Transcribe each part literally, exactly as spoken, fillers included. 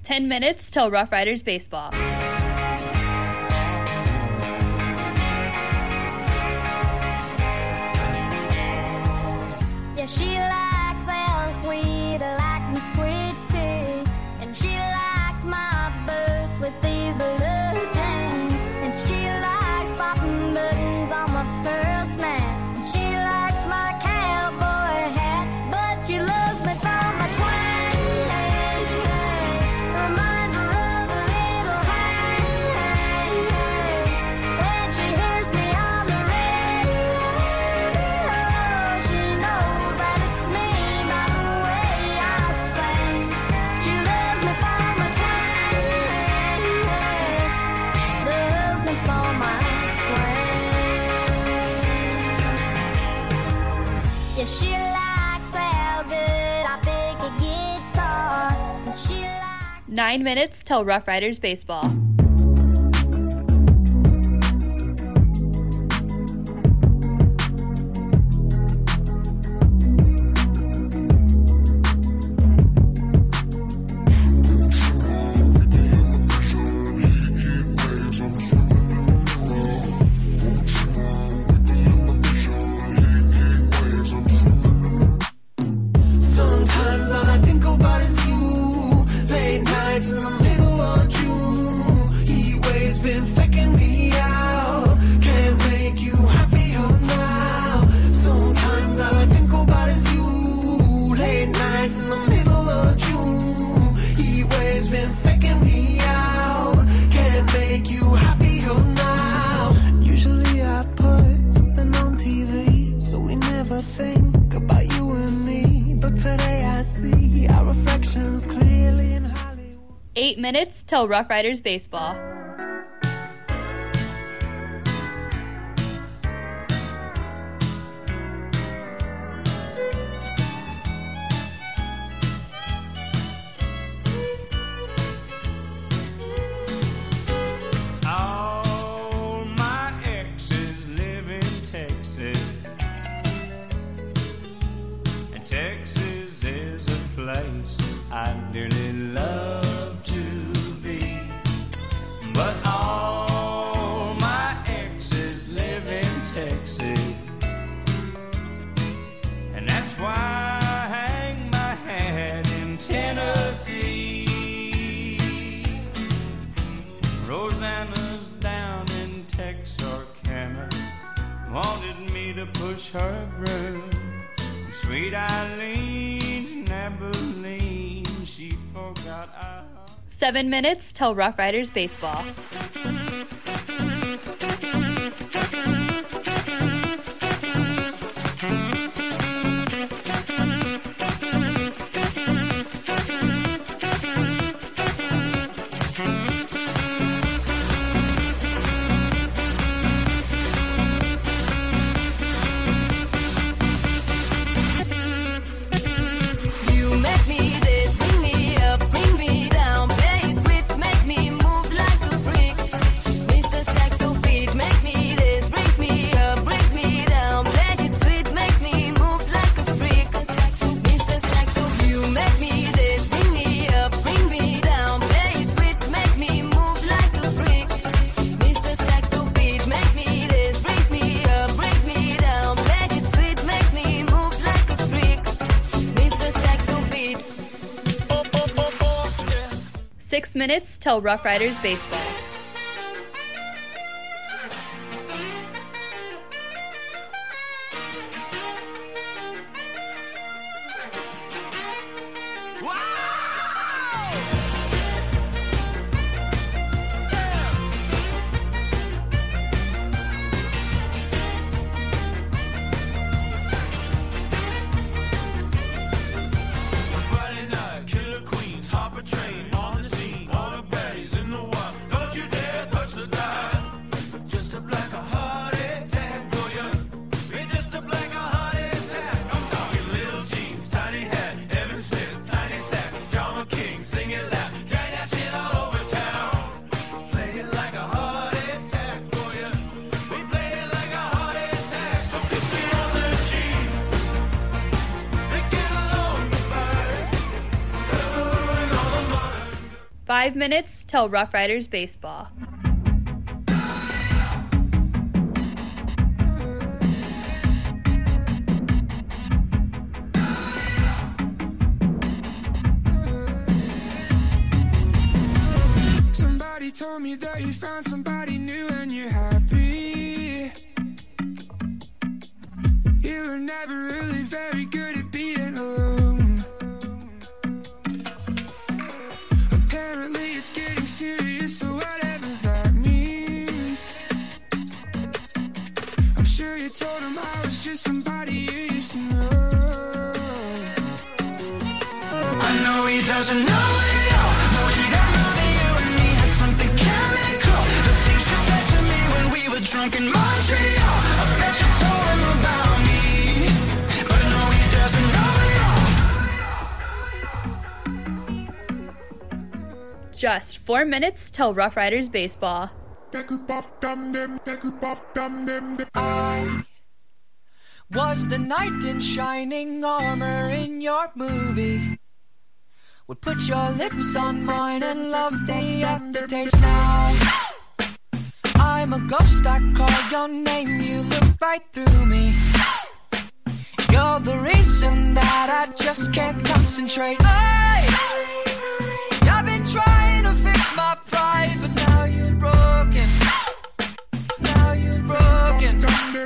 Ten minutes till Rough Riders baseball. Yeah, she likes El Sweet, like me sweet tea. And she likes my boots with these blue jeans. And she likes popping buttons on my pearl snap. And she likes my cowboy hat, but she loves me for my twang. Reminds her of a little hang. When she hears me on the radio, she knows that it's me by the way I sing. She loves me for my twang. Loves me for my twang. Yeah, she likes how good I pick a guitar. And she likes Nine minutes till Rough Riders baseball. Sometimes all I think about is you. Late nights in the middle of June. He waves been faking me out. Can't make you happier now. Sometimes all I think about is you. Late nights in the middle of June. He waves been faking me out. Can't make you happier now. Usually I put something on T V, so we never think about you and me. But today I see our reflections clearly in Hollywood. Eight minutes till Rough Riders baseball. All my exes live in Texas, and Texas is a place I'd dearly love to be. But all my exes live in Texas, and that's why I hang my hat in Tennessee. Rosanna's down in Texarkana, wanted me to push her broom. Sweet Eileen's in Abilene, she forgot I... Seven minutes till Rough Riders baseball. You make me this, bring me up, bring me down. Play sweet, make me move like a freak. Mister Saxo beat makes me this, brings me up, brings me down. Play it sweet, makes me move like a freak. Mister Saxo, you make me this, bring me up, bring me down. Play it sweet, make me move like a freak. Mister Saxo beat makes me this, brings me up, brings me down. Play it sweet, makes me move like a freak. Mister Saxo beat. Six minutes till Rough Riders baseball. Friday night, killer queens, hop a train on the scene. All the baddies in the wild, gonna Five minutes till Rough Riders baseball. Somebody told me that you found somebody new and you're happy. You were never really very good at being alone. Apparently it's getting serious, so whatever that means. I'm sure you told him I was just somebody you used to know. I know he doesn't know it all. No, he don't know that you and me had something chemical. The things you said to me when we were drunk in Montreal. I bet you told him about me, but no, he doesn't know it all. Just four minutes till Rough Riders baseball. I was the knight in shining armor in your movie. Would put your lips on mine and love the aftertaste now. I'm a ghost, I call your name, you look right through me. You're the reason that I just can't concentrate. Hey, I've been trying to fix my pride, but now you're broken. Now you're broken.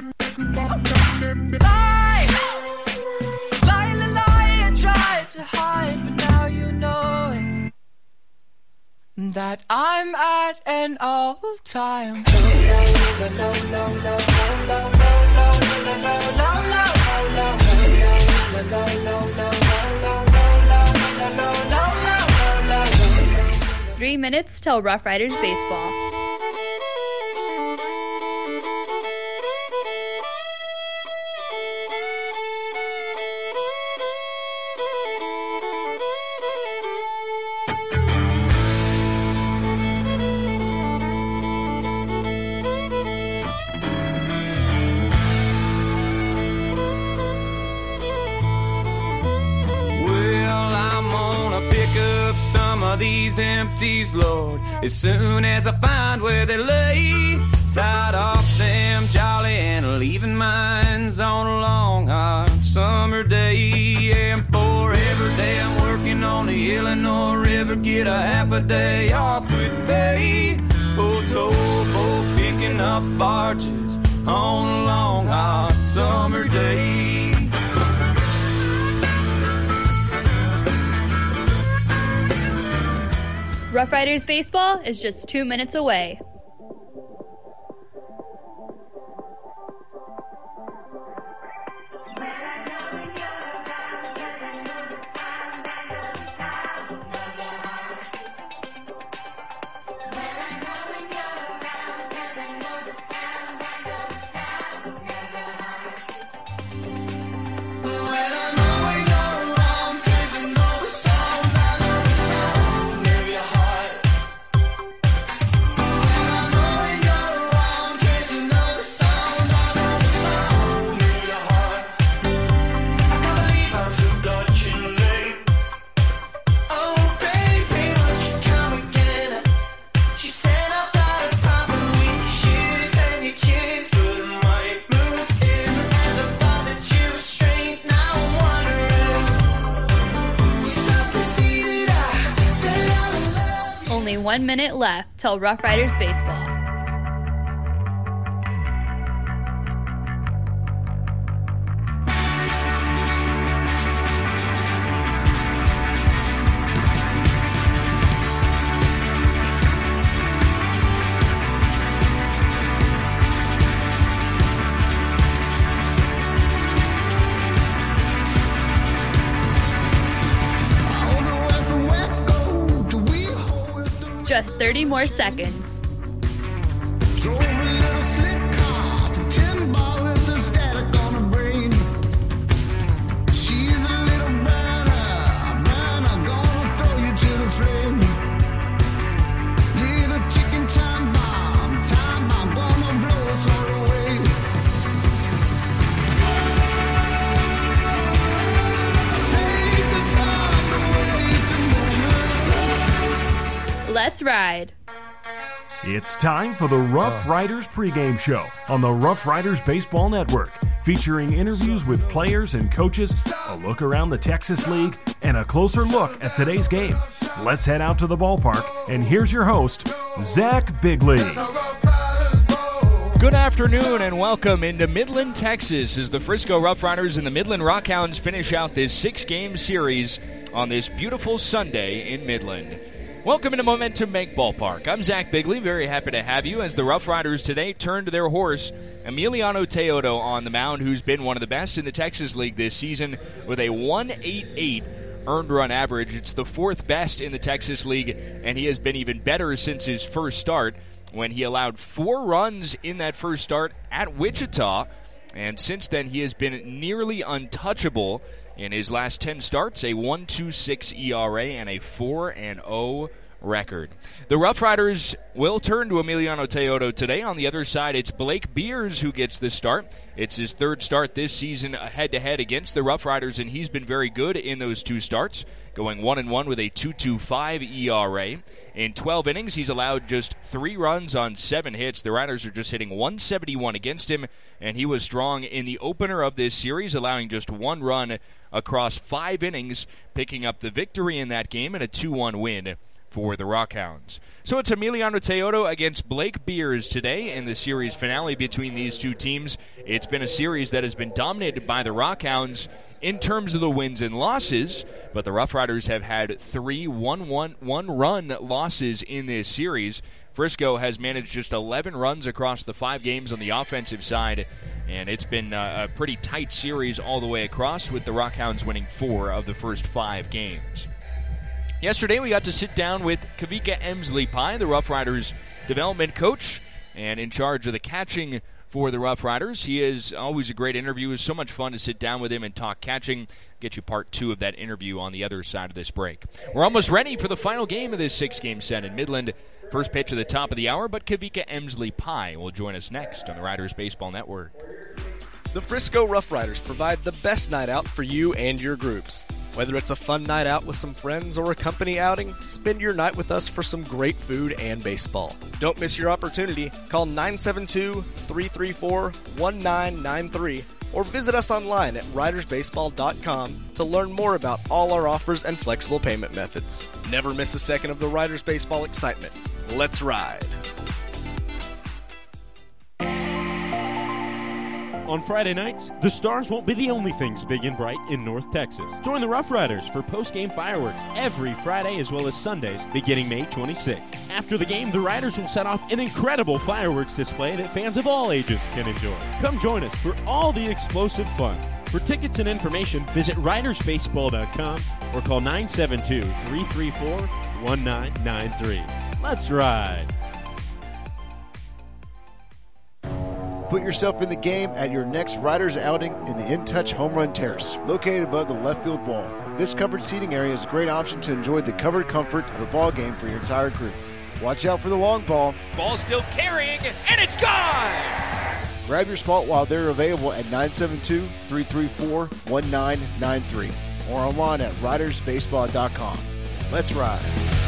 Lie, lie, lie, lie, I tried to hide, but now you know it. That I'm at an all-time. Three minutes till Rough Riders baseball. These empties, Lord, as soon as I find where they lay, tied off them jolly and leaving mines on a long hot summer day. And for every day I'm working on the Illinois River, get a half a day off with pay. Oh, towboat picking up barges on a long hot summer day. Rough Riders baseball is just two minutes away. Only one minute left till Rough Riders baseball. Just thirty more seconds. Drove a little slick car to Timber with the static on her brain. She's a little burner, burner, gonna throw you to the flame. Little ticking time bomb, time bomb, gonna blow us all away. Take the time to waste a moment. Let's ride. It's time for the Rough Riders pregame show on the Rough Riders Baseball Network, featuring interviews with players and coaches, a look around the Texas League, and a closer look at today's game. Let's head out to the ballpark, and here's your host, Zach Bigley. Good afternoon and welcome into Midland, Texas, as the Frisco Rough Riders and the Midland Rockhounds finish out this six-game series on this beautiful Sunday in Midland. Welcome into Momentum Bank Ballpark. I'm Zach Bigley, very happy to have you as the Rough Riders today turn to their horse, Emiliano Teodo, on the mound, who's been one of the best in the Texas League this season with a one eighty-eight earned run average. It's the fourth best in the Texas League, and he has been even better since his first start when he allowed four runs in that first start at Wichita, and since then he has been nearly untouchable in his last ten starts, a one point two six E R A and a four and oh record. The Rough Riders will turn to Emiliano Teodo today. On the other side, it's Blake Beers who gets the start. It's his third start this season head-to-head against the Rough Riders, and he's been very good in those two starts, going one and one with a two point two five E R A. In twelve innings, he's allowed just three runs on seven hits. The Riders are just hitting one seventy-one against him, and he was strong in the opener of this series, allowing just one run across five innings, picking up the victory in that game and a two one win for the Rockhounds. So it's Emiliano Teodo against Blake Beers today in the series finale between these two teams. It's been a series that has been dominated by the Rockhounds in terms of the wins and losses, but the Rough Riders have had three one-run losses in this series. Frisco has managed just eleven runs across the five games on the offensive side, and it's been a pretty tight series all the way across, with the Rockhounds winning four of the first five games. Yesterday, we got to sit down with Kavika Emsley-Pye, the Rough Riders development coach, and in charge of the catching for the Rough Riders. He is always a great interview. It's so much fun to sit down with him and talk catching. Get you part two of that interview on the other side of this break. We're almost ready for the final game of this six-game set in Midland. First pitch at the top of the hour, but Kavika Emsley-Pye will join us next on the Riders Baseball Network. The Frisco Rough Riders provide the best night out for you and your groups. Whether it's a fun night out with some friends or a company outing, spend your night with us for some great food and baseball. Don't miss your opportunity. Call nine seven two, three three four, one nine nine three or visit us online at riders baseball dot com to learn more about all our offers and flexible payment methods. Never miss a second of the Riders Baseball excitement. Let's ride! On Friday nights, the Stars won't be the only things big and bright in North Texas. Join the Rough Riders for post-game fireworks every Friday as well as Sundays beginning May twenty-sixth. After the game, the Riders will set off an incredible fireworks display that fans of all ages can enjoy. Come join us for all the explosive fun. For tickets and information, visit riders baseball dot com or call nine seven two, three three four, one nine nine three. Let's ride! Put yourself in the game at your next Riders outing in the In Touch Home Run Terrace, located above the left field wall. This covered seating area is a great option to enjoy the covered comfort of a ball game for your entire group. Watch out for the long ball. Ball still carrying, and it's gone! Grab your spot while they're available at nine seven two, three three four, one nine nine three or online at riders baseball dot com. Let's ride.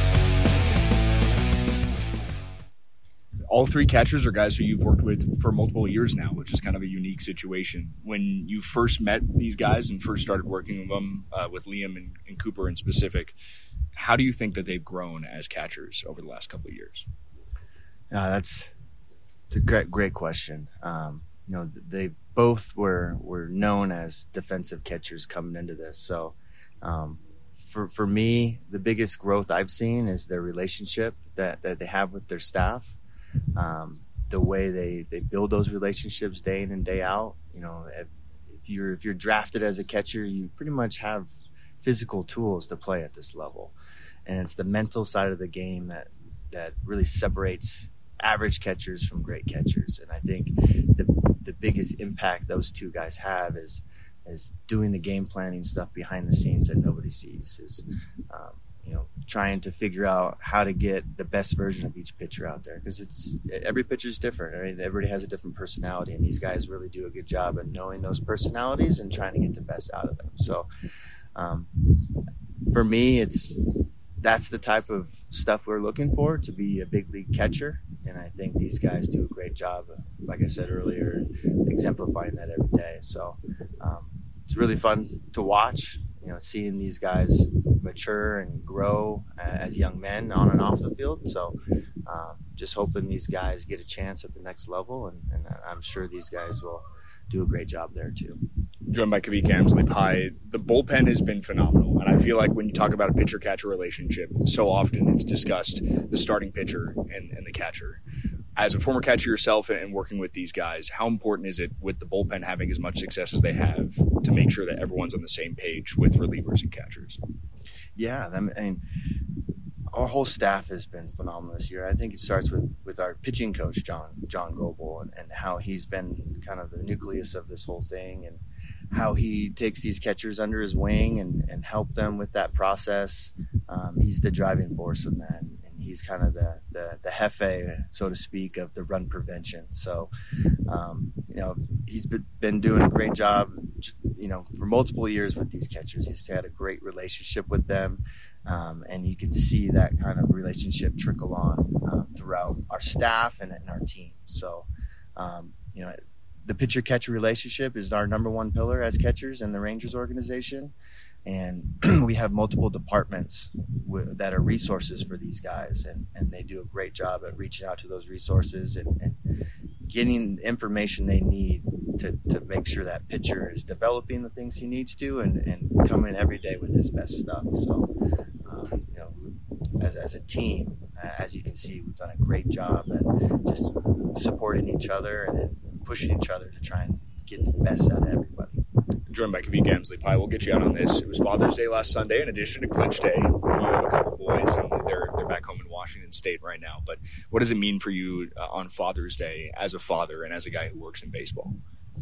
All three catchers are guys who you've worked with for multiple years now, which is kind of a unique situation. When you first met these guys and first started working with them, uh, with Liam and, and Cooper in specific, how do you think that they've grown as catchers over the last couple of years? Uh, that's, that's a great, great question. Um, you know, they both were were known as defensive catchers coming into this. So um, for for me, the biggest growth I've seen is their relationship that, that they have with their staff. Um, the way they, they build those relationships day in and day out. You know, if, if you're if you're drafted as a catcher, you pretty much have physical tools to play at this level, and it's the mental side of the game that that really separates average catchers from great catchers. And I think the the biggest impact those two guys have is is doing the game planning stuff behind the scenes that nobody sees. Is um, you know, trying to figure out how to get the best version of each pitcher out there, because it's every pitcher is different. Right? Everybody has a different personality, and these guys really do a good job of knowing those personalities and trying to get the best out of them. So, um, for me, it's that's the type of stuff we're looking for, to be a big league catcher. And I think these guys do a great job, like I said earlier, exemplifying that every day. So um, it's really fun to watch, you know, seeing these guys mature and grow as young men on and off the field. So um, just hoping these guys get a chance at the next level, and, and I'm sure these guys will do a great job there too. Joined by Kavika Emsley-Pye. The bullpen has been phenomenal, and I feel like when you talk about a pitcher-catcher relationship, so often it's discussed the starting pitcher and, and the catcher. As a former catcher yourself and working with these guys, how important is it with the bullpen having as much success as they have to make sure that everyone's on the same page with relievers and catchers? Yeah, I mean, our whole staff has been phenomenal this year. I think it starts with, with our pitching coach, John John Goebel, and, and how he's been kind of the nucleus of this whole thing, and how he takes these catchers under his wing and, and help them with that process. Um, he's the driving force of that. And he's kind of the, the, the jefe, so to speak, of the run prevention. So, um, you know, he's been doing a great job, you know, for multiple years with these catchers. He's had a great relationship with them. Um, and you can see that kind of relationship trickle on uh, throughout our staff and, and our team. So, um, you know, the pitcher-catcher relationship is our number one pillar as catchers in the Rangers organization. And we have multiple departments w- that are resources for these guys, and, and they do a great job at reaching out to those resources and, and getting the information they need to, to make sure that pitcher is developing the things he needs to, and, and coming every day with his best stuff. So, um, you know, as, as a team, uh, as you can see, we've done a great job at just supporting each other and, and pushing each other to try and get the best out of everybody. Joined by Kavika Emsley-Pye. We'll get you out on this. It was Father's Day last Sunday, in addition to Clinch Day. You have a couple boys, and they're they're back home in Washington State right now. But what does it mean for you uh, on Father's Day as a father and as a guy who works in baseball?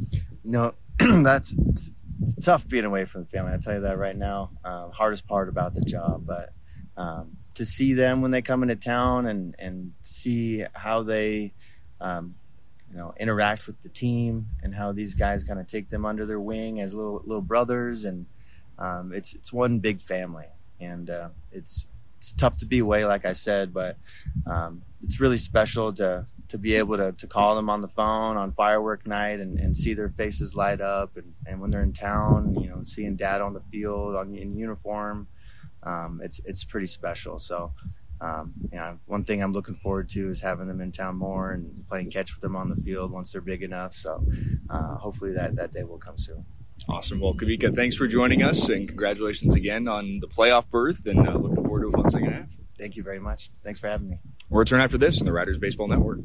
No, that's it's, it's tough being away from the family. I'll tell you that right now. Um, hardest part about the job, but um, to see them when they come into town and and see how they um, you know, interact with the team, and how these guys kind of take them under their wing as little little brothers, and um, it's it's one big family, and uh, it's it's tough to be away, like I said, but um, it's really special to to be able to, to call them on the phone on firework night and, and see their faces light up, and, and when they're in town, you know, seeing Dad on the field on in uniform, um, it's it's pretty special. So. Um, you know, one thing I'm looking forward to is having them in town more and playing catch with them on the field once they're big enough. So uh, hopefully that, that day will come soon. Awesome. Well, Kavika, thanks for joining us, and congratulations again on the playoff berth, and uh, looking forward to a fun second half. Thank you very much. Thanks for having me. We'll return after this on the Riders Baseball Network.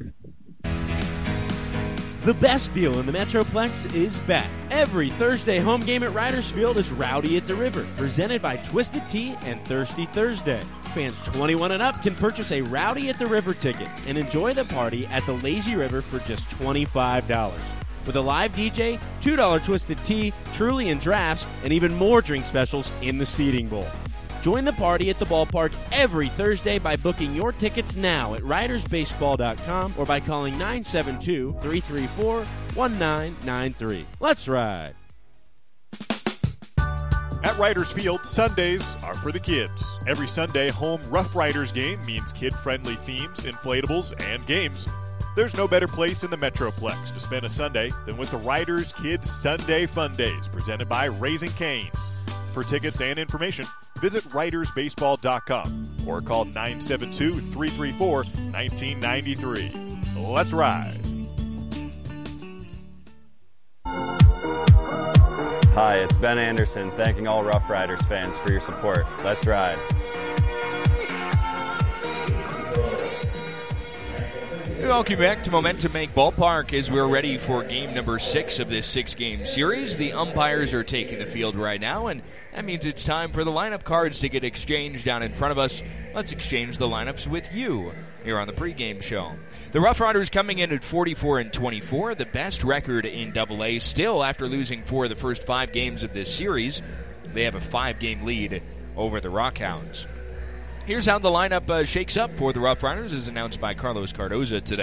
The best deal in the Metroplex is back. Every Thursday home game at Riders Field is Rowdy at the River, presented by Twisted Tea and Thirsty Thursday. Fans twenty-one and up can purchase a Rowdy at the River ticket and enjoy the party at the Lazy River for just twenty-five dollars. With a live D J, two dollars Twisted Tea, Truly and drafts, and even more drink specials in the seating bowl. Join the party at the ballpark every Thursday by booking your tickets now at riders baseball dot com or by calling nine seven two, three three four, one nine nine three. Let's ride. At Riders Field, Sundays are for the kids. Every Sunday home Rough Riders game means kid-friendly themes, inflatables, and games. There's no better place in the Metroplex to spend a Sunday than with the Riders Kids Sunday Fun Days, presented by Raising Cane's. For tickets and information, visit riders baseball dot com or call nine seven two, three three four, one nine nine three. Let's ride. Hi, it's Ben Anderson, thanking all Rough Riders fans for your support. Let's ride. Welcome back to Momentum Bank Ballpark as we're ready for game number six of this six-game series. The umpires are taking the field right now, and that means it's time for the lineup cards to get exchanged down in front of us. Let's exchange the lineups with you here on the pregame show. The Rough Riders coming in at forty-four and twenty-four, the best record in double A. Still, after losing four of the first five games of this series, they have a five-game lead over the Rockhounds. Here's how the lineup uh, shakes up for the Rough Riders, as announced by Carlos Cardoza today.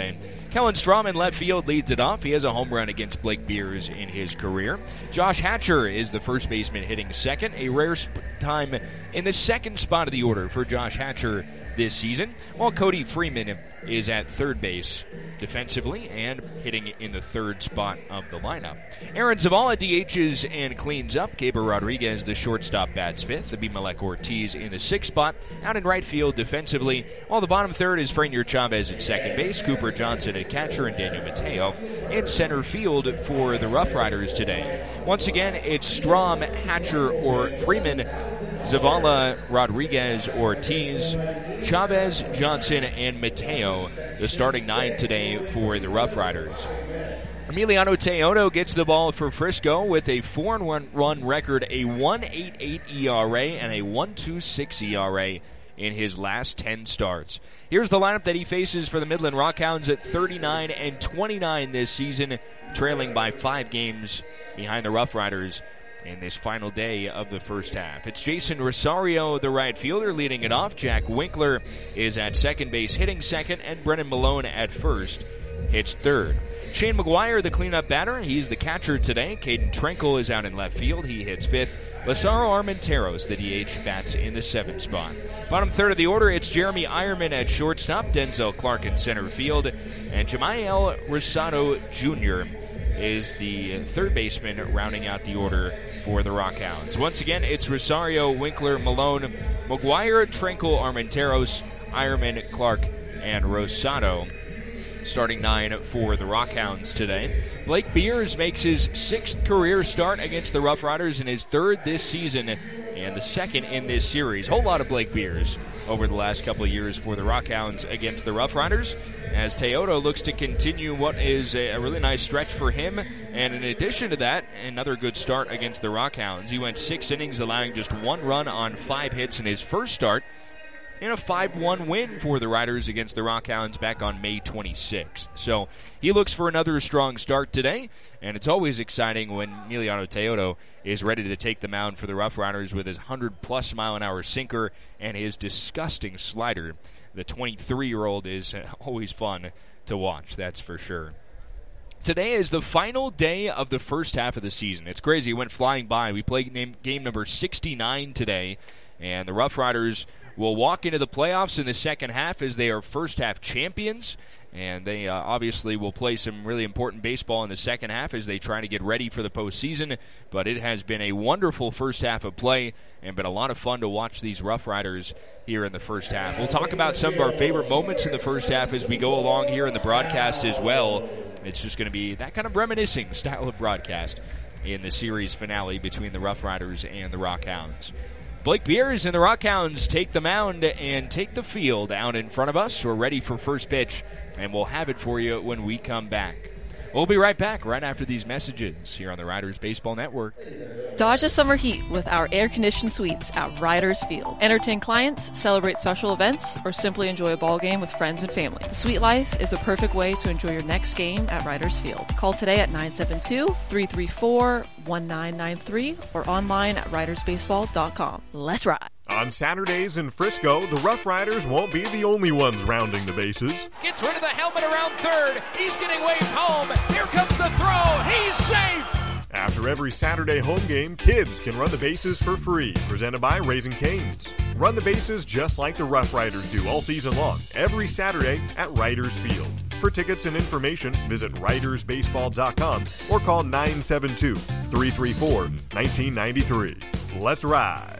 Kellen Strom in left field leads it off. He has a home run against Blake Beers in his career. Josh Hatcher is the first baseman hitting second, a rare sp- time in the second spot of the order for Josh Hatcher this season, while Cody Freeman is at third base defensively and hitting in the third spot of the lineup. Aaron Zavala D Hs and cleans up. Gabriel Rodriguez, the shortstop, bats fifth. Abimelech Ortiz in the sixth spot. Out in right field defensively, while the bottom third is Franier Chavez at second base, Cooper Johnson at catcher, and Daniel Mateo in center field for the Rough Riders today. Once again, it's Strom, Hatcher, or Freeman, Zavala, Rodriguez, Ortiz, Chavez, Johnson, and Mateo, the starting nine today for the Rough Riders. Emiliano Teodo gets the ball for Frisco with a four and one run record, a one point eight eight E R A, and a one point two six E R A in his last ten starts. Here's the lineup that he faces for the Midland Rockhounds at thirty-nine and twenty-nine this season, trailing by five games behind the Rough Riders in this final day of the first half. It's Jason Rosario, the right fielder, leading it off. Jack Winkler is at second base, hitting second, and Brennan Malone at first hits third. Shane McGuire, the cleanup batter, he's the catcher today. Caden Trenkle is out in left field. He hits fifth. Lazaro Armenteros, the D H, bats in the seventh spot. Bottom third of the order, it's Jeremy Ironman at shortstop, Denzel Clark in center field, and Jamiel Rosado Junior is the third baseman rounding out the order for the Rockhounds. Once again, it's Rosario, Winkler, Malone, McGuire, Trenkle, Armenteros, Ironman, Clark, and Rosado. Starting nine for the Rockhounds today. Blake Beers makes his sixth career start against the Rough Riders and his third this season and the second in this series. Whole lot of Blake Beers over the last couple of years for the Rockhounds against the Rough Riders, as Teodo looks to continue what is a really nice stretch for him. And in addition to that, another good start against the Rockhounds. He went six innings, allowing just one run on five hits in his first start, in a five one win for the Riders against the Rockhounds back on May twenty-sixth. So he looks for another strong start today, and it's always exciting when Emiliano Teodo is ready to take the mound for the Rough Riders with his one hundred plus mile an hour sinker and his disgusting slider. The twenty-three-year-old is always fun to watch, that's for sure. Today is the final day of the first half of the season. It's crazy. It went flying by. We played game, game number sixty-nine today, and the Rough Riders will walk into the playoffs in the second half as they are first-half champions, and they uh, obviously will play some really important baseball in the second half as they try to get ready for the postseason. But it has been a wonderful first half of play and been a lot of fun to watch these Rough Riders here in the first half. We'll talk about some of our favorite moments in the first half as we go along here in the broadcast as well. It's just going to be that kind of reminiscing style of broadcast in the series finale between the Rough Riders and the Rockhounds. Blake Beers and the Rockhounds take the mound and take the field out in front of us. We're ready for first pitch, and we'll have it for you when we come back. We'll be right back right after these messages here on the Riders Baseball Network. Dodge the summer heat with our air-conditioned suites at Riders Field. Entertain clients, celebrate special events, or simply enjoy a ball game with friends and family. The suite life is a perfect way to enjoy your next game at Riders Field. Call today at nine seven two, three three four, one nine nine three or online at riders baseball dot com. Let's ride. On Saturdays in Frisco, the Rough Riders won't be the only ones rounding the bases. Gets rid of the helmet around third. He's getting waved home. Here comes the throw. He's safe. After every Saturday home game, kids can run the bases for free. Presented by Raising Cane's. Run the bases just like the Rough Riders do all season long, every Saturday at Riders Field. For tickets and information, visit riders baseball dot com or call nine seven two, three three four, one nine nine three. Let's ride.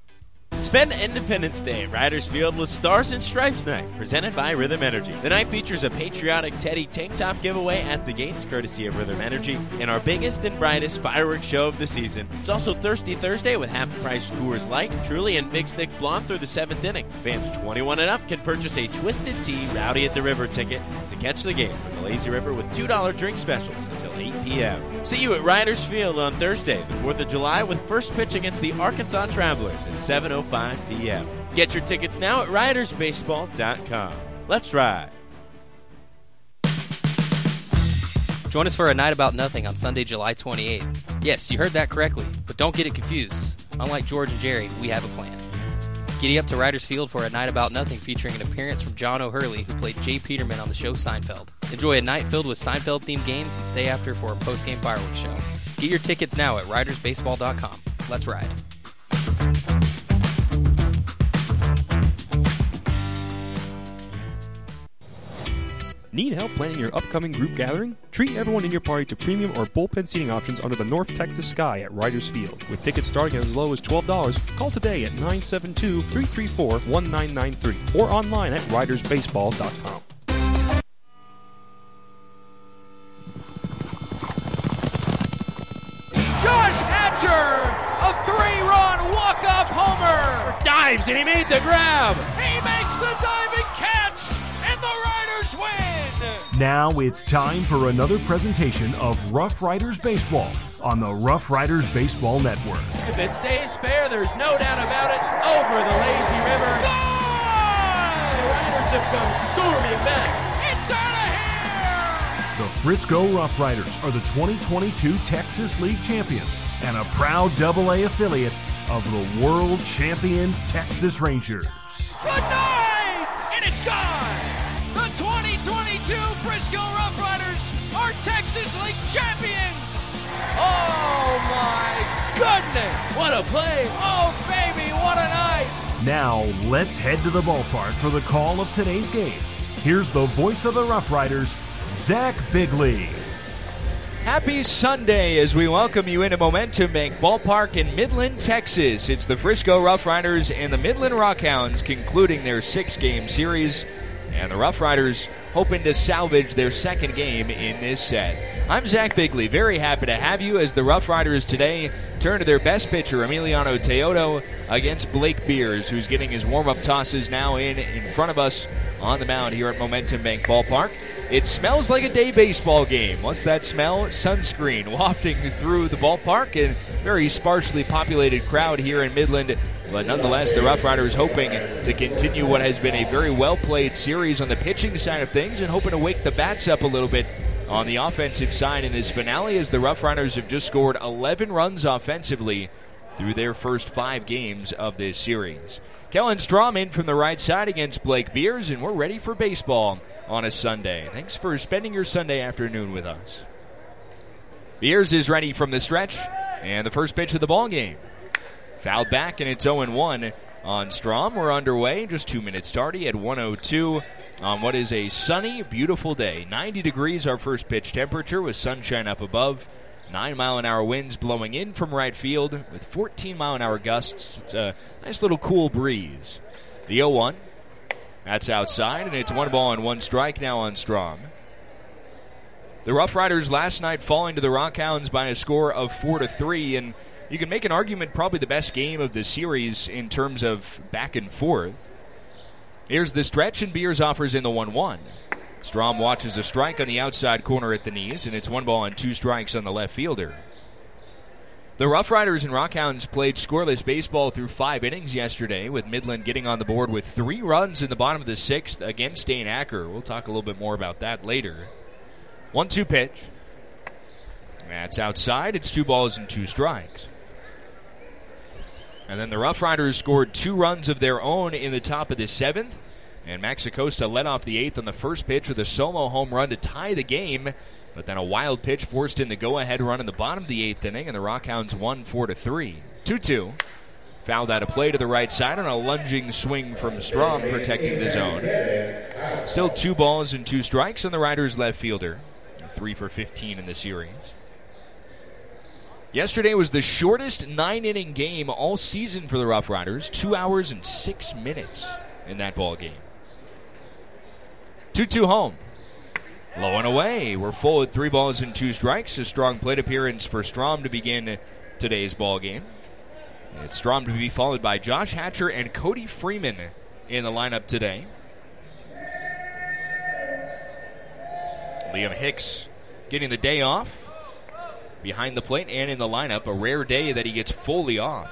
Spend Independence Day at Riders Field with Stars and Stripes Night, presented by Rhythm Energy. The night features a patriotic Teddy tank top giveaway at the gates, courtesy of Rhythm Energy, and our biggest and brightest fireworks show of the season. It's also Thirsty Thursday with half-price Coors Light, Truly, and Big Stick Blonde through the seventh inning. Fans twenty-one and up can purchase a Twisted Tea Rowdy at the River ticket to catch the game from the Lazy River with two dollar drink specials until eight p.m. See you at Riders Field on Thursday, the fourth of July, with first pitch against the Arkansas Travelers at seven oh five p.m. Get your tickets now at riders baseball dot com. Let's ride. Join us for a night about nothing on Sunday, July twenty-eighth. Yes, you heard that correctly, but don't get it confused. Unlike George and Jerry, we have a plan. Giddy up to Riders Field for a night about nothing featuring an appearance from John O'Hurley, who played Jay Peterman on the show Seinfeld. Enjoy a night filled with Seinfeld-themed games and stay after for a post-game fireworks show. Get your tickets now at riders baseball dot com. Let's ride. Need help planning your upcoming group gathering? Treat everyone in your party to premium or bullpen seating options under the North Texas sky at Riders Field. With tickets starting at as low as twelve dollars, call today at nine seven two, three three four, one nine nine three or online at riders baseball dot com. Josh Hatcher, a three-run walk-off homer. Dives, and he made the grab. He makes the diving catch, and the Riders win. Now it's time for another presentation of Rough Riders Baseball on the Rough Riders Baseball Network. If it stays fair, there's no doubt about it. Over the lazy river. Gone! The Riders have come storming back. It's out of here! The Frisco Rough Riders are the twenty twenty-two Texas League champions and a proud double A affiliate of the world champion Texas Rangers. Good night! And it's gone! The twenty twenty-two Frisco Rough Riders are Texas League champions! Oh my goodness! What a play! Oh baby, what a night! Now let's head to the ballpark for the call of today's game. Here's the voice of the Rough Riders, Zach Bigley. Happy Sunday as we welcome you into Momentum Bank Ballpark in Midland, Texas. It's the Frisco Rough Riders and the Midland Rockhounds concluding their six-game series. And the Rough Riders hoping to salvage their second game in this set. I'm Zach Bigley, very happy to have you as the Rough Riders today turn to their best pitcher, Emiliano Teodo, against Blake Beers, who's getting his warm-up tosses now in in front of us on the mound here at Momentum Bank Ballpark. It smells like a day baseball game. What's that smell? Sunscreen wafting through the ballpark and very sparsely populated crowd here in Midland. But nonetheless, the Rough Riders hoping to continue what has been a very well-played series on the pitching side of things and hoping to wake the bats up a little bit on the offensive side in this finale, as the Rough Riders have just scored eleven runs offensively through their first five games of this series. Kellen Strom in from the right side against Blake Beers, and we're ready for baseball on a Sunday. Thanks for spending your Sunday afternoon with us. Beers is ready from the stretch, and the first pitch of the ball game. Fouled back, and it's oh and one on Strom. We're underway, just two minutes tardy at one oh two on what is a sunny, beautiful day. ninety degrees our first pitch temperature with sunshine up above. nine mile an hour winds blowing in from right field with fourteen mile an hour gusts. It's a nice little cool breeze. The oh one, that's outside, and it's one ball and one strike now on Strom. The Rough Riders last night falling to the Rockhounds by a score of four to three, and you can make an argument probably the best game of the series in terms of back and forth. Here's the stretch, and Beers offers in the one one. Strom watches a strike on the outside corner at the knees, and it's one ball and two strikes on the left fielder. The Rough Riders and Rockhounds played scoreless baseball through five innings yesterday, with Midland getting on the board with three runs in the bottom of the sixth against Dane Acker. We'll talk a little bit more about that later. one two pitch. That's outside. It's two balls and two strikes. And then the Rough Riders scored two runs of their own in the top of the seventh. And Max Acosta led off the eighth on the first pitch with a solo home run to tie the game. But then a wild pitch forced in the go-ahead run in the bottom of the eighth inning, and the Rockhounds won four to three. two two. Fouled out of play to the right side on a lunging swing from Strom, protecting the zone. Still two balls and two strikes on the Riders' left fielder. three for fifteen in the series. Yesterday was the shortest nine-inning game all season for the Rough Riders. Two hours and six minutes in that ball game. two two home. Low and away. We're full at three balls and two strikes. A strong plate appearance for Strom to begin today's ball game. It's Strom to be followed by Josh Hatcher and Cody Freeman in the lineup today. Liam Hicks getting the day off behind the plate and in the lineup. A rare day that he gets fully off.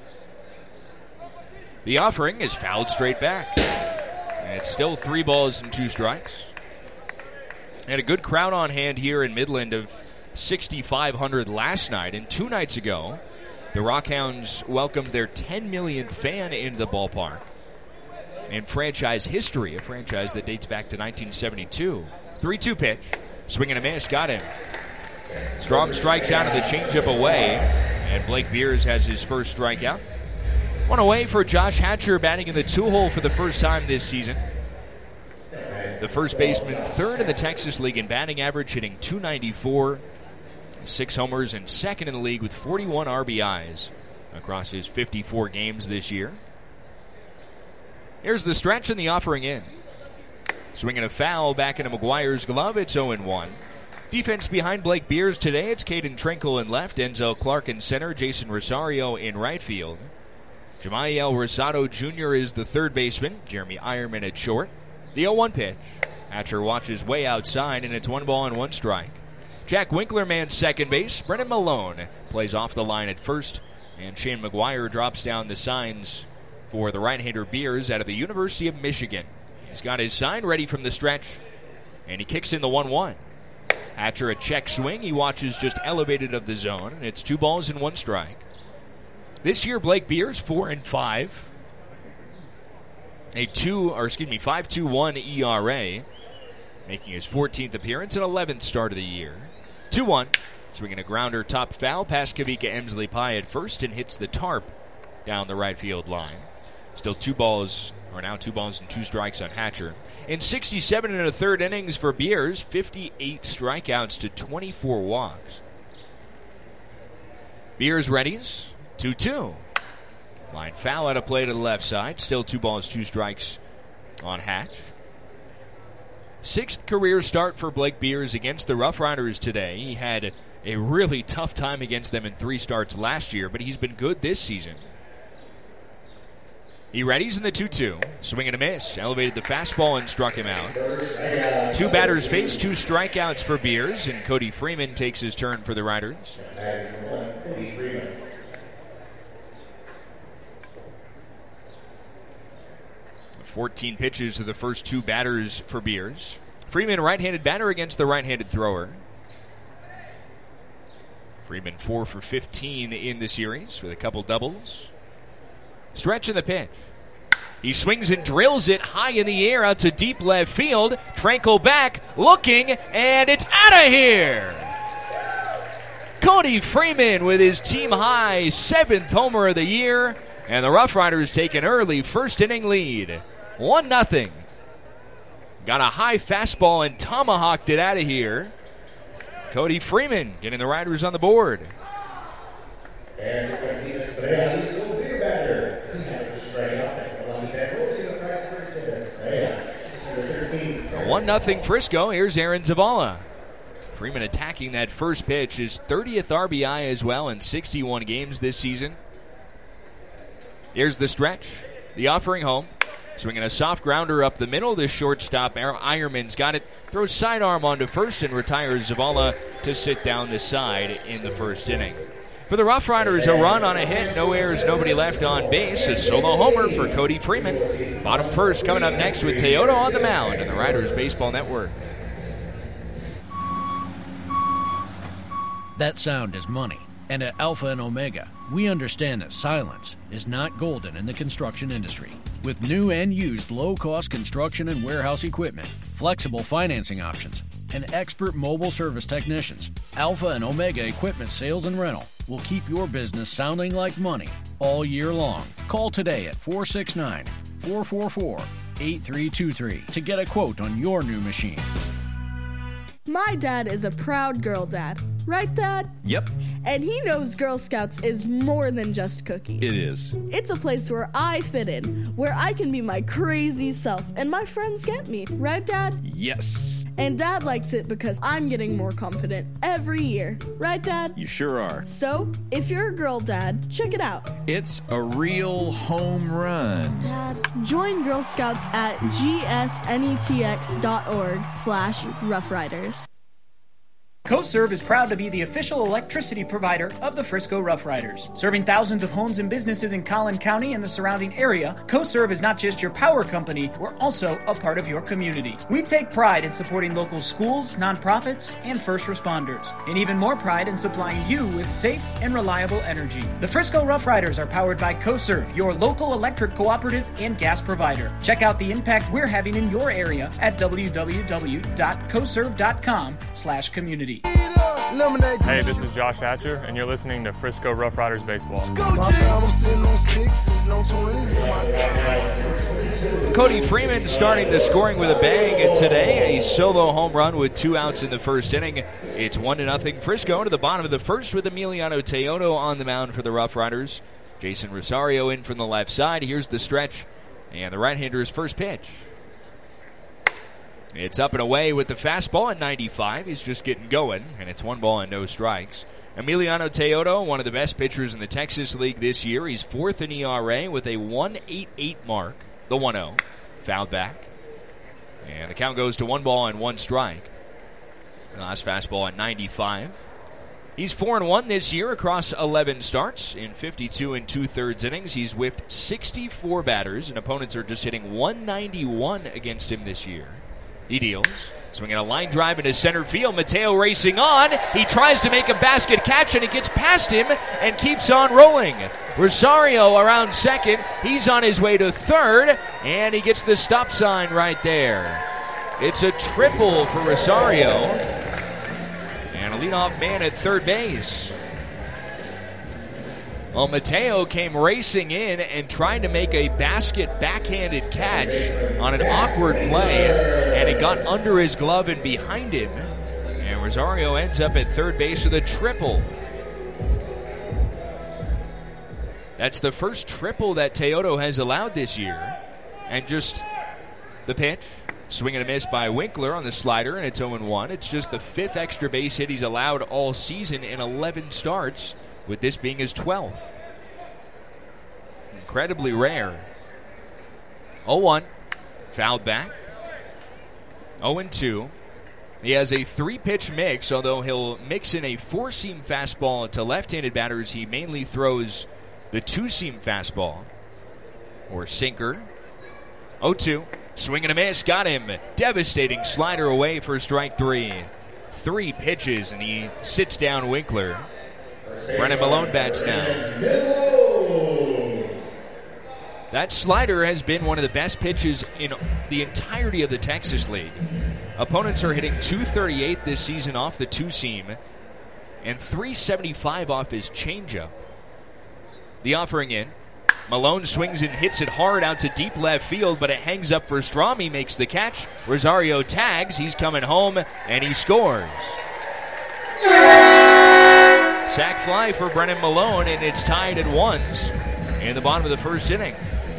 The offering is fouled straight back. And it's still three balls and two strikes. Had a good crowd on hand here in Midland of sixty-five hundred last night. And two nights ago, the Rockhounds welcomed their ten millionth fan into the ballpark. In franchise history, a franchise that dates back to nineteen seventy-two. three two pitch. Swing and a miss. Got him. Strom strikes out of the changeup away, and Blake Beers has his first strikeout. One away for Josh Hatcher, batting in the two-hole for the first time this season. The first baseman, third in the Texas League in batting average, hitting two ninety-four, six homers, and second in the league with forty-one R B Is across his fifty-four games this year. Here's the stretch and the offering in. Swinging a foul back into McGuire's glove. It's oh one. Defense behind Blake Beers today. It's Caden Trinkle in left, Denzel Clark in center, Jason Rosario in right field. Jamiel Rosado Junior is the third baseman, Jeremy Ironman at short. The oh one pitch. Hatcher watches way outside, and it's one ball and one strike. Jack Winkler mans second base. Brennan Malone plays off the line at first, and Shane McGuire drops down the signs for the right-hander Beers out of the University of Michigan. He's got his sign ready from the stretch, and he kicks in the one one. Hatcher a check swing. He watches just elevated of the zone, and it's two balls and one strike. This year, Blake Beers four and five, a two or excuse me five two one E R A, making his fourteenth appearance and eleventh start of the year. two one. Swinging a grounder, top foul past Kavika Emsley Pye at first, and hits the tarp down the right field line. Still two balls, or now two balls and two strikes on Hatcher. In sixty-seven and a third innings for Beers, fifty-eight strikeouts to twenty-four walks. Beers readies, two two. Line foul out of play to the left side. Still two balls, two strikes on Hatch. Sixth career start for Blake Beers against the Rough Riders today. He had a really tough time against them in three starts last year, but he's been good this season. He readies in the two two. Swing and a miss. Elevated the fastball and struck him out. Two batters face, two strikeouts for Beers, and Cody Freeman takes his turn for the Riders. fourteen pitches to the first two batters for Beers. Freeman, right-handed batter against the right-handed thrower. Freeman four for fifteen in the series with a couple doubles. Stretch in the pitch. He swings and drills it high in the air out to deep left field. Tranquil back, looking, and it's out of here. Cody Freeman with his team-high seventh homer of the year, and the Rough Riders take an early first-inning lead. one nothing. Got a high fastball and tomahawked it out of here. Cody Freeman getting the Riders on the board. one nothing Frisco. Here's Aaron Zavala. Freeman attacking that first pitch. His thirtieth R B I as well in sixty-one games this season. Here's the stretch. The offering home. Swinging a soft grounder up the middle. The shortstop, Ironman's got it. Throws sidearm onto first and retires Zavala to sit down the side in the first inning. For the Rough Riders, a run on a hit. No errors, nobody left on base. A solo homer for Cody Freeman. Bottom first coming up next with Toyota on the mound and the Riders Baseball Network. That sound is money. And at Alpha and Omega, we understand that silence is not golden in the construction industry. With new and used low-cost construction and warehouse equipment, flexible financing options, and expert mobile service technicians, Alpha and Omega Equipment Sales and Rental will keep your business sounding like money all year long. Call today at four six nine, four four four, eight three two three to get a quote on your new machine. My dad is a proud girl dad. Right, Dad? Yep. And he knows Girl Scouts is more than just cookies. It is. It's a place where I fit in, where I can be my crazy self, and my friends get me. Right, Dad? Yes. And Dad likes it because I'm getting more confident every year. Right, Dad? You sure are. So, if you're a girl dad, check it out. It's a real home run. Dad, join Girl Scouts at gsnetx dot org slash Rough Riders. CoServe is proud to be the official electricity provider of the Frisco Rough Riders. Serving thousands of homes and businesses in Collin County and the surrounding area, CoServe is not just your power company, we're also a part of your community. We take pride in supporting local schools, nonprofits, and first responders, and even more pride in supplying you with safe and reliable energy. The Frisco Rough Riders are powered by CoServe, your local electric cooperative and gas provider. Check out the impact we're having in your area at w w w dot coserve dot com slash community. Hey, this is Josh Hatcher, and you're listening to Frisco Rough Riders Baseball. Cody Freeman starting the scoring with a bang today. A solo home run with two outs in the first inning. It's one to nothing Frisco to the bottom of the first with Emiliano Teodo on the mound for the Rough Riders. Jason Rosario in from the left side. Here's the stretch, and the right-hander's first pitch. It's up and away with the fastball at ninety-five. He's just getting going, and it's one ball and no strikes. Emiliano Teodo, one of the best pitchers in the Texas League this year. He's fourth in E R A with a one point eight eight mark. The one oh. Fouled back. And the count goes to one ball and one strike. The last fastball at ninety-five. He's four and one this year across eleven starts. In fifty-two and two-thirds innings, he's whiffed sixty-four batters, and opponents are just hitting one ninety-one against him this year. He deals. Swinging a line drive into center field. Mateo racing on. He tries to make a basket catch, and it gets past him and keeps on rolling. Rosario around second. He's on his way to third, and he gets the stop sign right there. It's a triple for Rosario. And a leadoff man at third base. Well, Mateo came racing in and tried to make a basket backhanded catch on an awkward play, and it got under his glove and behind him. And Rosario ends up at third base with a triple. That's the first triple that Teodo has allowed this year. And just the pitch. Swing and a miss by Winkler on the slider, and it's oh one. It's just the fifth extra base hit he's allowed all season in eleven starts, with this being his twelfth. Incredibly rare. oh one. Fouled back. oh two. He has a three-pitch mix, although he'll mix in a four-seam fastball to left-handed batters. He mainly throws the two-seam fastball, or sinker. oh two. Swing and a miss. Got him. Devastating slider away for strike three. Three pitches, and he sits down Winkler. Brennan Malone bats now. That slider has been one of the best pitches in the entirety of the Texas League. Opponents are hitting two thirty-eight this season off the two-seam and three seventy-five off his changeup. The offering in. Malone swings and hits it hard out to deep left field, but it hangs up for Strom. He makes the catch. Rosario tags. He's coming home, and he scores. Sac fly for Brennan Malone, and it's tied at ones in the bottom of the first inning.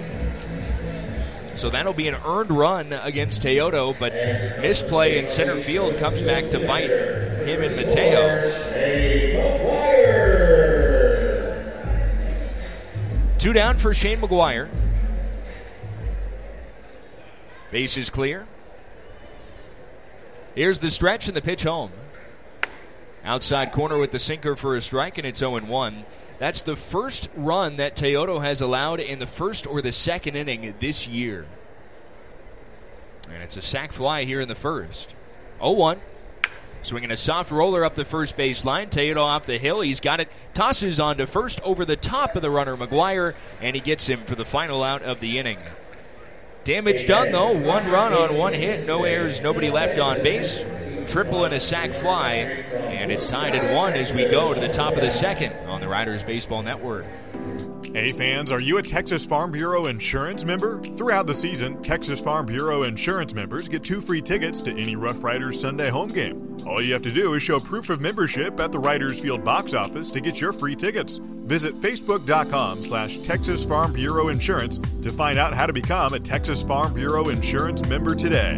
So that'll be an earned run against Teodo, but misplay in center field comes back to bite him and Mateo. Two down for Shane McGuire. Base is clear. Here's the stretch and the pitch home. Outside corner with the sinker for a strike, and it's oh one. That's the first run that Teodo has allowed in the first or the second inning this year. And it's a sac fly here in the first. oh one. Swinging a soft roller up the first base line. Teodo off the hill. He's got it. Tosses on to first over the top of the runner, McGuire, and he gets him for the final out of the inning. Damage done, though. One run on one hit. No errors, nobody left on base. Triple and a sac fly, and it's tied at one as we go to the top of the second on the Riders Baseball Network. Hey fans, are you a Texas Farm Bureau Insurance member? Throughout the season, Texas Farm Bureau Insurance members get two free tickets to any Rough Riders Sunday home game. All you have to do is show proof of membership at the Riders Field box office to get your free tickets. Visit facebook.com slash Texas Farm Bureau Insurance to find out how to become a Texas Farm Bureau Insurance member today.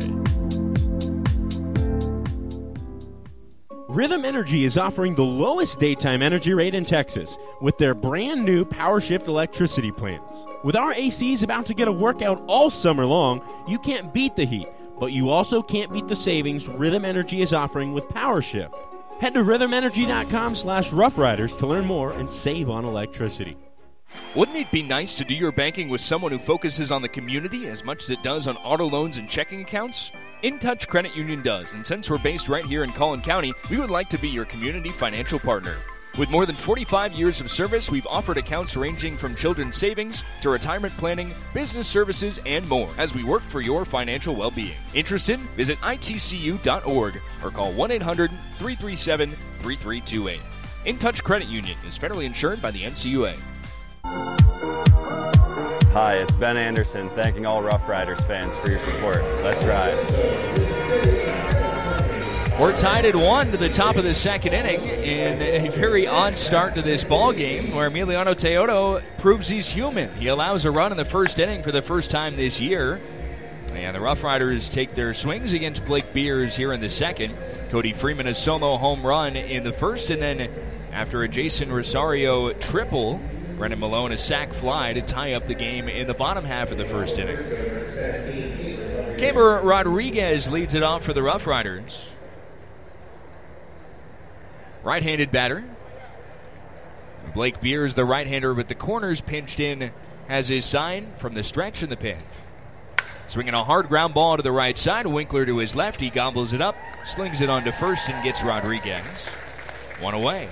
Rhythm Energy is offering the lowest daytime energy rate in Texas with their brand new PowerShift electricity plans. With our A Cs about to get a workout all summer long, you can't beat the heat, but you also can't beat the savings Rhythm Energy is offering with PowerShift. Head to rhythmenergy.com slash Rough Riders to learn more and save on electricity. Wouldn't it be nice to do your banking with someone who focuses on the community as much as it does on auto loans and checking accounts? InTouch Credit Union does, and since we're based right here in Collin County, we would like to be your community financial partner. With more than forty-five years of service, we've offered accounts ranging from children's savings to retirement planning, business services, and more as we work for your financial well-being. Interested? Visit I T C U dot org or call one eight hundred, three three seven, three three two eight. InTouch Credit Union is federally insured by the N C U A. Hi, it's Ben Anderson thanking all Rough Riders fans for your support. Let's ride. We're tied at one to the top of the second inning in a very odd start to this ball game where Emiliano Teodo proves he's human. He allows a run in the first inning for the first time this year. And the Rough Riders take their swings against Blake Beers here in the second. Cody Freeman a solo home run in the first, and then after a Jason Rosario triple, Brendan Malone a sac fly to tie up the game in the bottom half of the first inning. Keber Rodriguez leads it off for the Rough Riders. Right-handed batter. Blake Beers, the right-hander with the corners pinched in, has his sign from the stretch in the pinch. Swinging a hard ground ball to the right side. Winkler to his left. He gobbles it up, slings it onto first, and gets Rodriguez. One away.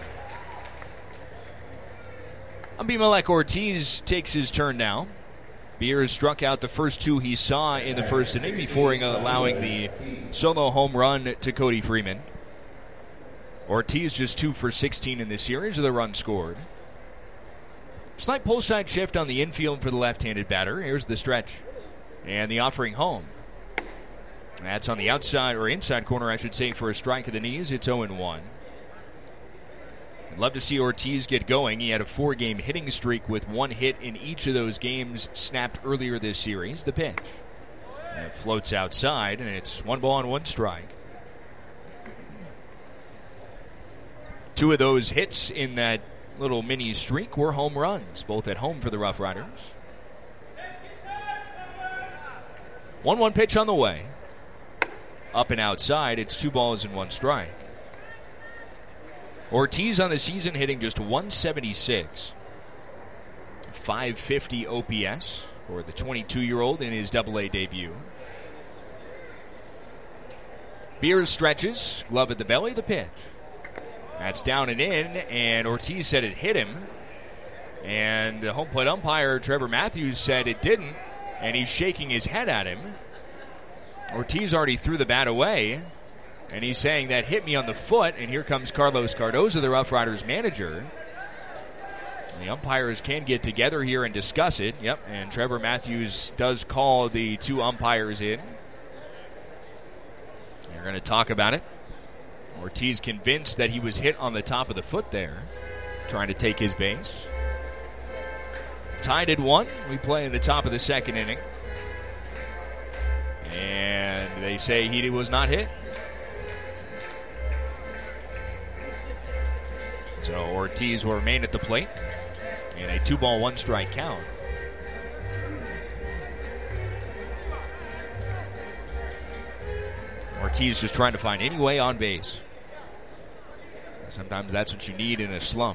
Abimelec Ortiz takes his turn now. Beers struck out the first two he saw in the first inning before allowing the solo home run to Cody Freeman. Ortiz just two for sixteen in this series with a run scored. Slight pull side shift on the infield for the left-handed batter. Here's the stretch. And the offering home. That's on the outside, or inside corner, I should say, for a strike of the knees. It's oh and one. I'd love to see Ortiz get going. He had a four-game hitting streak with one hit in each of those games snapped earlier this series. The pitch. And it floats outside, and it's one ball and one strike. Two of those hits in that little mini streak were home runs, both at home for the Rough Riders. one one pitch on the way. Up and outside, it's two balls and one strike. Ortiz on the season hitting just one seventy-six. five fifty O P S for the twenty-two-year-old in his double A debut. Beers stretches, glove at the belly, the pitch. That's down and in, and Ortiz said it hit him. And the home plate umpire, Trevor Matthews, said it didn't, and he's shaking his head at him. Ortiz already threw the bat away, and he's saying that hit me on the foot, and here comes Carlos Cardozo, the Rough Riders manager. The umpires can get together here and discuss it. Yep, and Trevor Matthews does call the two umpires in. They're going to talk about it. Ortiz convinced that he was hit on the top of the foot there, trying to take his base. Tied at one. We play in the top of the second inning. And they say he was not hit. So Ortiz will remain at the plate in a two-ball, one-strike count. Ortiz just trying to find any way on base. Sometimes that's what you need in a slump.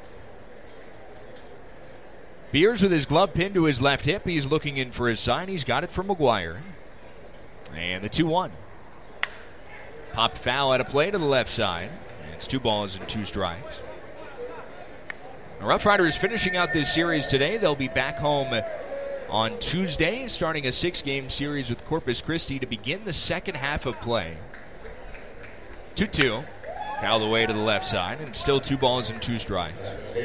Beers with his glove pinned to his left hip. He's looking in for his sign. He's got it from McGuire. And the two one. Popped foul at a play to the left side. And it's two balls and two strikes. The Rough Riders finishing out this series today. They'll be back home on Tuesday, starting a six-game series with Corpus Christi to begin the second half of play. two two. Fouled away to the left side, and still two balls and two strikes.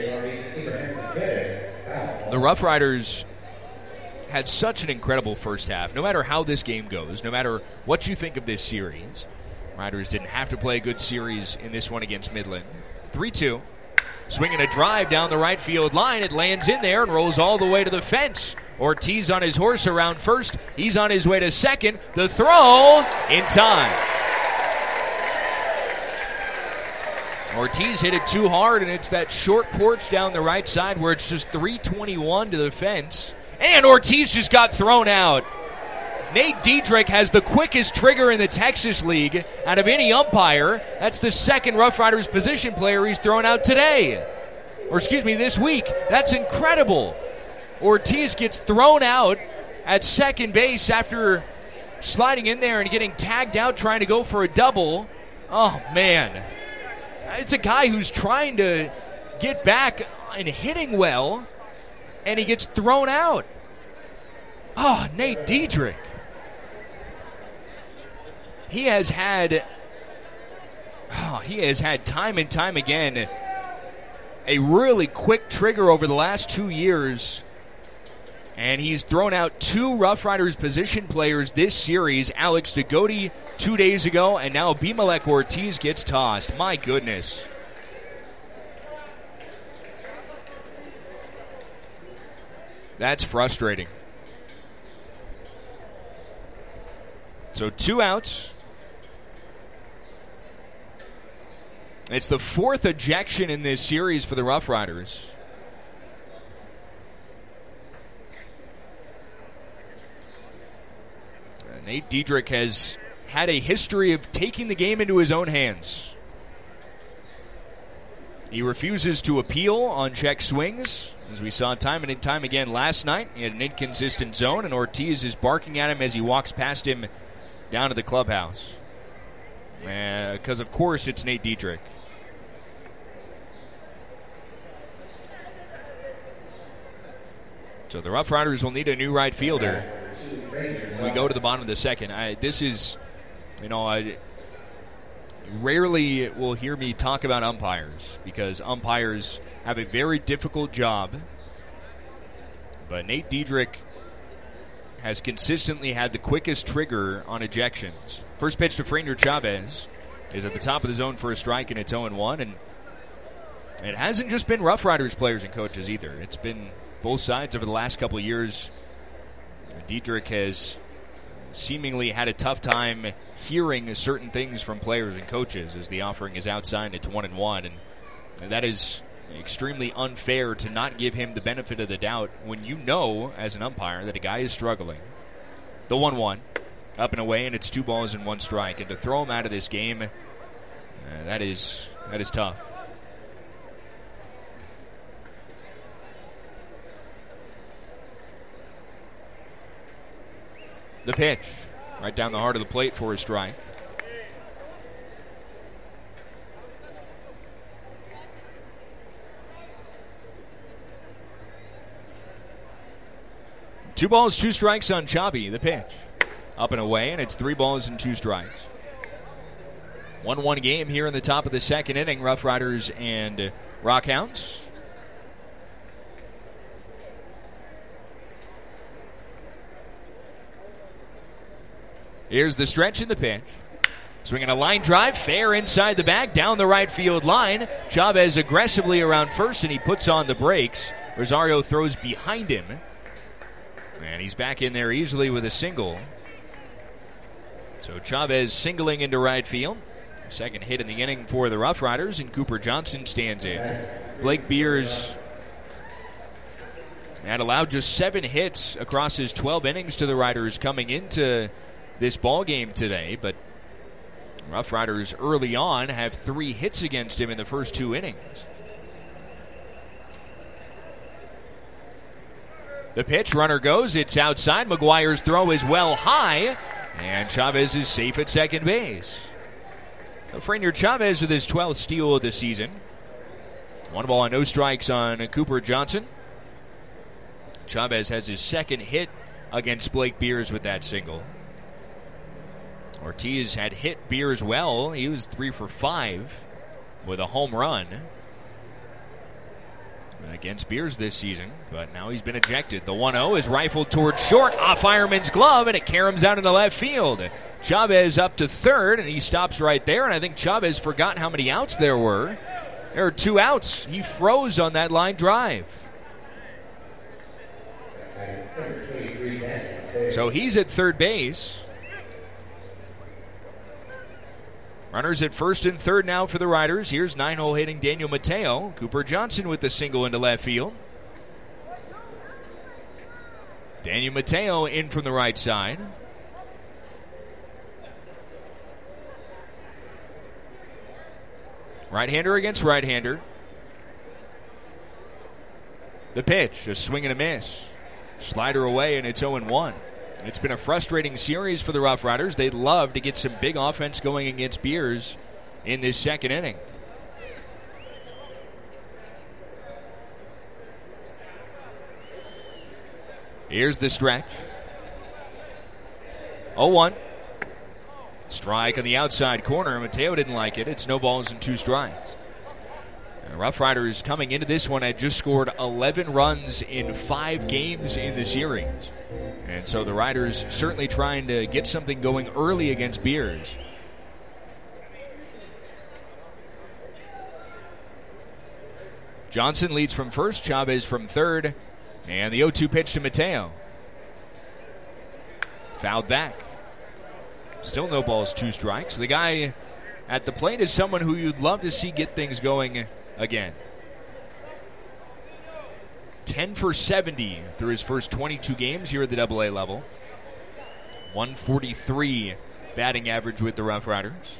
The Rough Riders had such an incredible first half. No matter how this game goes, no matter what you think of this series, Riders didn't have to play a good series in this one against Midland. three two. Swinging a drive down the right field line. It lands in there and rolls all the way to the fence. Ortiz on his horse around first. He's on his way to second. The throw in time. Ortiz hit it too hard, and it's that short porch down the right side where it's just three twenty-one to the fence. And Ortiz just got thrown out. Nate Diedrich has the quickest trigger in the Texas League out of any umpire. That's the second Rough Riders position player he's thrown out today. Or excuse me, this week. That's incredible. Ortiz gets thrown out at second base after sliding in there and getting tagged out trying to go for a double. Oh, man. It's a guy who's trying to get back and hitting well, and he gets thrown out. Oh, Nate Diedrich. He has had, oh, he has had time and time again a really quick trigger over the last two years. And he's thrown out two Rough Riders position players this series. Alex Degodi two days ago, and now Abimelec Ortiz gets tossed. My goodness. That's frustrating. So two outs. It's the fourth ejection in this series for the Rough Riders. Nate Diedrich has had a history of taking the game into his own hands. He refuses to appeal on check swings, as we saw time and time again last night. He had an inconsistent zone, and Ortiz is barking at him as he walks past him down to the clubhouse. Because, uh, of course, it's Nate Diedrich. So the Rough Riders will need a new right fielder. We go to the bottom of the second. I, this is, you know, I rarely will hear me talk about umpires because umpires have a very difficult job. But Nate Diedrich has consistently had the quickest trigger on ejections. First pitch to Frenier Chavez is at the top of the zone for a strike, and it's oh and one. And it hasn't just been Rough Riders players and coaches either. It's been both sides over the last couple of years. Diedrich has seemingly had a tough time hearing certain things from players and coaches as the offering is outside. It's one and one, and that is extremely unfair to not give him the benefit of the doubt when you know as an umpire that a guy is struggling. The one one up and away, and it's two balls and one strike, and to throw him out of this game, uh, that is that is tough. The pitch, right down the heart of the plate for a strike. Two balls, two strikes on Chavi. The pitch, up and away, and it's three balls and two strikes. one one game here in the top of the second inning. Rough Riders and Rockhounds. Here's the stretch in the pitch. Swinging a line drive, fair inside the bag, down the right field line. Chavez aggressively around first, and he puts on the brakes. Rosario throws behind him. And he's back in there easily with a single. So Chavez singling into right field. Second hit in the inning for the Rough Riders, and Cooper Johnson stands in. Blake Beers had allowed just seven hits across his twelve innings to the Riders coming into this ball game today, but Rough Riders early on have three hits against him in the first two innings. The pitch, runner goes, it's outside. McGuire's throw is well high, and Chavez is safe at second base. Frenier Chavez with his twelfth steal of the season. One ball and no strikes on Cooper Johnson. Chavez has his second hit against Blake Beers with that single. Ortiz had hit Beers well. He was three for five with a home run against Beers this season, but now he's been ejected. The one oh is rifled towards short, off Fireman's glove, and it caroms out into left field. Chavez up to third, and he stops right there, and I think Chavez forgot how many outs there were. There are two outs. He froze on that line drive. So he's at third base. Runners at first and third now for the Riders. Here's nine-hole hitting Daniel Mateo. Cooper Johnson with the single into left field. Daniel Mateo in from the right side. Right-hander against right-hander. The pitch, a swing and a miss. Slider away, and it's oh and one. It's been a frustrating series for the Rough Riders. They'd love to get some big offense going against Beers in this second inning. Here's the stretch. oh one. Strike on the outside corner. Mateo didn't like it. It's no balls and two strikes. The Rough Riders coming into this one had just scored eleven runs in five games in the series. And so the Riders certainly trying to get something going early against Beers. Johnson leads from first, Chavez from third, and the oh two pitch to Mateo. Fouled back. Still no balls, two strikes. The guy at the plate is someone who you'd love to see get things going again. ten for seventy through his first twenty-two games here at the double A level. one forty-three batting average with the Rough Riders.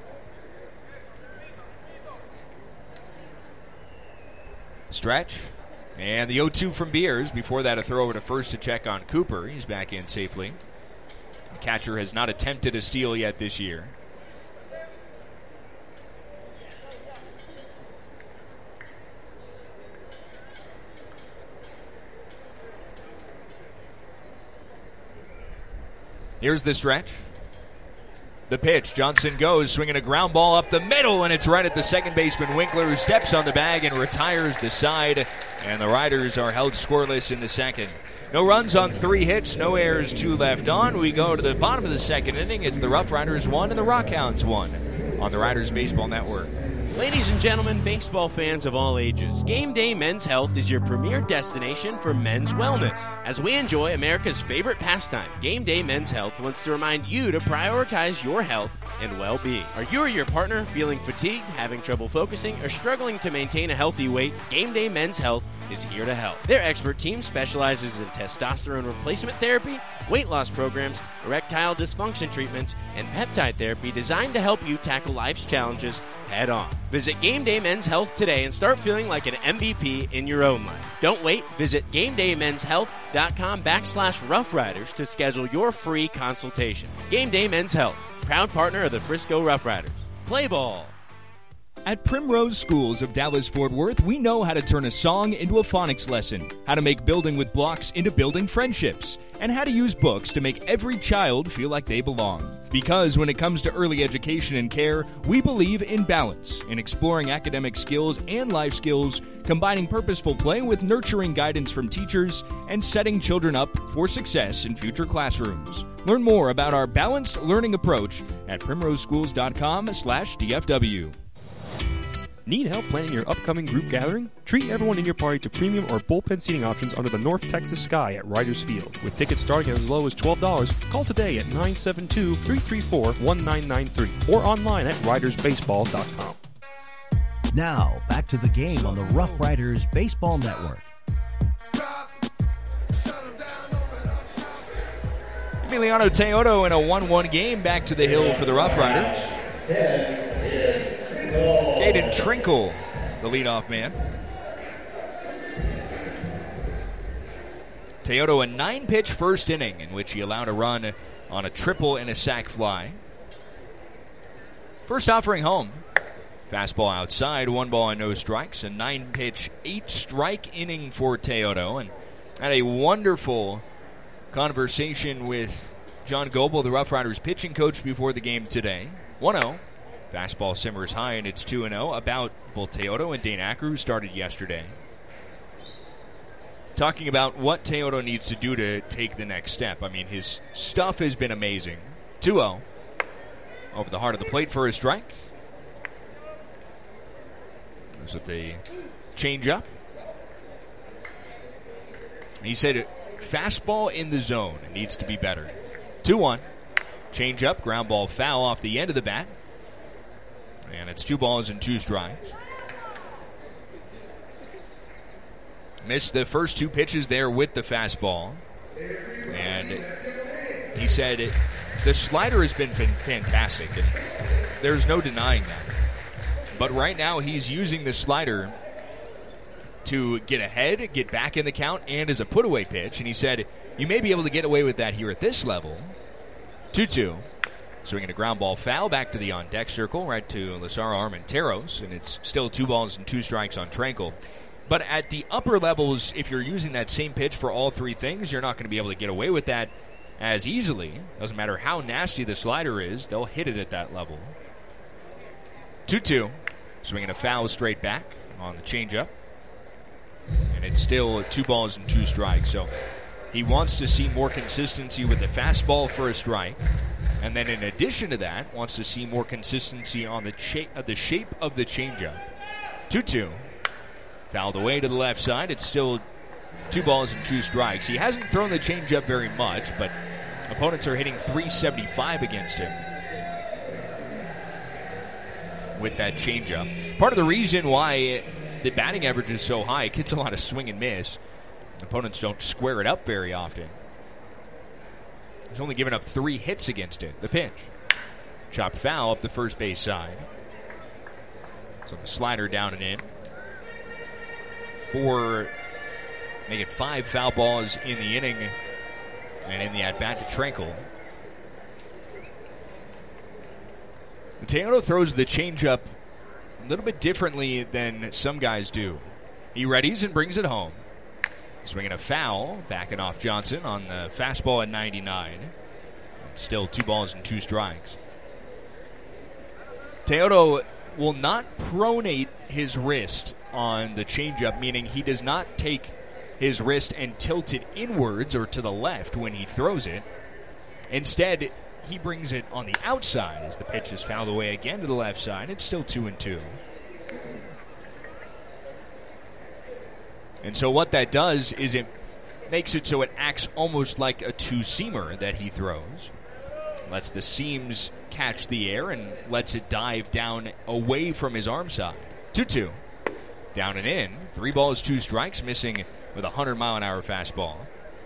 Stretch. And the oh two from Beers. Before that, a throw over to first to check on Cooper. He's back in safely. The catcher has not attempted a steal yet this year. Here's the stretch. The pitch. Johnson goes, swinging a ground ball up the middle, and it's right at the second baseman Winkler, who steps on the bag and retires the side. And the Riders are held scoreless in the second. No runs on three hits, no errors, two left on. We go to the bottom of the second inning. It's the Rough Riders one and the Rockhounds one on the Riders Baseball Network. Ladies and gentlemen, baseball fans of all ages, Game Day Men's Health is your premier destination for men's wellness. As we enjoy America's favorite pastime, Game Day Men's Health wants to remind you to prioritize your health and well-being. Are you or your partner feeling fatigued, having trouble focusing, or struggling to maintain a healthy weight? Game Day Men's Health is here to help. Their expert team specializes in testosterone replacement therapy, weight loss programs, erectile dysfunction treatments, and peptide therapy designed to help you tackle life's challenges head on. Visit Game Day Men's Health today and start feeling like an M V P in your own life. Don't wait. Visit GameDayMen'sHealth.com backslash Rough Riders to schedule your free consultation. Game Day Men's Health, proud partner of the Frisco Rough Riders. Play ball. At Primrose Schools of Dallas-Fort Worth, we know how to turn a song into a phonics lesson, how to make building with blocks into building friendships, and how to use books to make every child feel like they belong. Because when it comes to early education and care, we believe in balance, in exploring academic skills and life skills, combining purposeful play with nurturing guidance from teachers, and setting children up for success in future classrooms. Learn more about our balanced learning approach at primroseschools.com slash DFW. Need help planning your upcoming group gathering? Treat everyone in your party to premium or bullpen seating options under the North Texas sky at Riders Field. With tickets starting at as low as twelve dollars, call today at nine seven two, three three four, one nine nine three or online at riders baseball dot com. Now, back to the game on the Rough Riders Baseball Network. Emiliano Teodo in a one one game back to the hill for the Rough Riders. Caden Trinkle, the leadoff man. Teodo a nine-pitch first inning in which he allowed a run on a triple and a sac fly. First offering home. Fastball outside, one ball and no strikes. A nine-pitch, eight-strike inning for Teodo. And had a wonderful conversation with John Goebel, the Rough Riders pitching coach, before the game today. one oh. Fastball simmers high, and it's two and oh. About both Teodo and Dane Acker, who started yesterday. Talking about what Teodo needs to do to take the next step. I mean, his stuff has been amazing. two oh. Over the heart of the plate for a strike. Goes with the changeup. He said fastball in the zone. It needs to be better. two one. Changeup, ground ball foul off the end of the bat. And it's two balls and two strikes. Missed the first two pitches there with the fastball. And he said it, the slider has been fantastic, and there's no denying that. But right now he's using the slider to get ahead, get back in the count, and as a put-away pitch. And he said, you may be able to get away with that here at this level. two two. Swinging a ground ball foul back to the on-deck circle, right to Lazaro Armenteros, and it's still two balls and two strikes on Tranquil. But at the upper levels, if you're using that same pitch for all three things, you're not going to be able to get away with that as easily. Doesn't matter how nasty the slider is, they'll hit it at that level. two two. Swinging a foul straight back on the changeup. And it's still two balls and two strikes. So he wants to see more consistency with the fastball for a strike. And then in addition to that, wants to see more consistency on the, cha- uh, the shape of the changeup. two two. Fouled away to the left side. It's still two balls and two strikes. He hasn't thrown the changeup very much, but opponents are hitting three seventy-five against him with that changeup. Part of the reason why the batting average is so high, it gets a lot of swing and miss. Opponents don't square it up very often. He's only given up three hits against it. The pitch. Chopped foul up the first base side. So the slider down and in. Four, make it five foul balls in the inning. And in the at-bat to Tranquil. Teodo throws the changeup a little bit differently than some guys do. He readies and brings it home. Swinging a foul, backing off Johnson on the fastball at ninety-nine. It's still two balls and two strikes. Teodo will not pronate his wrist on the changeup, meaning he does not take his wrist and tilt it inwards or to the left when he throws it. Instead, he brings it on the outside as the pitch is fouled away again to the left side. It's still two and two. And so what that does is it makes it so it acts almost like a two-seamer that he throws. Lets the seams catch the air and lets it dive down away from his arm side. two two. Down and in. Three balls, two strikes, missing with a one hundred mile an hour fastball.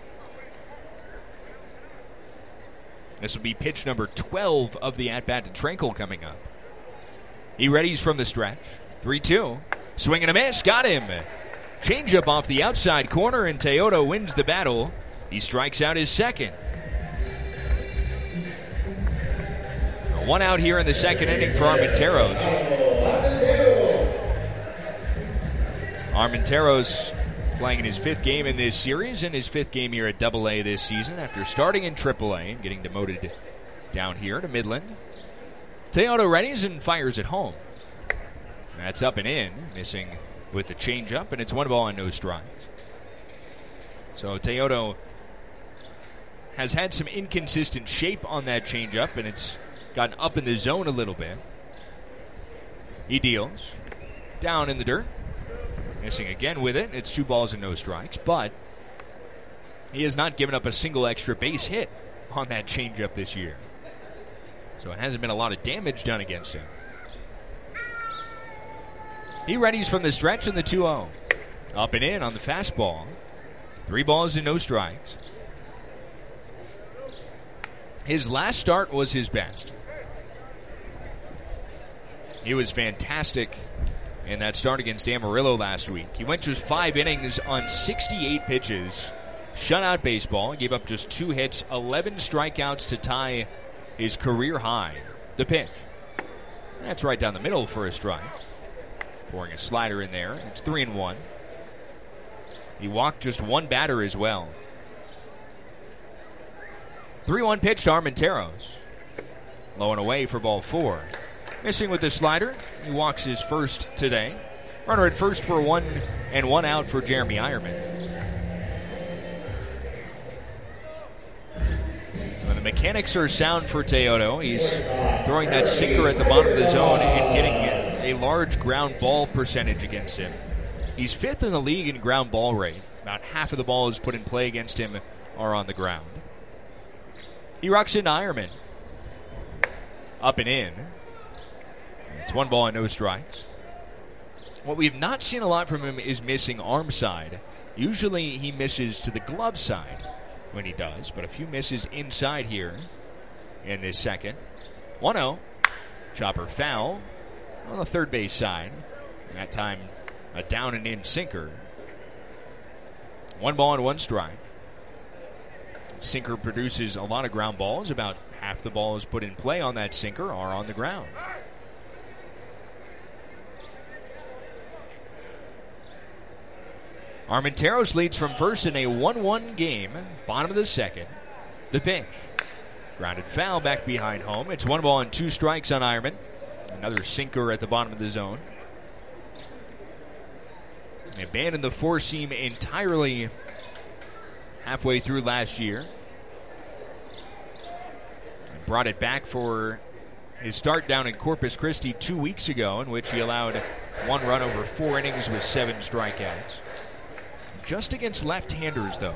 This will be pitch number twelve of the at-bat to Tranquil coming up. He readies from the stretch. three two. Swing and a miss. Got him. Changeup off the outside corner, and Teodo wins the battle. He strikes out his second. One out here in the second inning for Armenteros. Armenteros playing in his fifth game in this series and his fifth game here at Double A this season after starting in Triple A and getting demoted down here to Midland. Teodo readies and fires it home. That's up and in, missing with the changeup, and it's one ball and no strikes. So Teodo has had some inconsistent shape on that changeup, and it's gotten up in the zone a little bit. He deals. Down in the dirt. Missing again with it. It's two balls and no strikes, but he has not given up a single extra base hit on that changeup this year. So it hasn't been a lot of damage done against him. He readies from the stretch in the two oh. Up and in on the fastball. Three balls and no strikes. His last start was his best. He was fantastic in that start against Amarillo last week. He went just five innings on sixty-eight pitches. Shutout baseball. Gave up just two hits, eleven strikeouts to tie his career high. The pitch. That's right down the middle for a strike. Pouring a slider in there. It's three and one. He walked just one batter as well. three one pitch to Armenteros. Low and away for ball four. Missing with the slider. He walks his first today. Runner at first for one and one out for Jeremy Eierman. Well, the mechanics are sound for Teodo. He's throwing that sinker at the bottom of the zone and getting a large ground ball percentage against him. He's fifth in the league in ground ball rate. About half of the balls put in play against him are on the ground. He rocks into Eierman. Up and in. It's one ball and no strikes. What we've not seen a lot from him is missing arm side. Usually he misses to the glove side when he does, but a few misses inside here in this second. one oh. Chopper foul. on the third base side. And that time, a down and in sinker. One ball and one strike. Sinker produces a lot of ground balls. About half the balls put in play on that sinker are on the ground. Armenteros leads from first in a one one game. Bottom of the second. The pitch. Grounded foul back behind home. It's one ball and two strikes on Ironman. Another sinker at the bottom of the zone. They abandoned the four seam entirely halfway through last year. And brought it back for his start down in Corpus Christi two weeks ago, in which he allowed one run over four innings with seven strikeouts. Just against left-handers, though.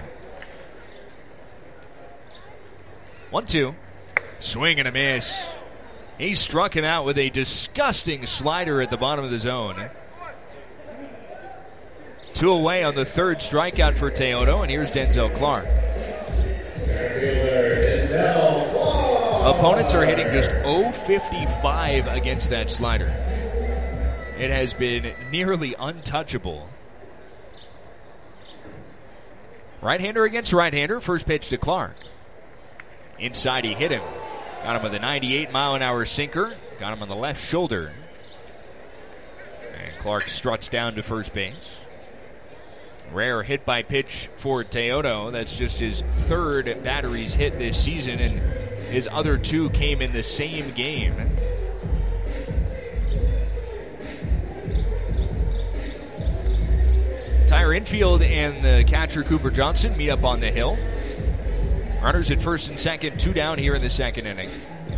one two. Swing and a miss. He struck him out with a disgusting slider at the bottom of the zone. Two away on the third strikeout for Teodo, and here's Denzel Clark. Opponents are hitting just oh fifty-five against that slider. It has been nearly untouchable. Right-hander against right-hander. First pitch to Clark. Inside, he hit him. Got him with a ninety-eight mile an hour sinker. Got him on the left shoulder. And Clark struts down to first base. Rare hit by pitch for Teodo. That's just his third batteries hit this season, and his other two came in the same game. Tyler Infield and the catcher Cooper Johnson meet up on the hill. Runners at first and second, two down here in the second inning.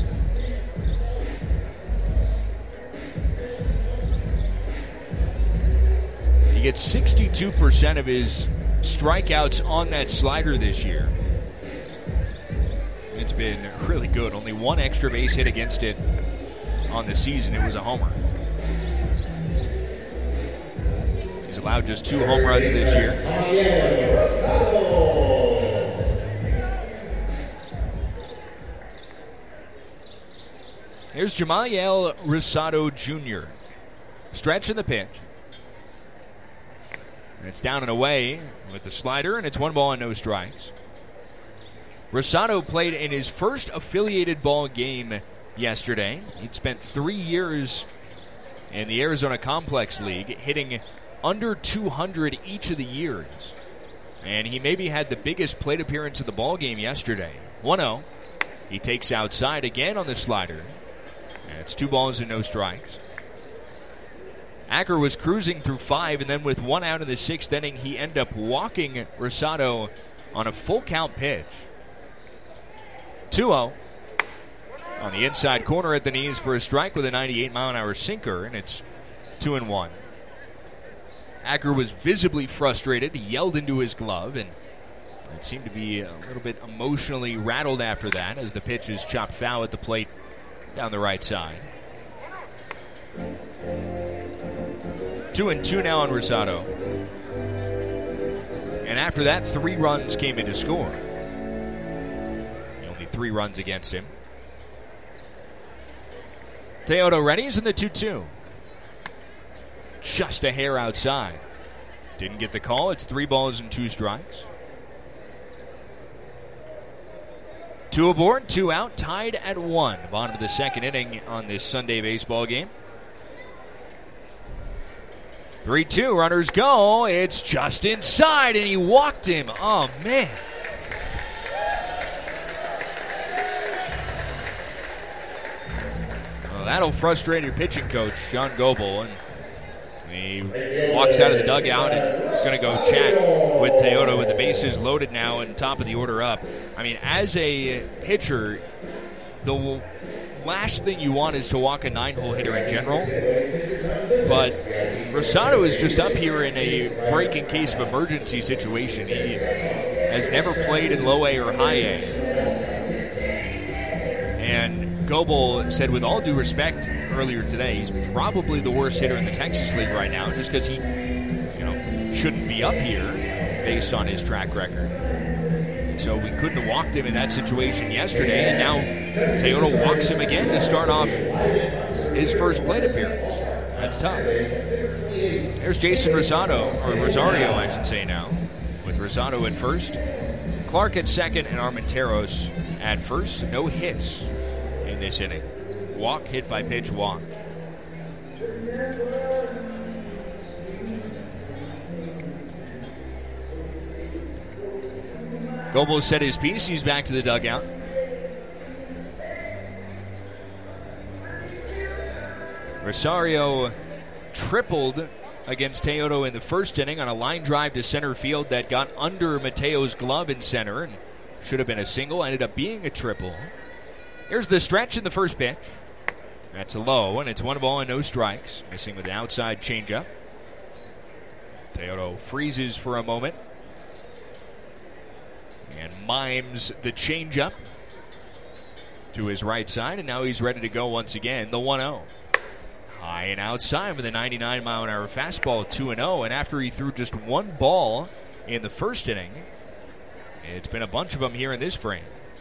He gets sixty-two percent of his strikeouts on that slider this year. It's been really good. Only one extra base hit against it on the season. It was a homer. He's allowed just two home runs this year. Here's Jamaliel Rosado Junior Stretch in the pitch. And it's down and away with the slider, and it's one ball and no strikes. Rosado played in his first affiliated ball game yesterday. He'd spent three years in the Arizona Complex League, hitting under two hundred each of the years. And he maybe had the biggest plate appearance of the ball game yesterday. one oh. He takes outside again on the slider. And it's two balls and no strikes. Acker was cruising through five, and then with one out in the sixth inning, he ended up walking Rosado on a full count pitch. two oh. On the inside corner at the knees for a strike with a ninety-eight mile an hour sinker, and it's two and one. Acker was visibly frustrated. He yelled into his glove, and it seemed to be a little bit emotionally rattled after that as the pitch is chopped foul at the plate down the right side. Two and two now on Rosado. And after that, three runs came in to score. Only three runs against him. Teodo readies in the two two. Just a hair outside. Didn't get the call. It's three balls and two strikes. Two aboard, two out, tied at one. Bottom of the second inning on this Sunday baseball game. three two, runners go. It's just inside, and he walked him. Oh, man. Well, that'll frustrate your pitching coach, John Goebel. And he walks out of the dugout and is going to go chat with Teodo with the bases loaded now and top of the order up. I mean, as a pitcher, the last thing you want is to walk a nine-hole hitter in general. But Rosado is just up here in a break in case of emergency situation. He has never played in low A or high A. And Goebel said, with all due respect, earlier today, he's probably the worst hitter in the Texas League right now, just because he, you know, shouldn't be up here based on his track record. So we couldn't have walked him in that situation yesterday, and now Teodo walks him again to start off his first plate appearance. That's tough. There's Jason Rosado, or Rosario, I should say now, with Rosado at first, Clark at second, and Armenteros at first. No hits in this inning. Walk, hit by pitch, walk. Goble said his piece. He's back to the dugout. Rosario tripled against Teodo in the first inning on a line drive to center field that got under Mateo's glove in center and should have been a single. Ended up being a triple. Here's the stretch in the first pitch. That's a low, and it's one ball and no strikes. Missing with the outside changeup. Teodo freezes for a moment and mimes the changeup to his right side, and now he's ready to go once again. The one oh. High and outside with a ninety-nine mile an hour fastball, two and oh, and after he threw just one ball in the first inning, it's been a bunch of them here in this frame.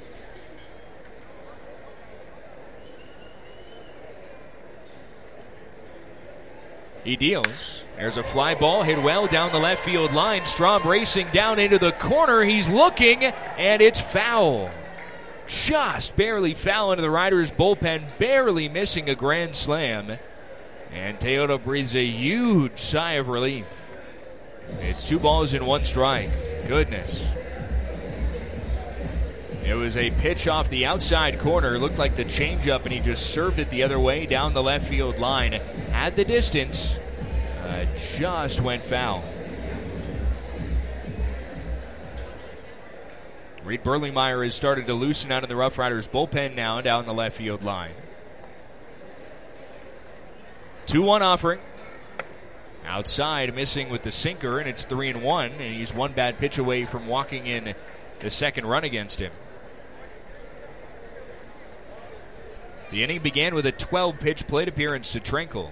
He deals. There's a fly ball hit well down the left field line. Straub racing down into the corner. He's looking, and it's foul. Just barely foul into the Riders' bullpen, barely missing a grand slam. And Teodo breathes a huge sigh of relief. It's two balls and one strike. Goodness. It was a pitch off the outside corner. It looked like the changeup, and he just served it the other way down the left field line. Had the distance, uh, just went foul. Reed Berlingmeyer has started to loosen out of the Rough Riders bullpen now down the left field line. two one offering. Outside, missing with the sinker, and it's three and one, and he's one bad pitch away from walking in the second run against him. The inning began with a twelve-pitch plate appearance to Trinkle.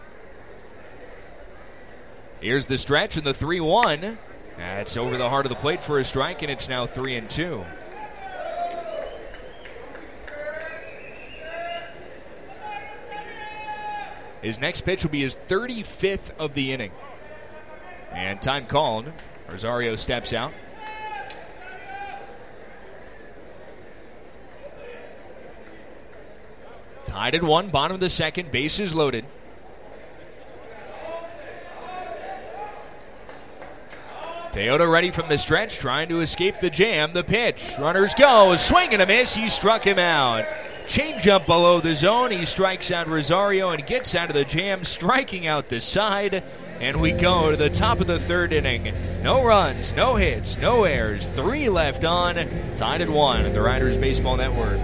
Here's the stretch and the three one. That's over the heart of the plate for a strike, and it's now three and two. His next pitch will be his thirty-fifth of the inning. And time called. Rosario steps out. Tied at one, bottom of the second, bases loaded. Teodo ready from the stretch, trying to escape the jam. The pitch, runners go, a swing and a miss. He struck him out. Changeup below the zone. He strikes out Rosario and gets out of the jam, striking out the side. And we go to the top of the third inning. No runs, no hits, no errors. Three left on. Tied at one at the Riders Baseball Network.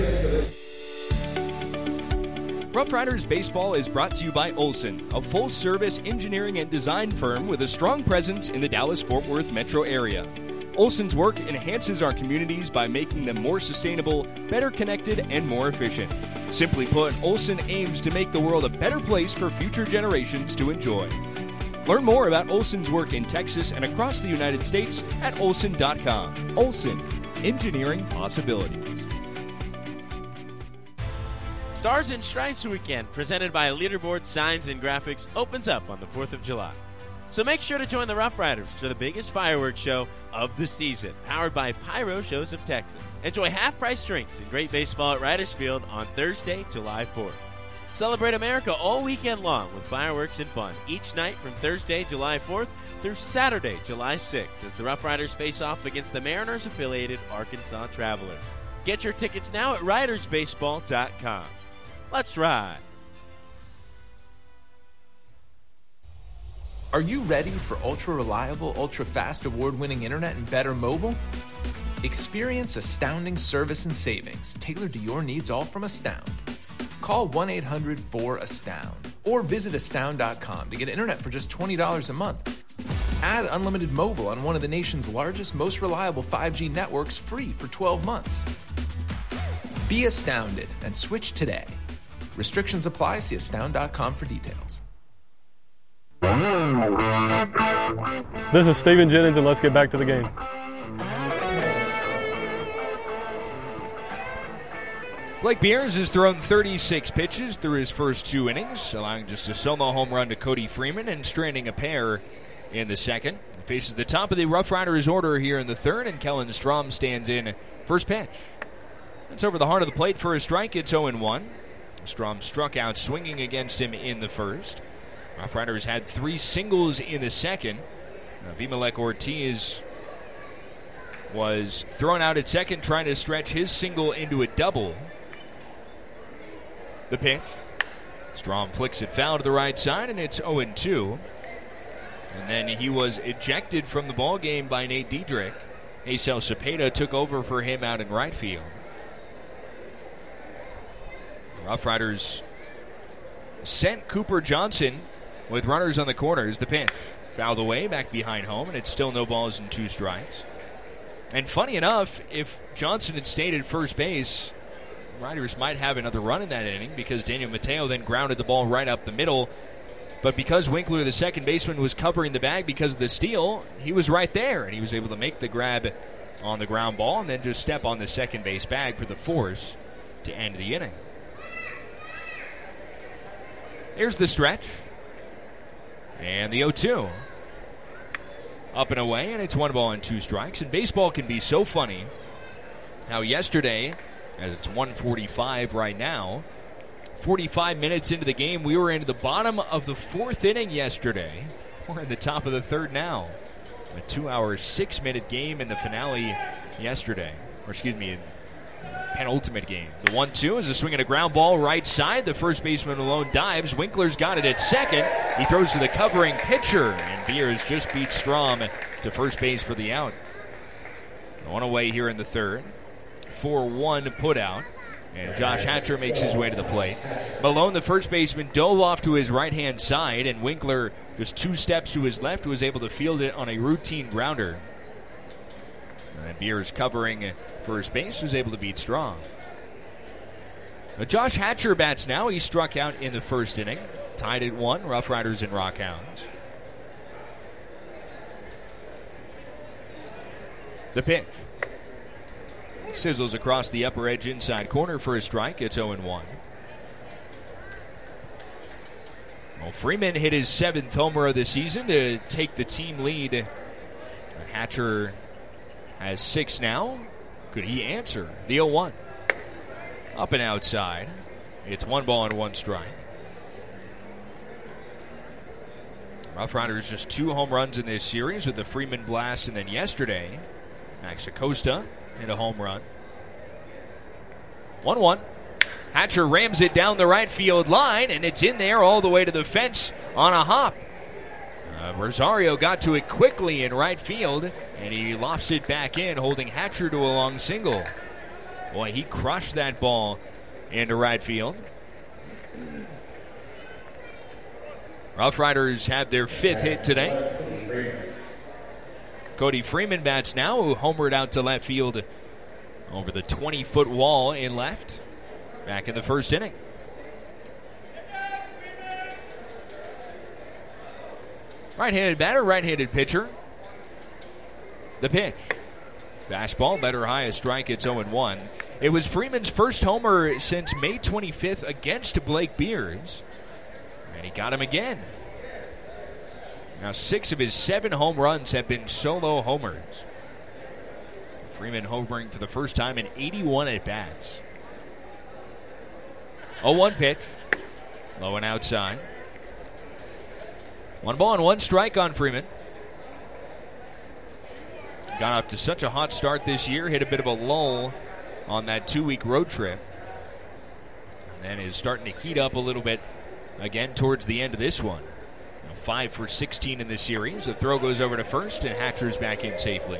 Rough Riders Baseball is brought to you by Olson, a full-service engineering and design firm with a strong presence in the Dallas-Fort Worth metro area. Olson's work enhances our communities by making them more sustainable, better connected, and more efficient. Simply put, Olson aims to make the world a better place for future generations to enjoy. Learn more about Olson's work in Texas and across the United States at olson dot com. Olson, engineering possibilities. Stars and Stripes Weekend, presented by Leaderboard Signs and Graphics, opens up on the fourth of July. So make sure to join the Rough Riders for the biggest fireworks show of the season, powered by Pyro Shows of Texas. Enjoy half-price drinks and great baseball at Riders Field on Thursday, July fourth. Celebrate America all weekend long with fireworks and fun, each night from Thursday, July fourth through Saturday, July sixth, as the Rough Riders face off against the Mariners-affiliated Arkansas Travelers. Get your tickets now at riders baseball dot com. Let's ride. Are you ready for ultra-reliable, ultra-fast, award-winning internet and better mobile? Experience astounding service and savings tailored to your needs, all from Astound. Call one eight hundred four astound or visit astound dot com to get internet for just twenty dollars a month. Add unlimited mobile on one of the nation's largest, most reliable five G networks free for twelve months. Be astounded and switch today. Restrictions apply. See astound dot com for details. This is Steven Jennings, and let's get back to the game. Blake Beers has thrown thirty-six pitches through his first two innings, allowing just a solo home run to Cody Freeman and stranding a pair in the second. He faces the top of the Rough Riders order here in the third, and Kellen Strom stands in first pitch. It's over the heart of the plate for a strike. It's oh and one. Strom struck out swinging against him in the first. Rough Riders had three singles in the second. Now, Vimalek Ortiz was thrown out at second, trying to stretch his single into a double. The pitch. Strom flicks it foul to the right side, and it's oh and two. And then he was ejected from the ball game by Nate Diedrich. Acel Cepeda took over for him out in right field. The Rough Riders sent Cooper Johnson with runners on the corners. The pitch. Fouled away, back behind home, and it's still no balls and two strikes. And funny enough, if Johnson had stayed at first base, Riders might have another run in that inning because Daniel Mateo then grounded the ball right up the middle. But because Winkler, the second baseman, was covering the bag because of the steal, he was right there, and he was able to make the grab on the ground ball and then just step on the second base bag for the force to end the inning. Here's the stretch. And the oh two. Up and away, and it's one ball and two strikes. And baseball can be so funny. How yesterday, as it's one forty-five right now, forty-five minutes into the game, we were into the bottom of the fourth inning yesterday. We're in the top of the third now. A two-hour, six-minute game in the finale yesterday. Or excuse me, penultimate game. The one two is a swing and a ground ball right side. The first baseman alone dives. Winkler's got it at second. He throws to the covering pitcher, and Beers just beats Strom to first base for the out. One away here in the third. four one put out. And Josh Hatcher makes his way to the plate. Malone, the first baseman, dove off to his right-hand side, and Winkler, just two steps to his left, was able to field it on a routine grounder. And Beers, covering first base, was able to beat Strom. Now Josh Hatcher bats now. He struck out in the first inning. Tied at one, Rough Riders and Rockhounds. The pitch. Sizzles across the upper edge inside corner for a strike. It's oh and one. Well, Freeman hit his seventh homer of the season to take the team lead. Hatcher has six now. Could he answer? The oh one. Up and outside. It's one ball and one strike. Rough Riders just two home runs in this series with the Freeman blast, and then yesterday, Max Acosta hit a home run. one one. Hatcher rams it down the right field line, and it's in there all the way to the fence on a hop. Uh, Rosario got to it quickly in right field, and he lofts it back in, holding Hatcher to a long single. Boy, he crushed that ball into right field. Rough Riders have their fifth hit today. Cody Freeman bats now, who homered out to left field over the twenty-foot wall in left, back in the first inning. Right-handed batter, right-handed pitcher. The pitch. Fastball, better high, a strike, it's oh and one. It was Freeman's first homer since May twenty-fifth against Blake Beers, and he got him again. Now six of his seven home runs have been solo homers. Freeman homering for the first time in eighty-one at-bats. oh one pitch. Low and outside. One ball and one strike on Freeman. Got off to such a hot start this year. Hit a bit of a lull on that two-week road trip. And then is starting to heat up a little bit again towards the end of this one. Now five for sixteen in this series. The throw goes over to first, and Hatcher's back in safely.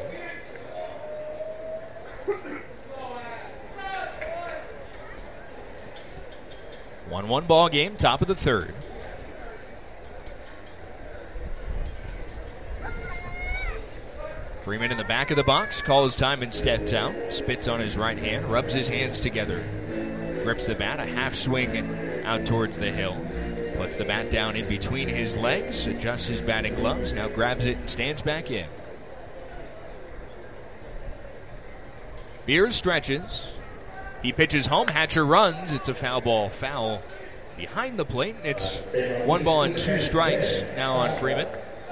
one one ball game, top of the third. Freeman in the back of the box, calls time and steps out. Spits on his right hand, rubs his hands together. Grips the bat, a half swing out towards the hill. Puts the bat down in between his legs, adjusts his batting gloves, now grabs it and stands back in. Beers stretches. He pitches home. Hatcher runs. It's a foul ball. Foul behind the plate. It's one ball and two strikes now on Freeman.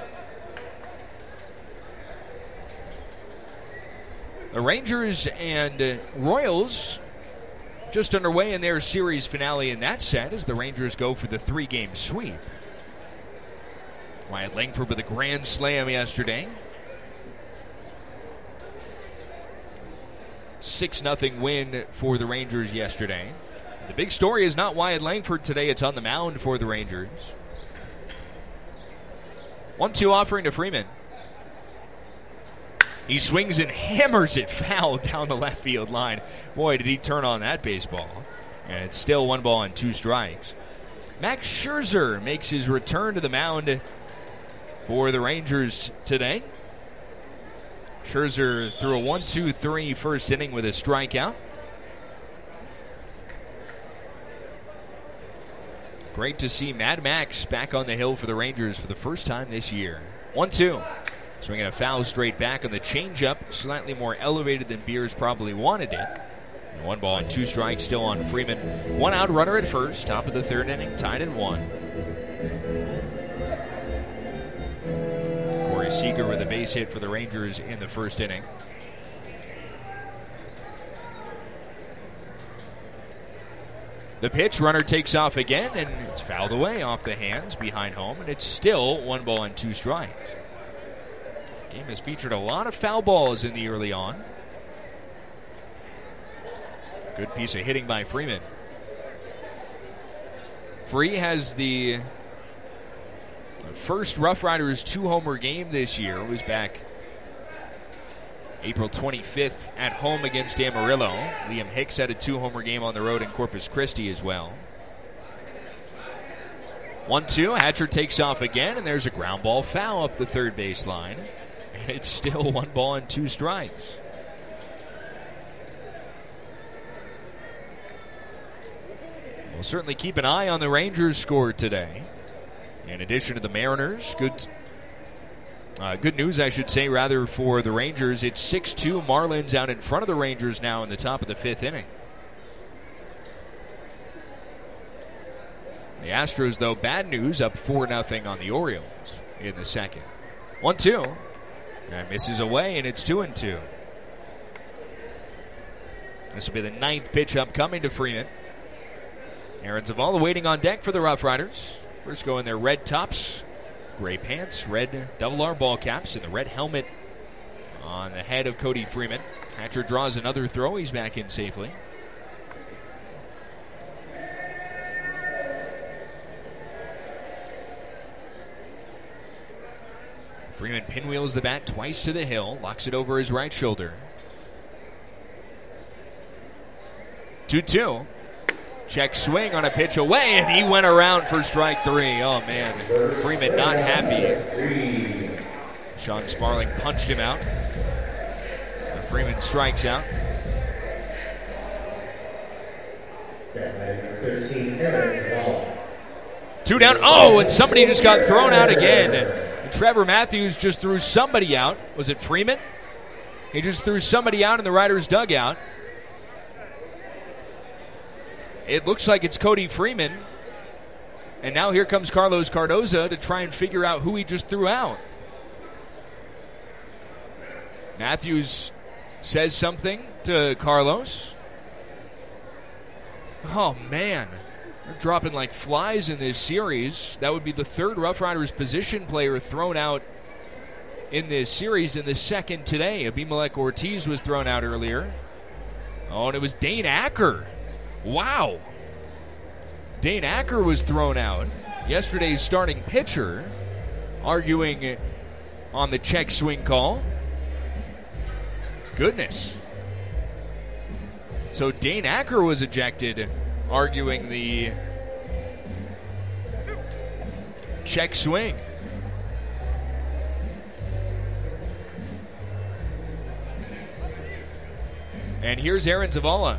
The Rangers and Royals just underway in their series finale in that set as the Rangers go for the three-game sweep. Wyatt Langford with a grand slam yesterday. six nothing win for the Rangers yesterday. The big story is not Wyatt Langford today. It's on the mound for the Rangers. one two offering to Freeman. He swings and hammers it foul down the left field line. Boy, did he turn on that baseball. And it's still one ball and two strikes. Max Scherzer makes his return to the mound for the Rangers today. Scherzer threw a one two three first inning with a strikeout. Great to see Mad Max back on the hill for the Rangers for the first time this year. one two. Swinging a foul straight back on the changeup, slightly more elevated than Beers probably wanted it. And one ball and two strikes still on Freeman. One out runner at first, top of the third inning, tied at one. Corey Seager with a base hit for the Rangers in the first inning. The pitch, runner takes off again, and it's fouled away off the hands behind home, and it's still one ball and two strikes. Game has featured a lot of foul balls in the early on. Good piece of hitting by Freeman. Free has the first Rough Riders two-homer game this year. It was back April twenty-fifth at home against Amarillo. Liam Hicks had a two-homer game on the road in Corpus Christi as well. one two, Hatcher takes off again, and there's a ground ball foul up the third base line. And it's still one ball and two strikes. We'll certainly keep an eye on the Rangers' score today. In addition to the Mariners, good uh, good news, I should say, rather, for the Rangers. It's six two. Marlins out in front of the Rangers now in the top of the fifth inning. The Astros, though, bad news, up four nothing on the Orioles in the second. one two. That misses away, and it's two and two. This will be the ninth pitch upcoming to Freeman. Aaron Zavala waiting on deck for the Rough Riders. First go in their red tops, gray pants, red double R ball caps, and the red helmet on the head of Cody Freeman. Hatcher draws another throw. He's back in safely. Freeman pinwheels the bat twice to the hill, locks it over his right shoulder. two two. Check swing on a pitch away, and he went around for strike three. Oh, man. Freeman not happy. Sean Sparling punched him out. And Freeman strikes out. Two down. Oh, and somebody just got thrown out again. And Trevor Matthews just threw somebody out. Was it Freeman? He just threw somebody out in the Riders' dugout. It looks like it's Cody Freeman. And now here comes Carlos Cardoza to try and figure out who he just threw out. Matthews says something to Carlos. Oh, man. They're dropping like flies in this series. That would be the third Rough Riders position player thrown out in this series, and the second today. Abimelech Ortiz was thrown out earlier. Oh, and it was Dane Acker. Wow. Dane Acker was thrown out. Yesterday's starting pitcher arguing on the check swing call. Goodness. So Dane Acker was ejected, arguing the check swing. And here's Aaron Zavala.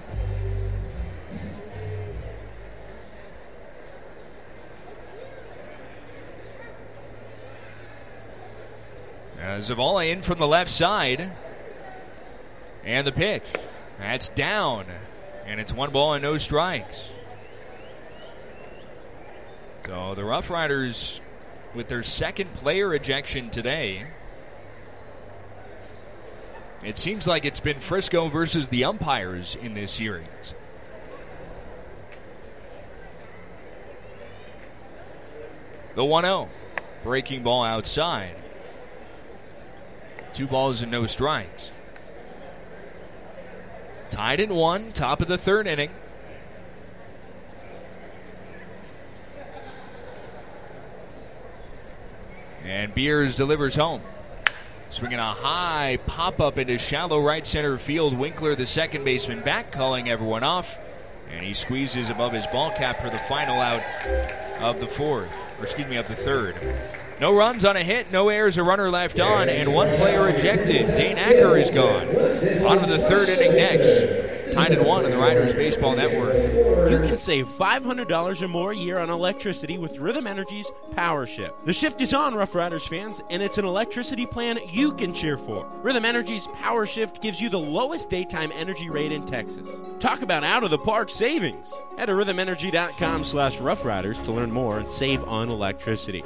Uh, Zavala in from the left side. And the pitch. That's down. And it's one ball and no strikes. So the Rough Riders, with their second player ejection today, it seems like it's been Frisco versus the umpires in this series. The one oh. Breaking ball outside. Two balls and no strikes. Tied in one, top of the third inning. And Beers delivers home. Swinging a high pop-up into shallow right center field. Winkler, the second baseman, back, calling everyone off. And he squeezes above his ball cap for the final out of the fourth. Or excuse me, of the third. No runs on a hit, no errors, a runner left on, and one player ejected. Dane Acker is gone. On to the third inning next. Tied at one on the Riders Baseball Network. You can save five hundred dollars or more a year on electricity with Rhythm Energy's Power Shift. The shift is on, Rough Riders fans, and it's an electricity plan you can cheer for. Rhythm Energy's Power Shift gives you the lowest daytime energy rate in Texas. Talk about out-of-the-park savings. Head to rhythm energy dot com slash rough riders to learn more and save on electricity.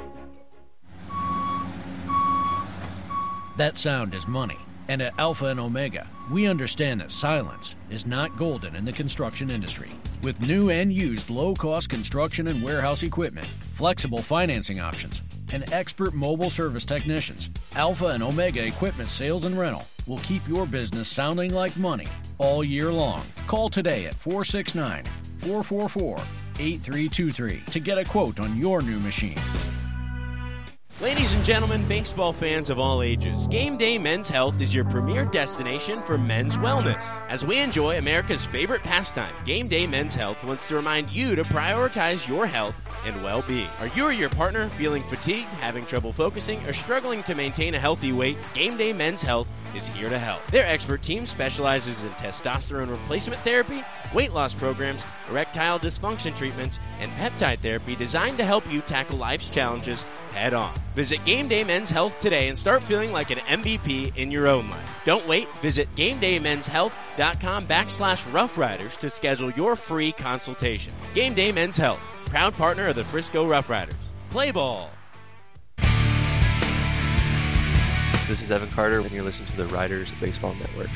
That sound is money. And at Alpha and Omega, we understand that silence is not golden in the construction industry. With new and used low-cost construction and warehouse equipment, flexible financing options, and expert mobile service technicians, Alpha and Omega Equipment Sales and Rental will keep your business sounding like money all year long. Call today at four six nine, four four four, eight three two three to get a quote on your new machine. Ladies and gentlemen, baseball fans of all ages, Game Day Men's Health is your premier destination for men's wellness. As we enjoy America's favorite pastime, Game Day Men's Health wants to remind you to prioritize your health and well-being. Are you or your partner feeling fatigued, having trouble focusing, or struggling to maintain a healthy weight? Game Day Men's Health is here to help. Their expert team specializes in testosterone replacement therapy, weight loss programs, erectile dysfunction treatments, and peptide therapy designed to help you tackle life's challenges head on. Visit Game Day Men's Health today and start feeling like an M V P in your own life. Don't wait. Visit game day men's health dot com backslash Rough Riders to schedule your free consultation. Game Day Men's Health, proud partner of the Frisco Rough Riders. Play ball. This is Evan Carter, and you're listening to the Riders Baseball Network.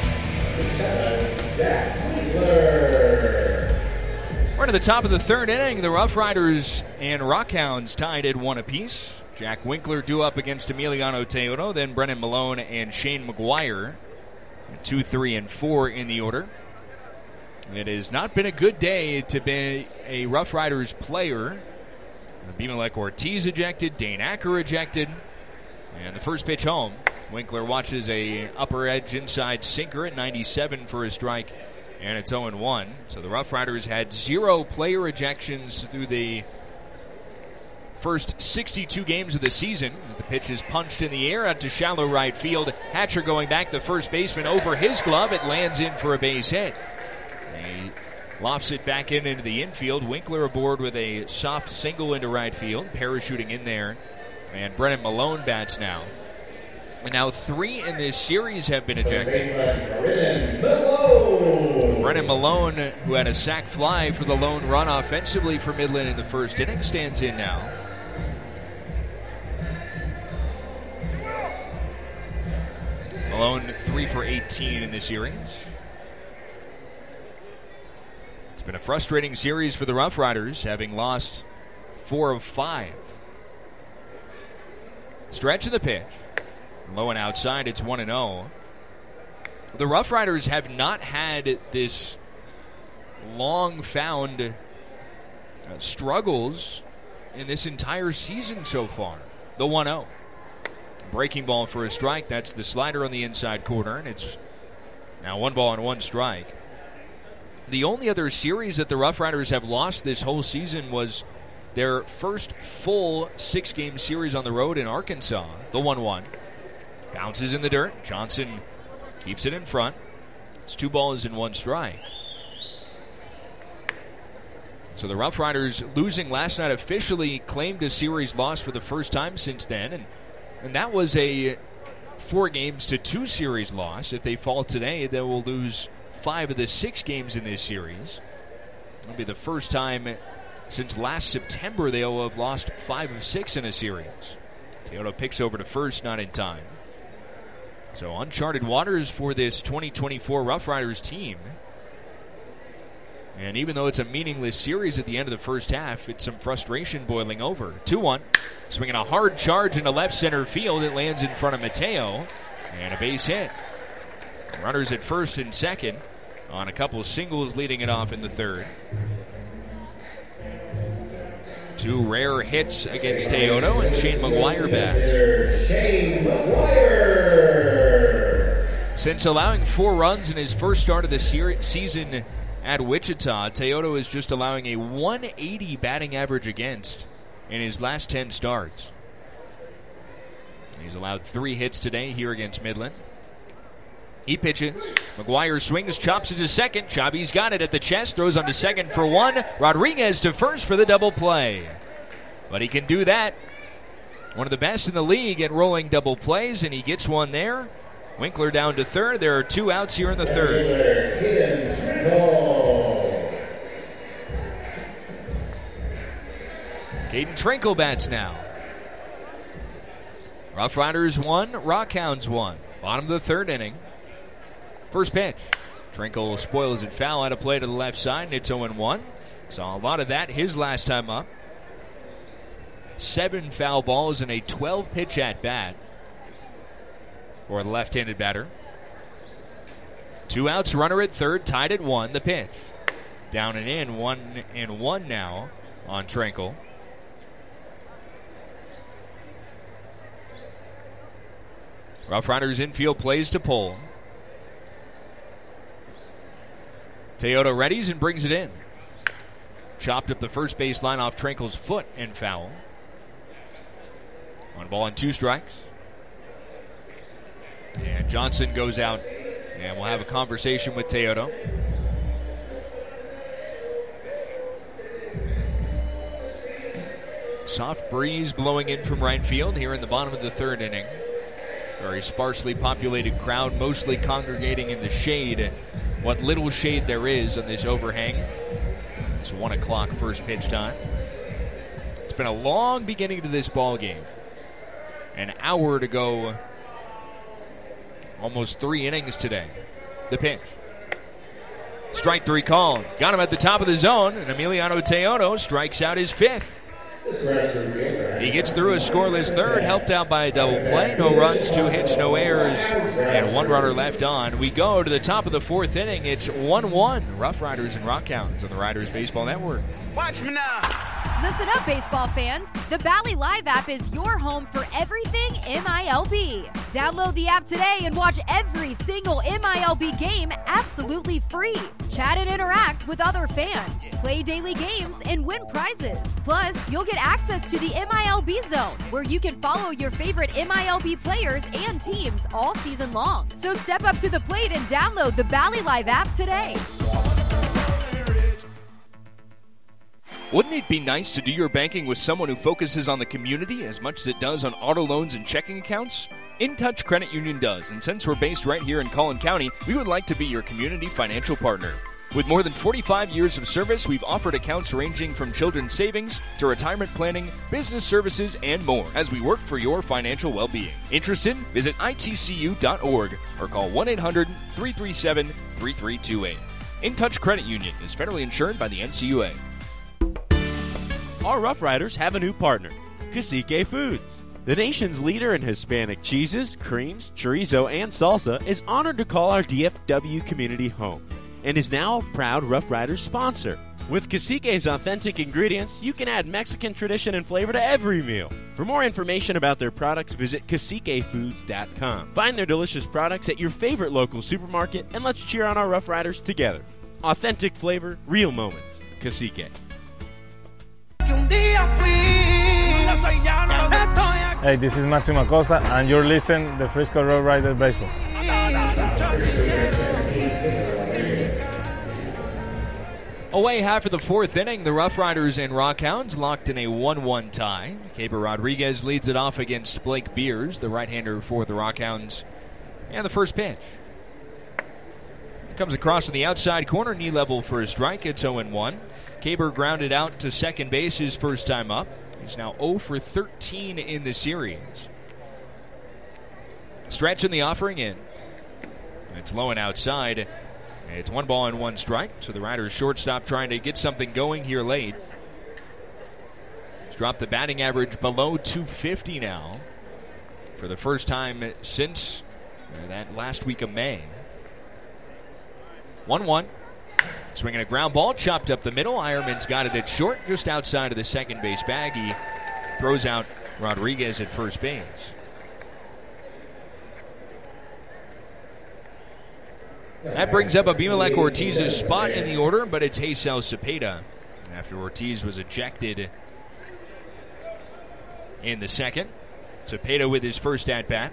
We're to the top of the third inning. The Rough Riders and Rockhounds tied at one apiece. Jack Winkler due up against Emiliano Teodo, then Brennan Malone and Shane McGuire. Two, three, and four in the order. It has not been a good day to be a Rough Riders player. Abimelech Ortiz ejected, Dane Acker ejected. And the first pitch home, Winkler watches a upper edge inside sinker at ninety-seven for a strike, and it's oh and one. So the Rough Riders had zero player ejections through the first sixty-two games of the season as the pitch is punched in the air out to shallow right field. Hatcher going back, the first baseman over his glove. It lands in for a base hit. He lofts it back in into the infield. Winkler aboard with a soft single into right field, parachuting in there. And Brennan Malone bats now. And now three in this series have been ejected. Brennan Malone, who had a sac fly for the lone run offensively for Midland in the first inning, stands in now. Malone three for eighteen in this series. It's been a frustrating series for the Rough Riders, having lost four of five. Stretch of the pitch. Low and outside, it's one and oh. The Rough Riders have not had this long-found uh, struggles in this entire season so far. The one oh. Breaking ball for a strike. That's the slider on the inside corner, and it's now one ball and one strike. The only other series that the Rough Riders have lost this whole season was their first full six-game series on the road in Arkansas. The one one. Bounces in the dirt. Johnson keeps it in front. It's two balls and one strike. So the Rough Riders, losing last night, officially claimed a series loss for the first time since then. And, and that was a four games to two series loss. If they fall today, they will lose five of the six games in this series. It'll be the first time since last September they will have lost five of six in a series. Teodo picks over to first, not in time. So uncharted waters for this twenty twenty-four Rough Riders team. And even though it's a meaningless series at the end of the first half, it's some frustration boiling over. two one. Swinging a hard charge into left center field. It lands in front of Mateo. And a base hit. Runners at first and second on a couple of singles leading it off in the third. Two rare hits against Teodo, and Shane McGuire bats. Shane McGuire. Since allowing four runs in his first start of the ser- season at Wichita, Teodo is just allowing a one eighty batting average against in his last ten starts. He's allowed three hits today here against Midland. He pitches. McGuire swings, chops it to second. Chavi's got it at the chest, throws on to second for one. Rodriguez to first for the double play. But he can do that. One of the best in the league at rolling double plays, and he gets one there. Winkler down to third. There are two outs here in the third. Caden Trinkle bats now. Rough Riders one, Rockhounds one. Bottom of the third inning. First pitch. Trinkle spoils it foul out of play to the left side, and it's oh one. Saw a lot of that his last time up. Seven foul balls and a twelve-pitch at-bat for the left-handed batter. Two outs, runner at third, tied at one. The pitch. Down and in, one and one now on Trinkle. Rough Riders infield plays to pull. Teodo readies and brings it in. Chopped up the first base line off Trinkle's foot and foul. One ball and two strikes. And Johnson goes out, and we'll have a conversation with Teodo. Soft breeze blowing in from right field here in the bottom of the third inning. Very sparsely populated crowd, mostly congregating in the shade. What little shade there is on this overhang. It's one o'clock first pitch time. It's been a long beginning to this ball game. An hour to go. Almost three innings today. The pitch. Strike three called. Got him at the top of the zone, and Emiliano Teodo strikes out his fifth. He gets through a scoreless third, helped out by a double play. No runs, two hits, no errors, and one runner left on. We go to the top of the fourth inning. It's one one. Rough Riders and Rockhounds on the Riders Baseball Network. Watch me now. Listen up, baseball fans. The Bally Live app is your home for everything M I L B. Download the app today and watch every single M I L B game absolutely free. Chat and interact with other fans. Play daily games and win prizes. Plus, you'll get access to the M I L B Zone, where you can follow your favorite M I L B players and teams all season long. So step up to the plate and download the Bally Live app today. Wouldn't it be nice to do your banking with someone who focuses on the community as much as it does on auto loans and checking accounts? InTouch Credit Union does, and since we're based right here in Collin County, we would like to be your community financial partner. With more than forty-five years of service, we've offered accounts ranging from children's savings to retirement planning, business services, and more as we work for your financial well-being. Interested? Visit I T C U dot org or call one eight hundred, three three seven, three three two eight. InTouch Credit Union is federally insured by the N C U A. Our Rough Riders have a new partner, Cacique Foods. The nation's leader in Hispanic cheeses, creams, chorizo, and salsa is honored to call our D F W community home and is now a proud Rough Riders sponsor. With Cacique's authentic ingredients, you can add Mexican tradition and flavor to every meal. For more information about their products, visit cacique foods dot com. Find their delicious products at your favorite local supermarket, and let's cheer on our Rough Riders together. Authentic flavor, real moments. Cacique. Hey, this is Maximo Acosta, and you're listening to Frisco Rough Riders Baseball. Away half of the fourth inning, the Rough Riders and Rockhounds locked in a one one tie. Caber Rodriguez leads it off against Blake Beers, the right-hander for the Rockhounds. And the first pitch. Comes across to the outside corner, knee level for a strike. It's oh and one. Kaber grounded out to second base his first time up. He's now oh for thirteen in the series. Stretch in the offering in. It's low and outside. It's one ball and one strike. So the Riders shortstop trying to get something going here late. He's dropped the batting average below two fifty now for the first time since that last week of May. one one. Swinging a ground ball, chopped up the middle. Eierman's got it at short, just outside of the second base bag. He throws out Rodriguez at first base. That brings up Abimelec Ortiz's spot in the order, but it's Haysel Cepeda after Ortiz was ejected in the second. Cepeda with his first at-bat.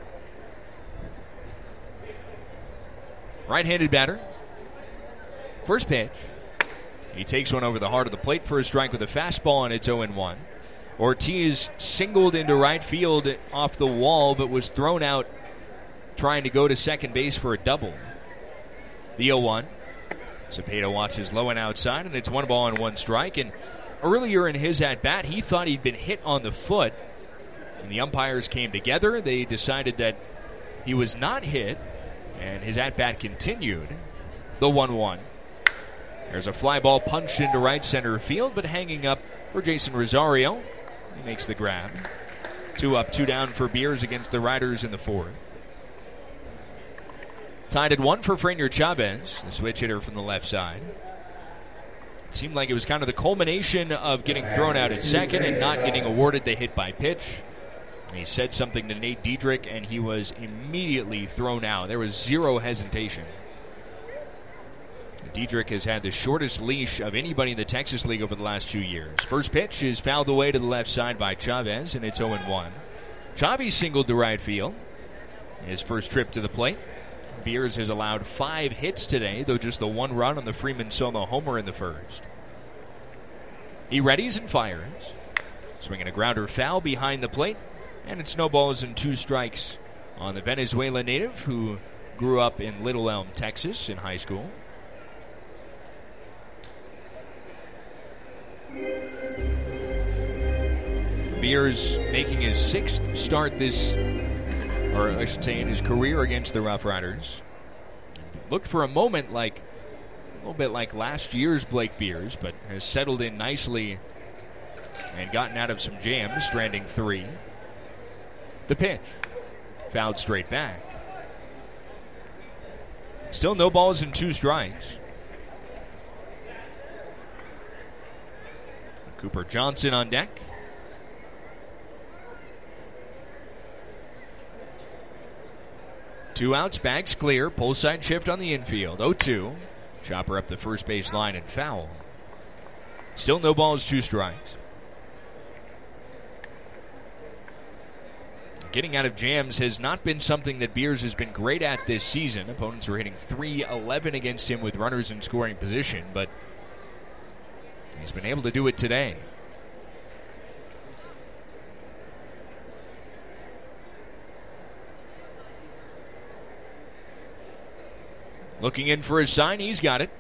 Right-handed batter. First pitch. He takes one over the heart of the plate for a strike with a fastball, and it's oh and one. Ortiz singled into right field off the wall, but was thrown out trying to go to second base for a double. The oh one. Cepeda watches low and outside, and it's one ball and one strike. And earlier in his at-bat, he thought he'd been hit on the foot, and the umpires came together. They decided that he was not hit, and his at-bat continued. The one one. There's a fly ball punched into right center field, but hanging up for Jason Rosario. He makes the grab. Two up, two down for Beers against the Riders in the fourth. Tied at one for Franier Chavez, the switch hitter from the left side. It seemed like it was kind of the culmination of getting thrown out at second and not getting awarded the hit by pitch. He said something to Nate Diedrich, and he was immediately thrown out. There was zero hesitation. Diedrich has had the shortest leash of anybody in the Texas League over the last two years. First pitch is fouled away to the left side by Chavez, and it's oh and one. Chavez singled to right field. His first trip to the plate. Beers has allowed five hits today, though just the one run on the Freeman solo homer in the first. He readies and fires. Swinging a grounder foul behind the plate, and it's no balls and two strikes on the Venezuela native who grew up in Little Elm, Texas in high school. Beers making his sixth start this, or I should say in his career against the Rough Riders. Looked for a moment like, a little bit like last year's Blake Beers, but has settled in nicely and gotten out of some jams, stranding three. The pitch, fouled straight back. Still no balls and two strikes. Cooper Johnson on deck. Two outs, bags clear, pull side shift on the infield. oh two. Chopper up the first base line and foul. Still no balls, two strikes. Getting out of jams has not been something that Beers has been great at this season. Opponents are hitting three eleven against him with runners in scoring position, but he's been able to do it today. Looking in for his sign, he's got it.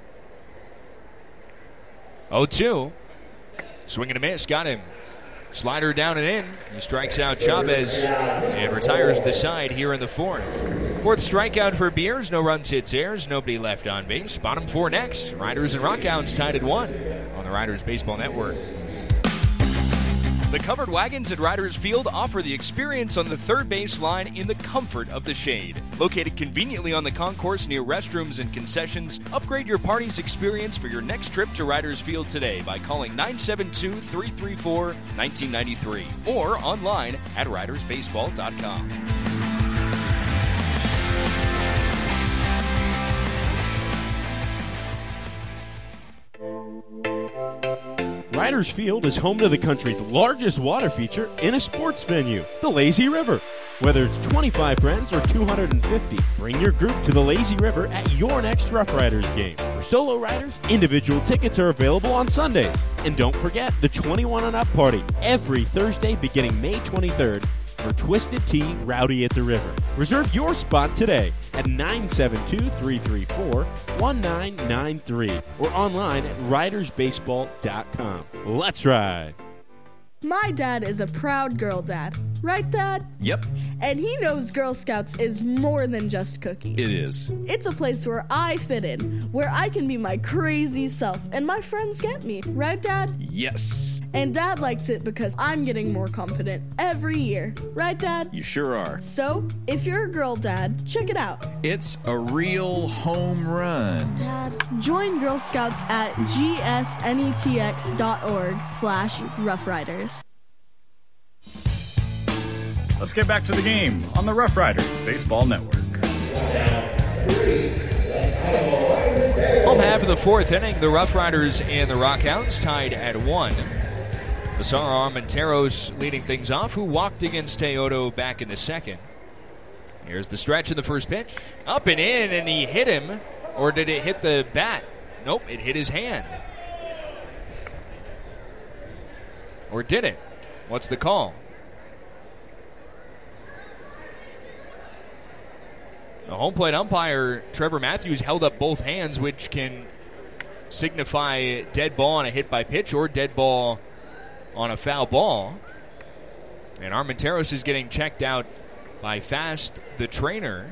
oh two. Swing and a miss, got him. Slider down and in. He strikes out Chavez and retires the side here in the fourth. Fourth strikeout for Beers. No runs, hits, errors. Nobody left on base. Bottom four next. Riders and Rockhounds tied at one on the Riders Baseball Network. The covered wagons at Riders Field offer the experience on the third base line in the comfort of the shade. Located conveniently on the concourse near restrooms and concessions, upgrade your party's experience for your next trip to Riders Field today by calling nine seven two, three three four, one nine nine three or online at riders baseball dot com. Riders Field is home to the country's largest water feature in a sports venue, the Lazy River. Whether it's twenty-five friends or two hundred fifty, bring your group to the Lazy River at your next Rough Riders game. For solo riders, individual tickets are available on Sundays. And don't forget the twenty-one and up party every Thursday beginning May twenty-third for Twisted Tea Rowdy at the River. Reserve your spot today at nine seven two, three three four, one nine nine three or online at riders baseball dot com. Let's ride! My dad is a proud girl dad. Right, Dad? Yep, And he knows Girl Scouts is more than just cookies. it is. It's a place where I fit in, where I can be my crazy self, and my friends get me. Right, Dad? Yes, And Dad likes it because I'm getting more confident every year. Right, Dad? you sure are. So, if you're a girl dad, check it out. It's a real home run. Dad, join Girl Scouts at gsnetx dot org slash Rough Riders. Let's get back to the game on the Rough Riders Baseball Network. Home half of the fourth inning, the Rough Riders and the Rockhounds tied at one. Massaro Armenteros leading things off, who walked against Teodo back in the second. Here's the stretch of the first pitch. Up and in, and he hit him. Or did it hit the bat? Nope, it hit his hand. Or did it? What's the call? The home plate umpire, Trevor Matthews, held up both hands, which can signify dead ball on a hit by pitch or dead ball on a foul ball. And Armenteros is getting checked out by Fast, the trainer.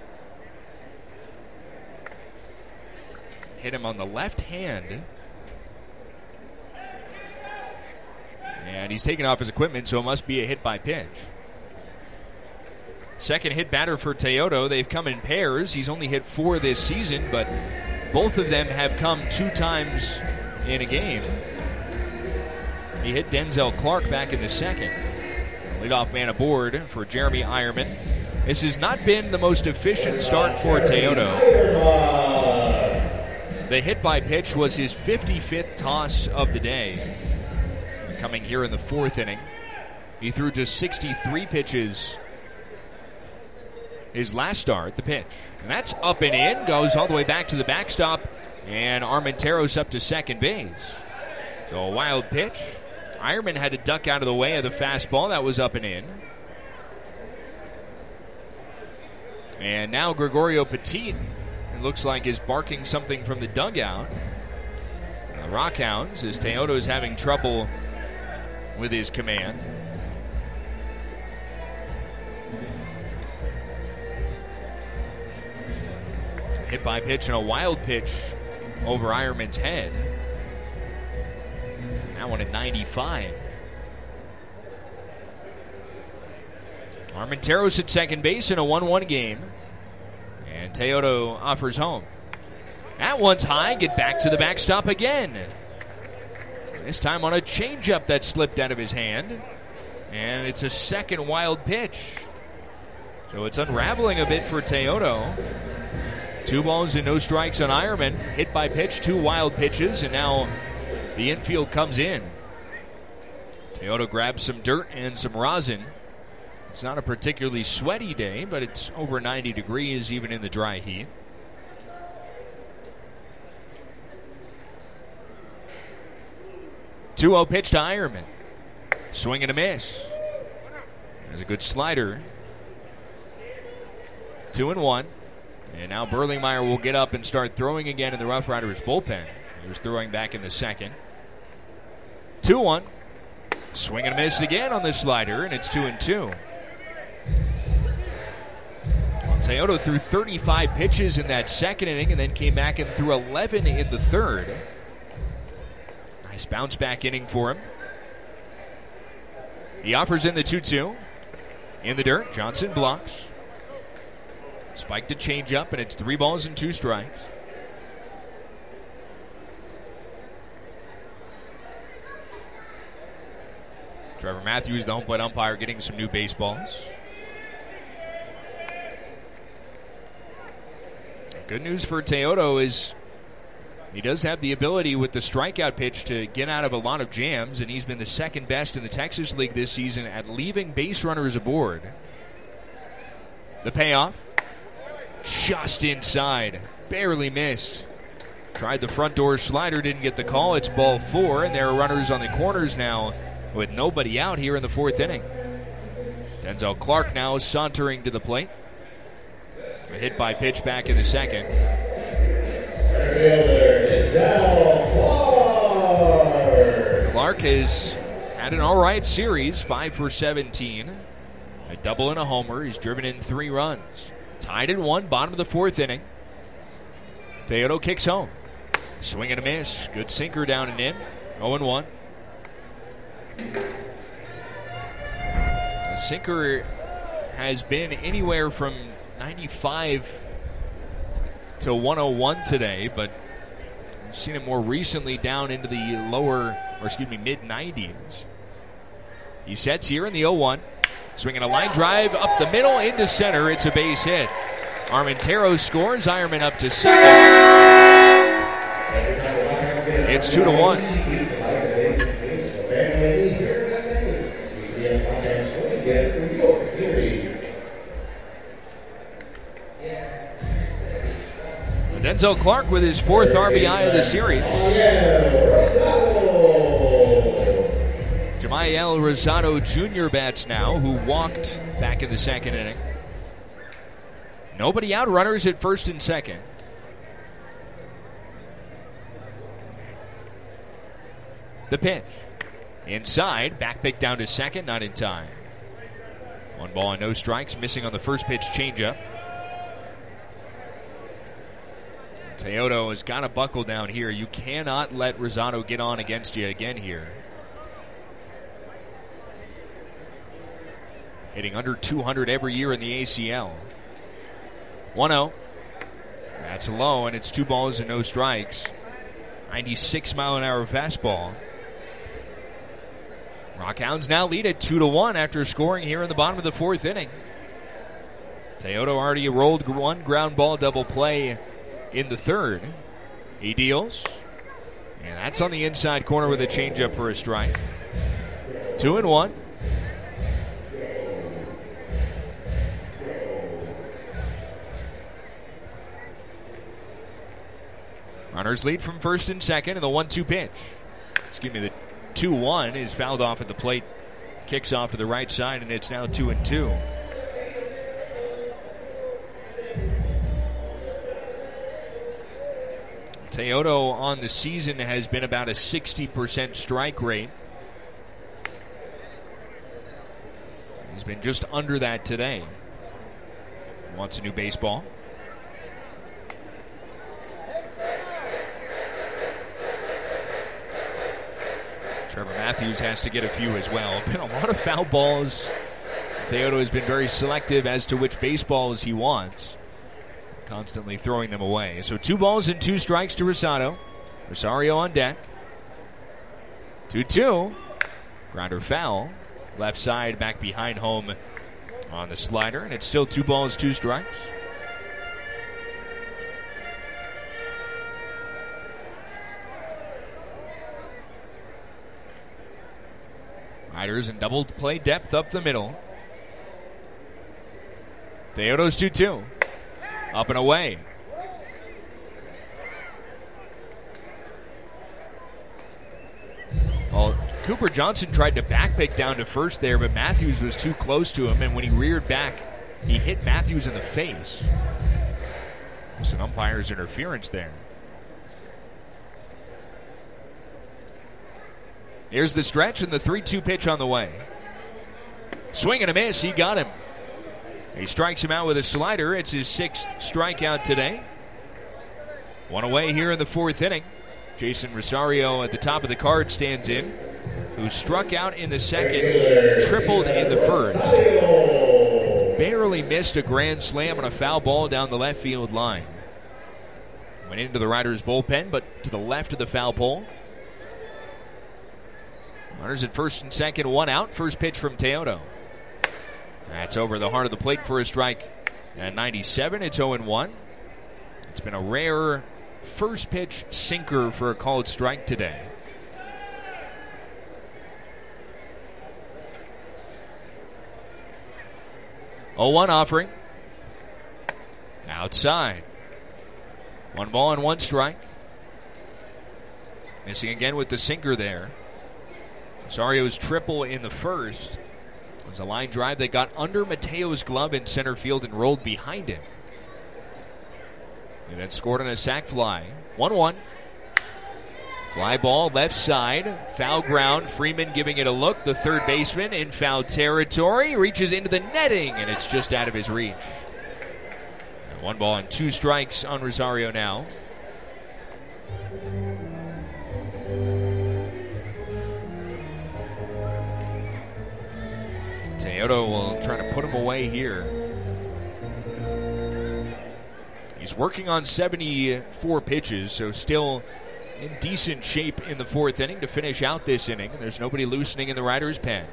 Hit him on the left hand. And he's taken off his equipment, so it must be a hit by pitch. Second hit batter for Teodo. They've come in pairs. He's only hit four this season, but both of them have come two times in a game. He hit Denzel Clark back in the second. Leadoff man aboard for Jeremy Eierman. This has not been the most efficient start for Teodo. The hit by pitch was his fifty-fifth toss of the day. Coming here in the fourth inning. He threw just sixty-three pitches his last start, the pitch. And that's up and in, goes all the way back to the backstop, and Armenteros up to second base. So a wild pitch. Eierman had to duck out of the way of the fastball. That was up and in. And now Gregorio Petit, it looks like, is barking something from the dugout. And the Rockhounds, as Teodo is having trouble with his command. Hit by pitch and a wild pitch over Eierman's head. That one at ninety-five. Armenteros at second base in a one one game. And Teodo offers home. That one's high. Get back to the backstop again. This time on a changeup that slipped out of his hand. And it's a second wild pitch. So it's unraveling a bit for Teodo. Two balls and no strikes on Eierman. Hit by pitch, two wild pitches, and now the infield comes in. Teodo grabs some dirt and some rosin. It's not a particularly sweaty day, but it's over ninety degrees even in the dry heat. two oh pitch to Eierman. Swing and a miss. There's a good slider. Two and one. And now Berlingmeyer will get up and start throwing again in the Rough Riders bullpen. He was throwing back in the second. two one. Swing and a miss again on the slider, and it's two and two. Teodo threw thirty-five pitches in that second inning and then came back and threw eleven in the third. Nice bounce back inning for him. He offers in the two two. In the dirt, Johnson blocks. Spiked a changeup, and it's three balls and two strikes. Trevor Matthews, the home plate umpire, getting some new baseballs. Good news for Teodo is he does have the ability with the strikeout pitch to get out of a lot of jams, and he's been the second best in the Texas League this season at leaving base runners aboard. The payoff. Just inside. Barely missed. Tried the front door slider, didn't get the call. It's ball four, and there are runners on the corners now with nobody out here in the fourth inning. Denzel Clark now sauntering to the plate. A hit by pitch back in the second. Clark has had an all right series, five for seventeen. A double and a homer. He's driven in three runs. Tied at one, bottom of the fourth inning. Teodo kicks home. Swing and a miss. Good sinker down and in. oh and one. The sinker has been anywhere from ninety-five to one oh one today, but we've seen it more recently down into the lower, or excuse me, mid nineties. He sets here in the oh one. Swinging a line drive up the middle into center. It's a base hit. Armentero scores. Ironman up to second. It's two to one. Denzel Clark with his fourth R B I of the series. Jamiel Rosado Junior bats now, who walked back in the second inning. Nobody out, runners at first and second. The pitch. Inside, back pick down to second, not in time. One ball and no strikes, missing on the first pitch changeup. Teodo has got to buckle down here. You cannot let Rosado get on against you again here. Hitting under two hundred every year in the A C L. one oh. That's low, and it's two balls and no strikes. ninety-six mile an hour fastball. Rockhounds now lead at two to one after scoring here in the bottom of the fourth inning. Teodo already rolled one ground ball double play in the third. He deals. And that's on the inside corner with a changeup for a strike. Two and one. Runners lead from first and second, and the one two pitch. Excuse me, the two one is fouled off at the plate. Kicks off to the right side, and it's now two and two. Teodo on the season has been about a sixty percent strike rate. He's been just under that today. Wants a new baseball. Trevor Matthews has to get a few as well. Been a lot of foul balls. Teodo has been very selective as to which baseballs he wants. Constantly throwing them away. So two balls and two strikes to Rosado. Rosario on deck. two two. Grounder foul. Left side back behind home on the slider. And it's still two balls, two strikes. Riders in double play depth up the middle. Teodo's two two. Up and away. Well, Cooper Johnson tried to back pick down to first there, but Matthews was too close to him, and when he reared back, he hit Matthews in the face. Just an umpire's interference there. Here's the stretch and the three two pitch on the way. Swing and a miss. He got him. He strikes him out with a slider. It's his sixth strikeout today. One away here in the fourth inning. Jason Rosario at the top of the card stands in, who struck out in the second, tripled in the first. Barely missed a grand slam on a foul ball down the left field line. Went into the Riders' bullpen, but to the left of the foul pole. Runners at first and second, one out. First pitch from Teodo. That's over the heart of the plate for a strike. At ninety-seven, it's oh and one. It's been a rare first pitch sinker for a called strike today. oh one offering. Outside. One ball and one strike. Missing again with the sinker there. Rosario's triple in the first It was a line drive that got under Mateo's glove in center field and rolled behind him. And then scored on a sac fly. one one. Fly ball left side. Foul ground. Freeman giving it a look. The third baseman in foul territory. Reaches into the netting, and it's just out of his reach. One ball and two strikes on Rosario now. Teodo will try to put him away here. He's working on seventy-four pitches, so still in decent shape in the fourth inning to finish out this inning. There's nobody loosening in the Riders' pen.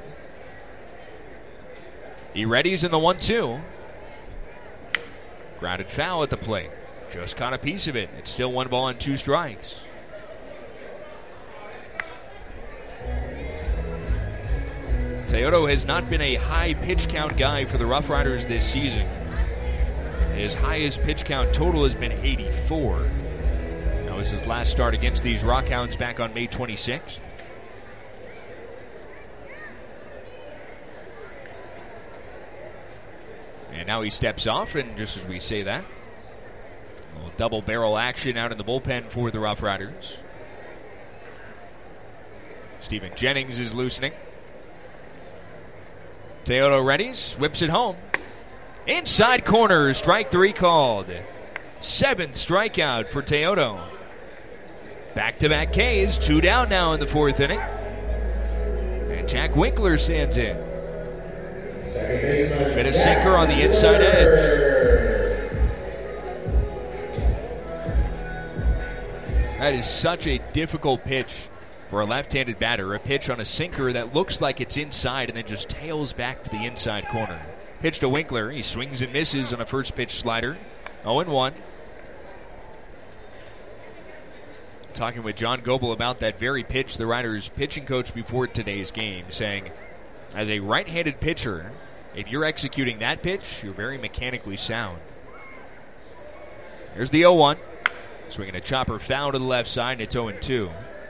He readies in the one two. Grounded foul at the plate. Just caught a piece of it. It's still one ball and two strikes. Teodo has not been a high pitch count guy for the Rough Riders this season. His highest pitch count total has been eighty-four. That was his last start against these Rockhounds back on May twenty-sixth. And now he steps off, and just as we say that, a little double barrel action out in the bullpen for the Rough Riders. Stephen Jennings is loosening. Teodo readies, whips it home. Inside corner, strike three called. Seventh strikeout for Teodo. Back-to-back Ks, two down now in the fourth inning. And Jack Winkler stands in. Fit a sinker on the inside edge. That is such a difficult pitch for a left-handed batter. A pitch on a sinker that looks like it's inside and then just tails back to the inside corner. Pitch to Winkler. He swings and misses on a first pitch slider. oh and one. Talking with John Goebel about that very pitch, the Riders' pitching coach before today's game, saying, as a right-handed pitcher, if you're executing that pitch, you're very mechanically sound. Here's the oh one. Swinging a chopper foul to the left side, and it's oh and two.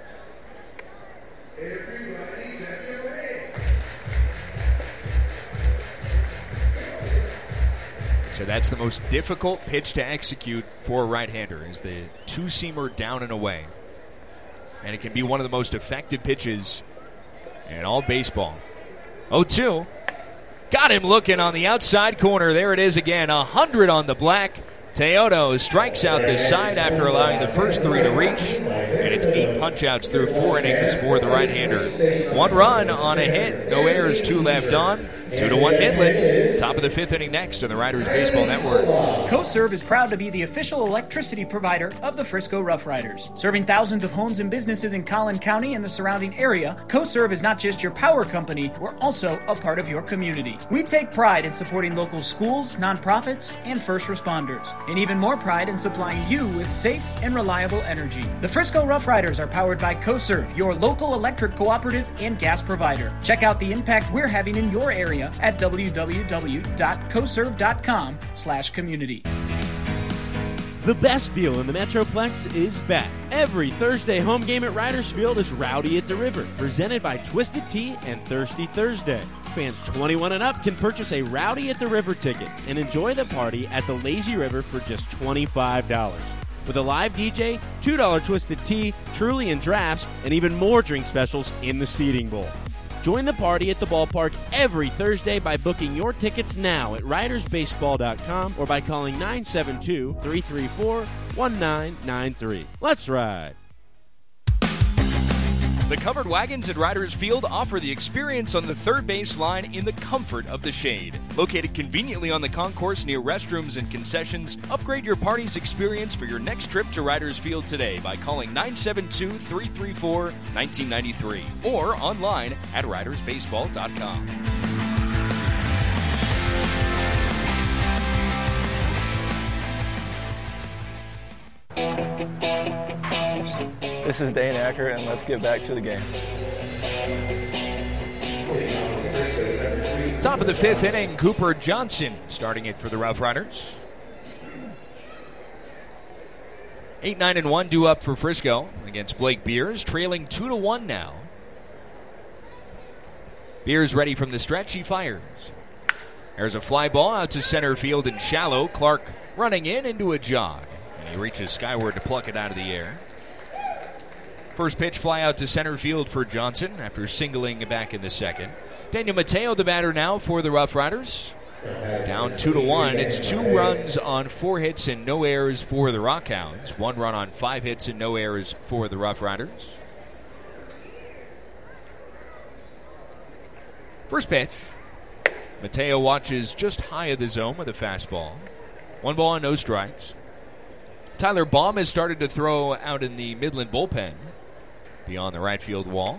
So that's the most difficult pitch to execute for a right-hander, is the two-seamer down and away. And it can be one of the most effective pitches in all baseball. oh two. Got him looking on the outside corner. There it is again. one hundred on the black. Teodo strikes out this side after allowing the first three to reach. And it's eight punch-outs through four innings for the right-hander. One run on a hit. No errors, two left on. Two to one Midland. Top of the fifth inning next on the Riders Baseball Network. CoServe is proud to be the official electricity provider of the Frisco Rough Riders. Serving thousands of homes and businesses in Collin County and the surrounding area, CoServe is not just your power company, we're also a part of your community. We take pride in supporting local schools, nonprofits, and first responders, and even more pride in supplying you with safe and reliable energy. The Frisco Rough Riders are powered by CoServe, your local electric cooperative and gas provider. Check out the impact we're having in your area at w w w dot coserve dot com slash community. The best deal in the Metroplex is back. Every Thursday home game at Riders Field is Rowdy at the River, presented by Twisted Tea and Thirsty Thursday. Fans twenty-one and up can purchase a Rowdy at the River ticket and enjoy the party at the Lazy River for just twenty-five dollars. With a live D J, two dollar Twisted Tea, Truly and drafts, and even more drink specials in the seating bowl. Join the party at the ballpark every Thursday by booking your tickets now at riders baseball dot com or by calling nine seven two, three three four, one nine nine three. Let's ride. The covered wagons at Riders Field offer the experience on the third base line in the comfort of the shade. Located conveniently on the concourse near restrooms and concessions, upgrade your party's experience for your next trip to Riders Field today by calling nine seven two, three three four, one nine nine three or online at riders baseball dot com. This is Dane Acker, and let's get back to the game. Top of the fifth inning, Cooper Johnson starting it for the Rough Riders. eight nine and one due up for Frisco against Blake Beers, trailing two to one now. Beers ready from the stretch. He fires. There's a fly ball out to center field and shallow. Clark running in into a jog. And he reaches skyward to pluck it out of the air. First pitch fly out to center field for Johnson after singling back in the second. Daniel Mateo, the batter now for the Rough Riders. Down two to one. It's two runs on four hits and no errors for the Rockhounds. One run on five hits and no errors for the Rough Riders. First pitch. Mateo watches just high of the zone with a fastball. One ball and no strikes. Tyler Baum has started to throw out in the Midland bullpen beyond the right field wall.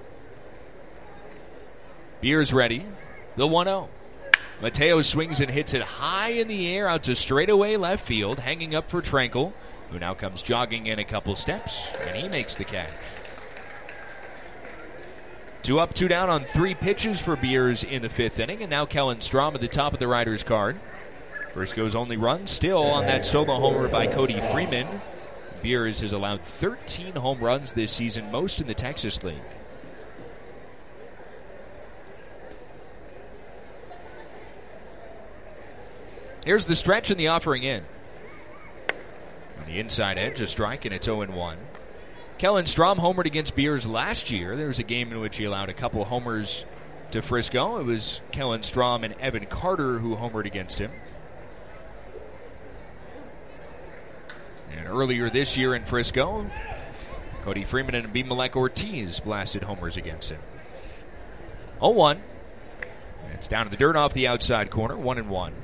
Beers ready. The one oh. Mateo swings and hits it high in the air out to straightaway left field, hanging up for Tranquil, who now comes jogging in a couple steps, and he makes the catch. Two up, two down on three pitches for Beers in the fifth inning, and now Kellen Strom at the top of the Riders' card. Frisco's only run still on that solo homer by Cody Freeman. Beers has allowed thirteen home runs this season, most in the Texas League. Here's the stretch and the offering in. On the inside edge, a strike, and it's oh and one. Kellen Strom homered against Beers last year. There was a game in which he allowed a couple homers to Frisco. It was Kellen Strom and Evan Carter who homered against him. And earlier this year in Frisco, Cody Freeman and Abimelech Ortiz blasted homers against him. oh one. It's down to the dirt off the outside corner, one and one.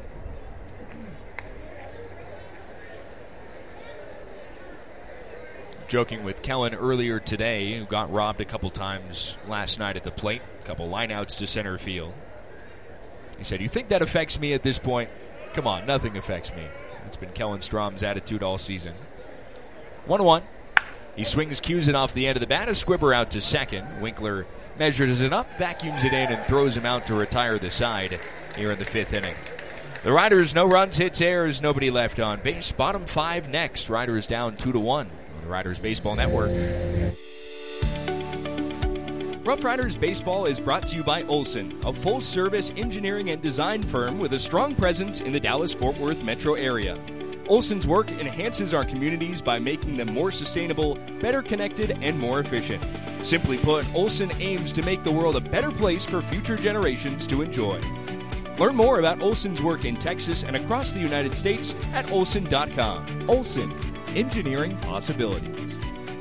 Joking with Kellen earlier today, who got robbed a couple times last night at the plate. A couple lineouts to center field. He said, "You think that affects me at this point? Come on, nothing affects me." That's been Kellen Strom's attitude all season. one one. He swings, cues it off the end of the bat. A squibber out to second. Winkler measures it up, vacuums it in, and throws him out to retire the side here in the fifth inning. The Riders, no runs, hits, errors, nobody left on base. Bottom five next. Riders down two to one. Riders Baseball Network. Rough Riders Baseball is brought to you by Olson, a full-service engineering and design firm with a strong presence in the Dallas-Fort Worth metro area. Olson's work enhances our communities by making them more sustainable, better connected, and more efficient. Simply put, Olson aims to make the world a better place for future generations to enjoy. Learn more about Olson's work in Texas and across the United States at olson dot com. Olson. Engineering possibilities.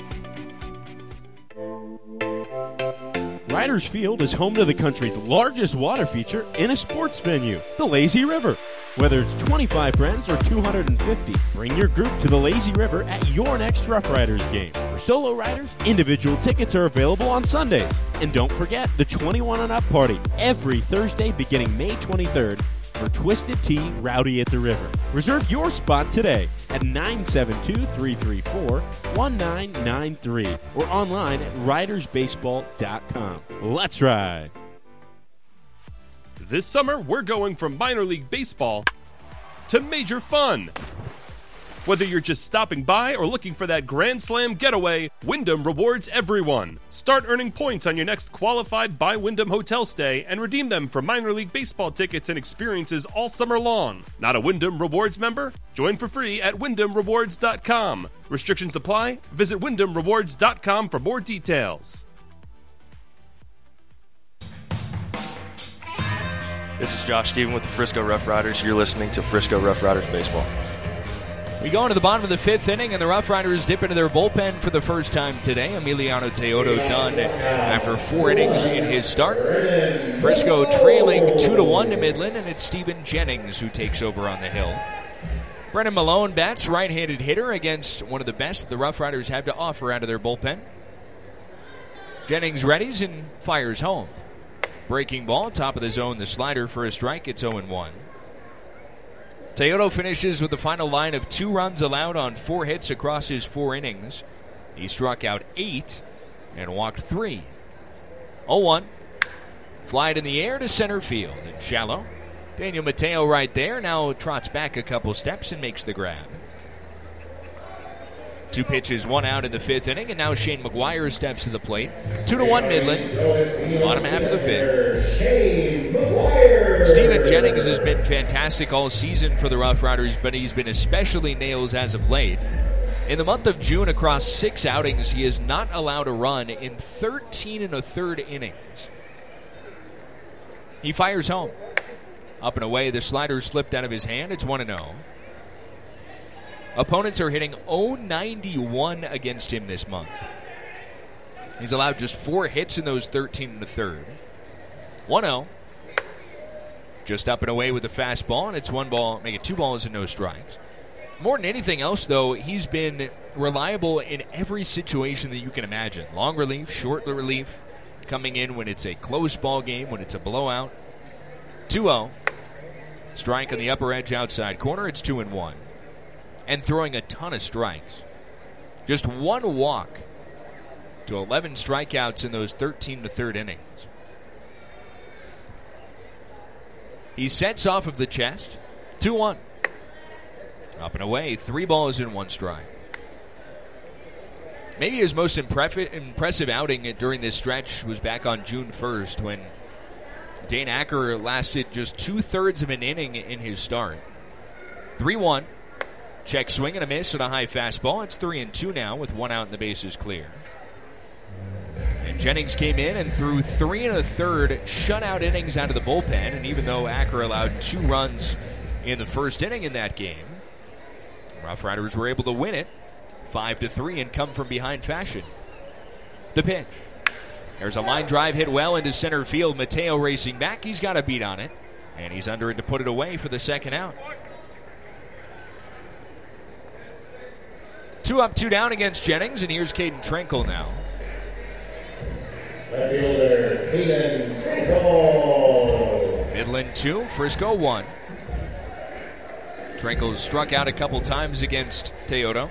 Riders Field is home to the country's largest water feature in a sports venue, the Lazy River. Whether it's twenty-five friends or two hundred fifty, bring your group to the Lazy River at your next Rough Riders game. For solo riders, individual tickets are available on Sundays. And don't forget the twenty-one and up party every Thursday beginning May twenty-third for Twisted Tea Rowdy at the River. Reserve your spot today at nine seven two, three three four, one nine nine three or online at riders baseball dot com. Let's ride! This summer, we're going from minor league baseball to major fun. Whether you're just stopping by or looking for that Grand Slam getaway, Wyndham rewards everyone. Start earning points on your next qualified by Wyndham hotel stay and redeem them for minor league baseball tickets and experiences all summer long. Not a Wyndham Rewards member? Join for free at wyndham rewards dot com. Restrictions apply. Visit wyndham rewards dot com for more details. This is Josh Stephen with the Frisco Rough Riders. You're listening to Frisco Rough Riders Baseball. We go into the bottom of the fifth inning, and the Rough Riders dip into their bullpen for the first time today. Emiliano Teodo done after four innings in his start. Frisco trailing two to one to Midland, and it's Steven Jennings who takes over on the hill. Brennan Malone bats, right-handed hitter against one of the best the Rough Riders have to offer out of their bullpen. Jennings readies and fires home. Breaking ball, top of the zone, the slider for a strike. It's oh and one. Teodo finishes with the final line of two runs allowed on four hits across his four innings. He struck out eight and walked three. oh one. Fly it in the air to center field and shallow. Daniel Mateo right there now trots back a couple steps and makes the grab. Two pitches, one out in the fifth inning, and now Shane McGuire steps to the plate. Two to one Midland, bottom half of the fifth. Steven Jennings has been fantastic all season for the Rough Riders, but he's been especially nails as of late. In the month of June, across six outings, he has not allowed a run in thirteen and a third innings. He fires home. Up and away, the slider slipped out of his hand. It's one and oh. Opponents are hitting oh ninety-one against him this month. He's allowed just four hits in those thirteen and a third. one oh. Just up and away with the fastball, and it's one ball, make it two balls and no strikes. More than anything else, though, he's been reliable in every situation that you can imagine. Long relief, short relief, coming in when it's a close ball game, when it's a blowout. two oh. Strike on the upper edge outside corner. It's two and one. And throwing a ton of strikes. Just one walk to eleven strikeouts in those thirteen to third innings. He sets off of the chest. two one. Up and away. Three balls and one strike. Maybe his most impre- impressive outing during this stretch was back on June first when Dane Acker lasted just two-thirds of an inning in his start. three one. Check swing and a miss and a high fastball. It's three and two now with one out and the bases clear. And Jennings came in and threw three and a third shutout innings out of the bullpen. And even though Acker allowed two runs in the first inning in that game, Rough Riders were able to win it five to three and come from behind fashion. The pitch. There's a line drive hit well into center field. Mateo racing back. He's got a beat on it. And he's under it to put it away for the second out. Two up, two down against Jennings, and here's Caden Trenkle now. Left fielder, Caden Trenkle. Midland two, Frisco one. Trenkle struck out a couple times against Teodo.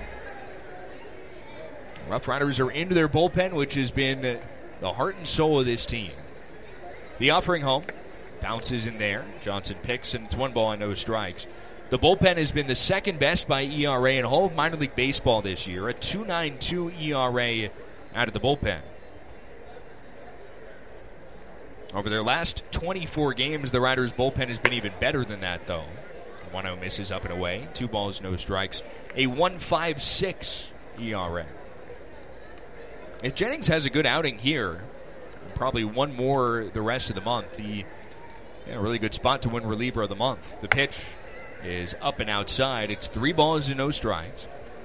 Rough Riders are into their bullpen, which has been the heart and soul of this team. The offering home, bounces in there. Johnson picks, and it's one ball and no strikes. The bullpen has been the second best by E R A in all of minor league baseball this year, a two point nine two E R A out of the bullpen. Over their last twenty-four games, the Riders' bullpen has been even better than that, though. one oh misses up and away, two balls, no strikes, a one point five six E R A. If Jennings has a good outing here, probably one more the rest of the month, he in a really good spot to win reliever of the month. The pitch is up and outside. It's three balls and no strikes.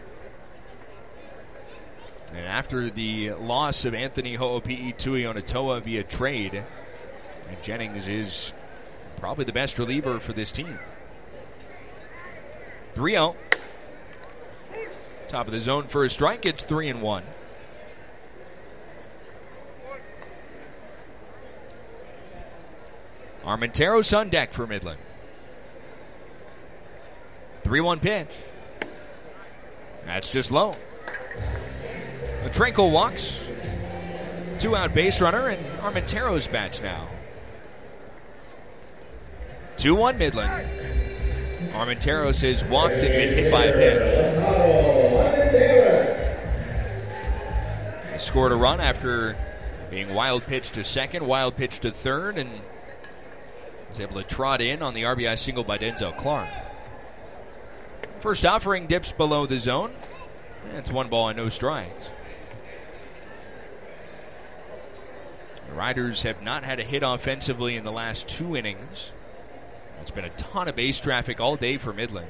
And after the loss of Anthony Ho'opi'i Tuionatoa via trade, Jennings is probably the best reliever for this team. three oh. Top of the zone for a strike. It's three and one. Armenteros on deck for Midland. three one pitch. That's just low. The Trenkle walks. Two out base runner, and Armenteros bats now. two one Midland. Armenteros has walked and been hit by a pitch. He scored a run after being wild pitched to second, wild pitch to third, and was able to trot in on the R B I single by Denzel Clark. First offering dips below the zone. It's one ball and no strikes. The Riders have not had a hit offensively in the last two innings. It's been a ton of base traffic all day for Midland.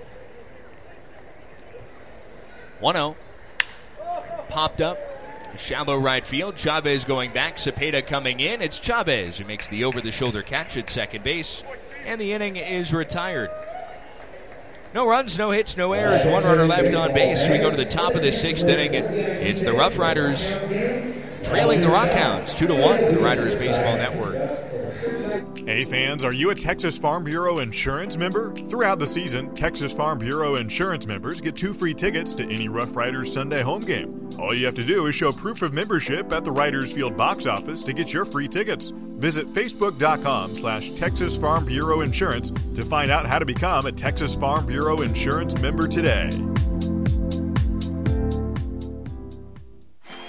one oh. Popped up. Shallow right field. Chavez going back. Cepeda coming in. It's Chavez who makes the over-the-shoulder catch at second base. And the inning is retired. No runs, no hits, no errors. One runner left on base. We go to the top of the sixth inning. It's the Rough Riders trailing the Rockhounds two to one. The Riders Baseball Network. Hey fans, are you a Texas Farm Bureau insurance member? Throughout the season, Texas Farm Bureau insurance members get two free tickets to any Rough Riders Sunday home game. All you have to do is show proof of membership at the Riders Field box office to get your free tickets. Visit facebook.com slash Texas Farm Bureau Insurance to find out how to become a Texas Farm Bureau insurance member today.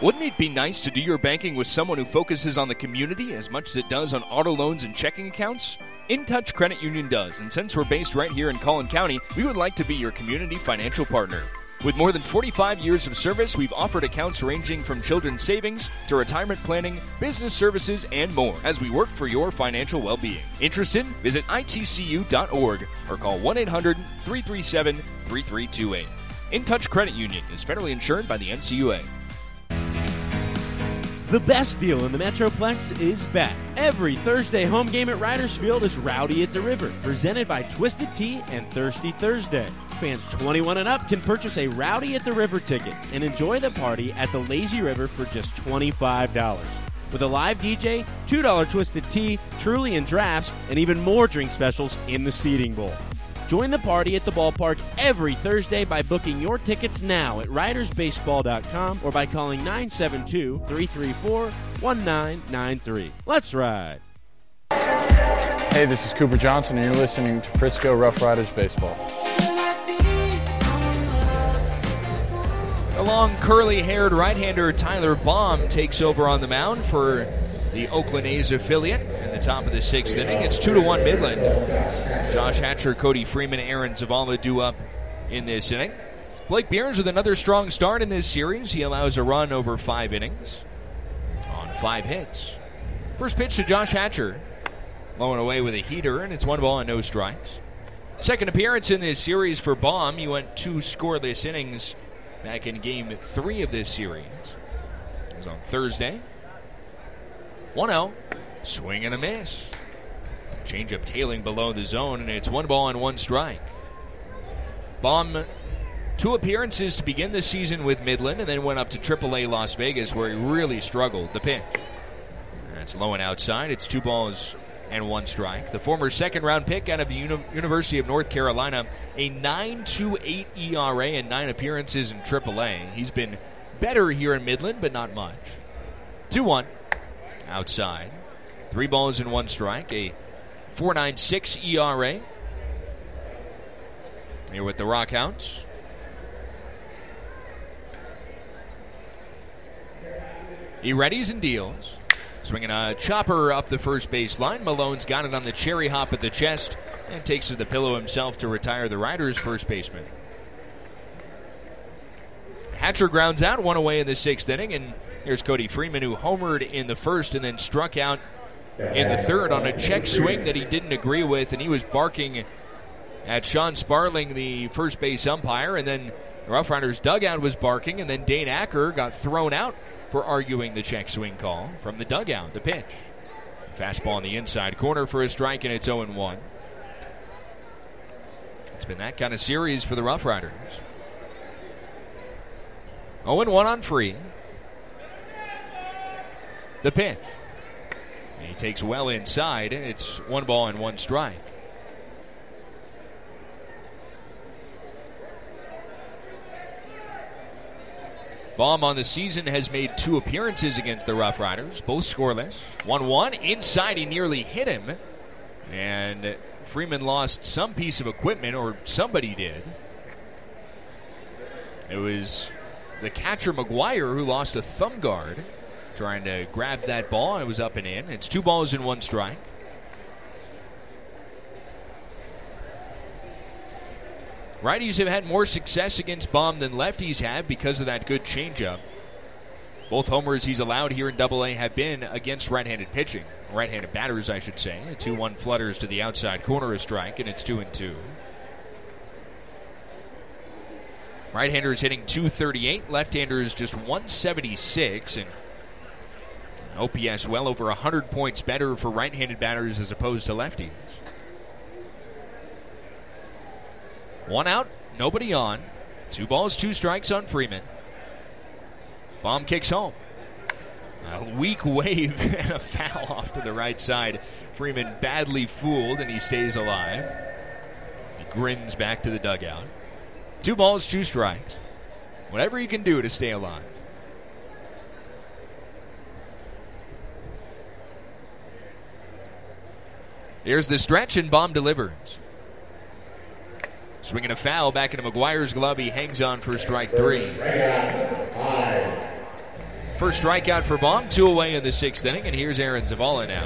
Wouldn't it be nice to do your banking with someone who focuses on the community as much as it does on auto loans and checking accounts? InTouch Credit Union does, and since we're based right here in Collin County, we would like to be your community financial partner. With more than forty-five years of service, we've offered accounts ranging from children's savings to retirement planning, business services, and more as we work for your financial well-being. Interested? Visit I T C U dot org or call one eight hundred, three three seven, three three two eight. InTouch Credit Union is federally insured by the N C U A. The best deal in the Metroplex is back. Every Thursday home game at Riders Field is Rowdy at the River, presented by Twisted Tea and Thirsty Thursday. Fans twenty-one and up can purchase a Rowdy at the River ticket and enjoy the party at the Lazy River for just twenty-five dollars. With a live D J, two dollars Twisted Tea, Truly and drafts, and even more drink specials in the seating bowl. Join the party at the ballpark every Thursday by booking your tickets now at riders baseball dot com or by calling nine seven two, three three four, one nine nine three. Let's ride. Hey, this is Cooper Johnson, and you're listening to Frisco Rough Riders Baseball. The long, curly-haired right-hander Tyler Baum takes over on the mound for the Oakland A's affiliate in the top of the sixth inning. It's two to one Midland. Josh Hatcher, Cody Freeman, Aaron Zavala due up in this inning. Blake Behrens with another strong start in this series. He allows a run over five innings on five hits. First pitch to Josh Hatcher. Blowing away with a heater, and it's one ball and no strikes. Second appearance in this series for Baum. He went two scoreless innings back in game three of this series. It was on Thursday. one oh. Swing and a miss. Changeup tailing below the zone, and it's one ball and one strike. Baum, two appearances to begin the season with Midland, and then went up to triple A Las Vegas, where he really struggled. The pitch. That's low and outside. It's two balls and one strike. The former second-round pick out of the Uni- University of North Carolina, a nine point two eight E R A and nine appearances in triple A. He's been better here in Midland, but not much. two one. Outside. Three balls and one strike. A four point nine six E R A. Here with the Rockhounds. He readies and deals. Swinging a chopper up the first base line. Malone's got it on the cherry hop at the chest and takes to the pillow himself to retire the Riders' first baseman. Hatcher grounds out, one away in the sixth inning, and here's Cody Freeman, who homered in the first and then struck out in the third on a check swing that he didn't agree with, and he was barking at Sean Sparling, the first base umpire, and then the Rough Riders dugout was barking, and then Dane Acker got thrown out for arguing the check swing call from the dugout. The pitch. Fastball in the inside corner for a strike, and it's oh and one. It's been that kind of series for the Rough Riders. oh and one on Free. The pitch. And he takes well inside, and it's one ball and one strike. Baum on the season has made two appearances against the Rough Riders, both scoreless. one one. Inside, he nearly hit him. And Freeman lost some piece of equipment, or somebody did. It was the catcher McGuire who lost a thumb guard trying to grab that ball, and it was up and in. It's two balls and one strike. Righties have had more success against Baum than lefties have because of that good changeup. Both homers he's allowed here in double A have been against right-handed pitching. Right-handed batters, I should say. A two one flutters to the outside corner, a strike, and it's two and two. Right-hander is hitting two thirty-eight. Left-hander is just one seventy-six. And O P S well over one hundred points better for right-handed batters as opposed to lefties. One out, nobody on. Two balls, two strikes on Freeman. Baum kicks home. A weak wave and a foul off to the right side. Freeman badly fooled, and he stays alive. He grins back to the dugout. Two balls, two strikes. Whatever he can do to stay alive. Here's the stretch, and Baum delivers. Swinging a foul back into McGuire's glove. He hangs on for strike three. First strikeout for Baum, two away in the sixth inning, and here's Aaron Zavala now.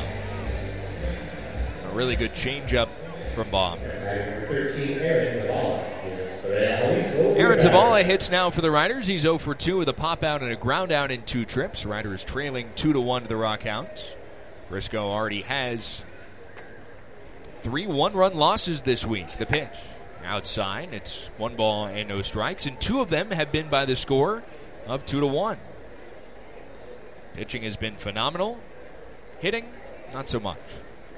A really good changeup from Baum. Aaron Zavala hits now for the Riders. He's oh for two with a pop out and a ground out in two trips. Riders trailing two to one to the Rockhounds. Frisco already has three one-run losses this week. The pitch outside, it's one ball and no strikes, and two of them have been by the score of two to one. Pitching has been phenomenal. Hitting, not so much.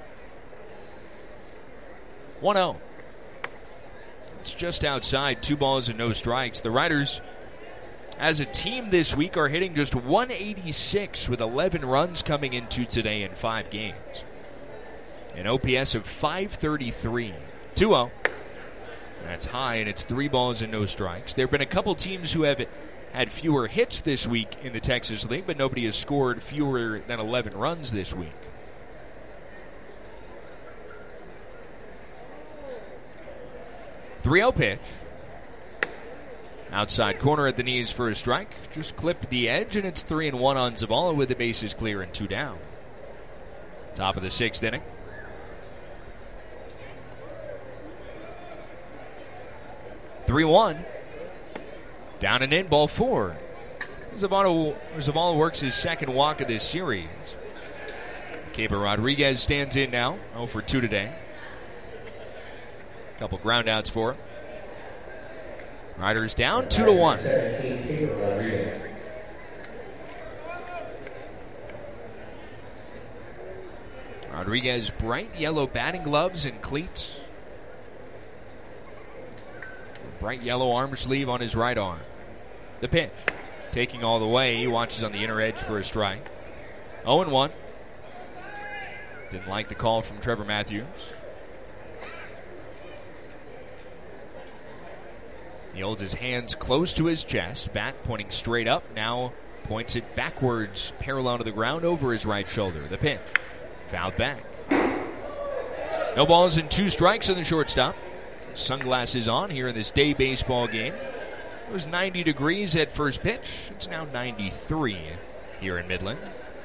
one oh. It's just outside, two balls and no strikes. The Riders, as a team this week, are hitting just one eighty-six with eleven runs coming into today in five games. An O P S of five thirty-three. two oh. That's high, and it's three balls and no strikes. There have been a couple teams who have had fewer hits this week in the Texas League, but nobody has scored fewer than eleven runs this week. three oh pitch. Outside corner at the knees for a strike. Just clipped the edge, and it's three and one on Zavala with the bases clear and two down. Top of the sixth inning. three one. Down and in, ball four. Zavala, Zavala works his second walk of this series. Keibert Rodriguez stands in now, oh for two today. Couple ground outs for him. Riders down two to one. Rodriguez, bright yellow batting gloves and cleats. Bright yellow arm sleeve on his right arm. The pitch. Taking all the way. He watches on the inner edge for a strike. oh and one. Didn't like the call from Trevor Matthews. He holds his hands close to his chest, bat pointing straight up, now points it backwards, parallel to the ground over his right shoulder. The pitch, fouled back. No balls and two strikes on the shortstop. Sunglasses on here in this day baseball game. It was ninety degrees at first pitch. It's now ninety-three here in Midland.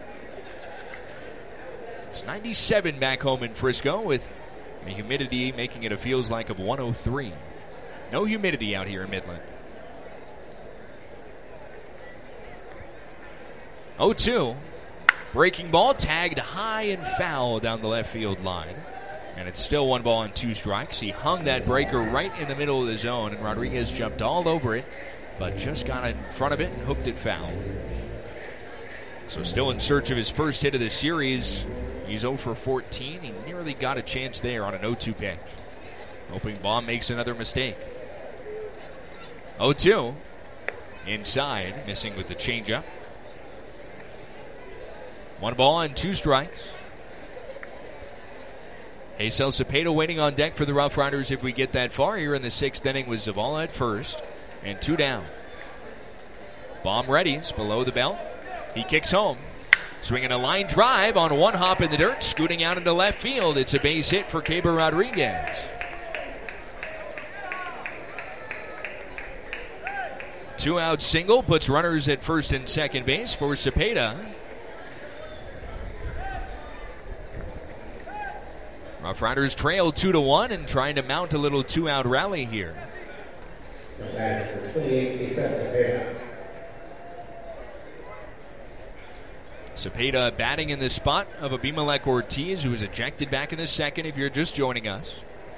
It's ninety-seven back home in Frisco with the humidity making it a feels like of one oh three. No humidity out here in Midland. oh two. Breaking ball tagged high and foul down the left field line. And it's still one ball and two strikes. He hung that breaker right in the middle of the zone, and Rodriguez jumped all over it, but just got in front of it and hooked it foul. So still in search of his first hit of the series. He's oh for fourteen. He nearly got a chance there on an oh two pitch. Hoping Baum makes another mistake. oh two. Inside, missing with the changeup. One ball and two strikes. Hazel Cepeda waiting on deck for the Rough Riders if we get that far here in the sixth inning with Zavala at first and two down. Baum readies below the belt. He kicks home. Swinging a line drive on one hop in the dirt, scooting out into left field. It's a base hit for Keibert Rodriguez. Two out single puts runners at first and second base for Cepeda. Rough Riders trail two to one and trying to mount a little two-out rally here. Cepeda batting in the spot of Abimelec Ortiz, who was ejected back in the second if you're just joining us.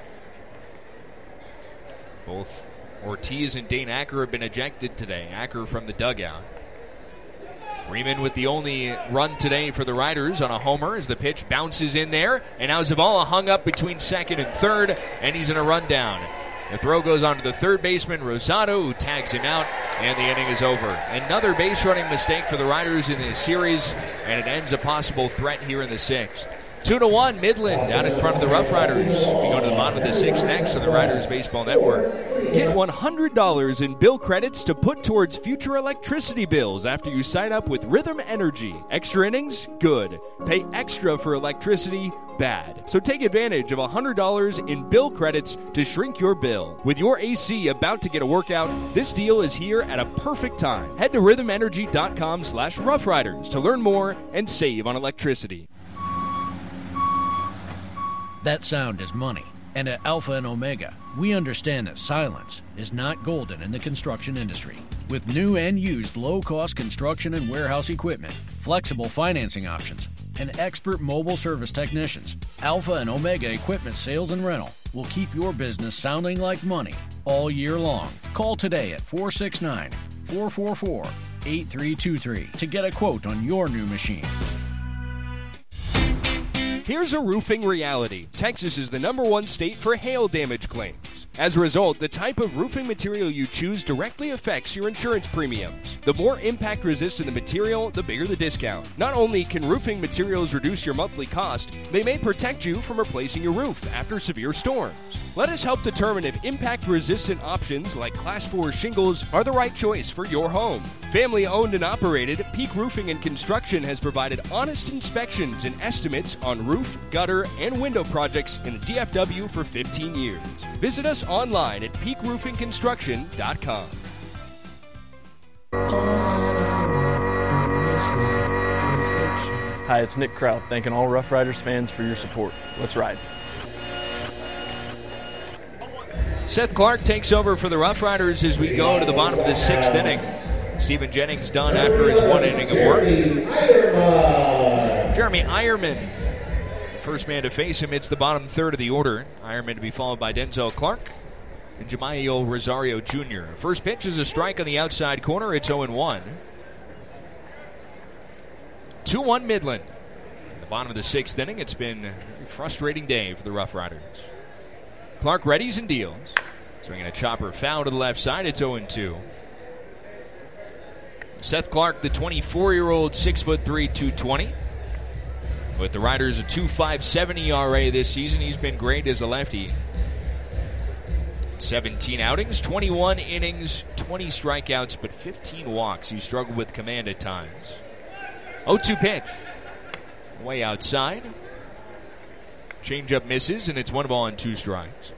Both Ortiz and Dane Acker have been ejected today. Acker from the dugout. Freeman with the only run today for the Riders on a homer as the pitch bounces in there. And now Zavala hung up between second and third, and he's in a rundown. The throw goes on to the third baseman, Rosado, who tags him out, and the inning is over. Another base running mistake for the Riders in this series, and it ends a possible threat here in the sixth. Two to one, Midland down in front of the Rough Riders. We go to the bottom of the sixth next on the Riders Baseball Network. Get one hundred dollars in bill credits to put towards future electricity bills after you sign up with Rhythm Energy. Extra innings? Good. Pay extra for electricity? Bad. So take advantage of one hundred dollars in bill credits to shrink your bill. With your A C about to get a workout, this deal is here at a perfect time. Head to rhythm energy dot com slash rough riders to learn more and save on electricity. That sound is money. And at Alpha and Omega, we understand that silence is not golden in the construction industry. With new and used low-cost construction and warehouse equipment, flexible financing options, and expert mobile service technicians, Alpha and Omega Equipment Sales and Rental will keep your business sounding like money all year long. Call today at four six nine, four four four, eight three two three to get a quote on your new machine. Here's a roofing reality. Texas is the number one state for hail damage claims. As a result, the type of roofing material you choose directly affects your insurance premiums. The more impact-resistant the material, the bigger the discount. Not only can roofing materials reduce your monthly cost, they may protect you from replacing your roof after severe storms. Let us help determine if impact-resistant options like Class four shingles are the right choice for your home. Family-owned and operated, Peak Roofing and Construction has provided honest inspections and estimates on roof, gutter, and window projects in the D F W for fifteen years. Visit us online at peak roofing construction dot com. Hi, it's Nick Kraut, thanking all Rough Riders fans for your support. Let's ride. Seth Clark takes over for the Rough Riders as we go to the bottom of the sixth inning. Stephen Jennings done after his one inning of work. Jeremy Eierman, first man to face him. It's the bottom third of the order. Eierman to be followed by Denzel Clark and Jamayo Rosario Junior First pitch is a strike on the outside corner. It's oh and one. two one Midland. At the bottom of the sixth inning, it's been a frustrating day for the Rough Riders. Clark readies and deals. Swinging a chopper foul to the left side. It's oh and two. Seth Clark, the twenty-four-year-old, six foot three, two twenty. With the Riders, a two point five seven E R A this season. He's been great as a lefty. seventeen outings, twenty-one innings, twenty strikeouts, but fifteen walks. He struggled with command at times. oh two pitch. Way outside. Changeup misses, and it's one ball and two strikes.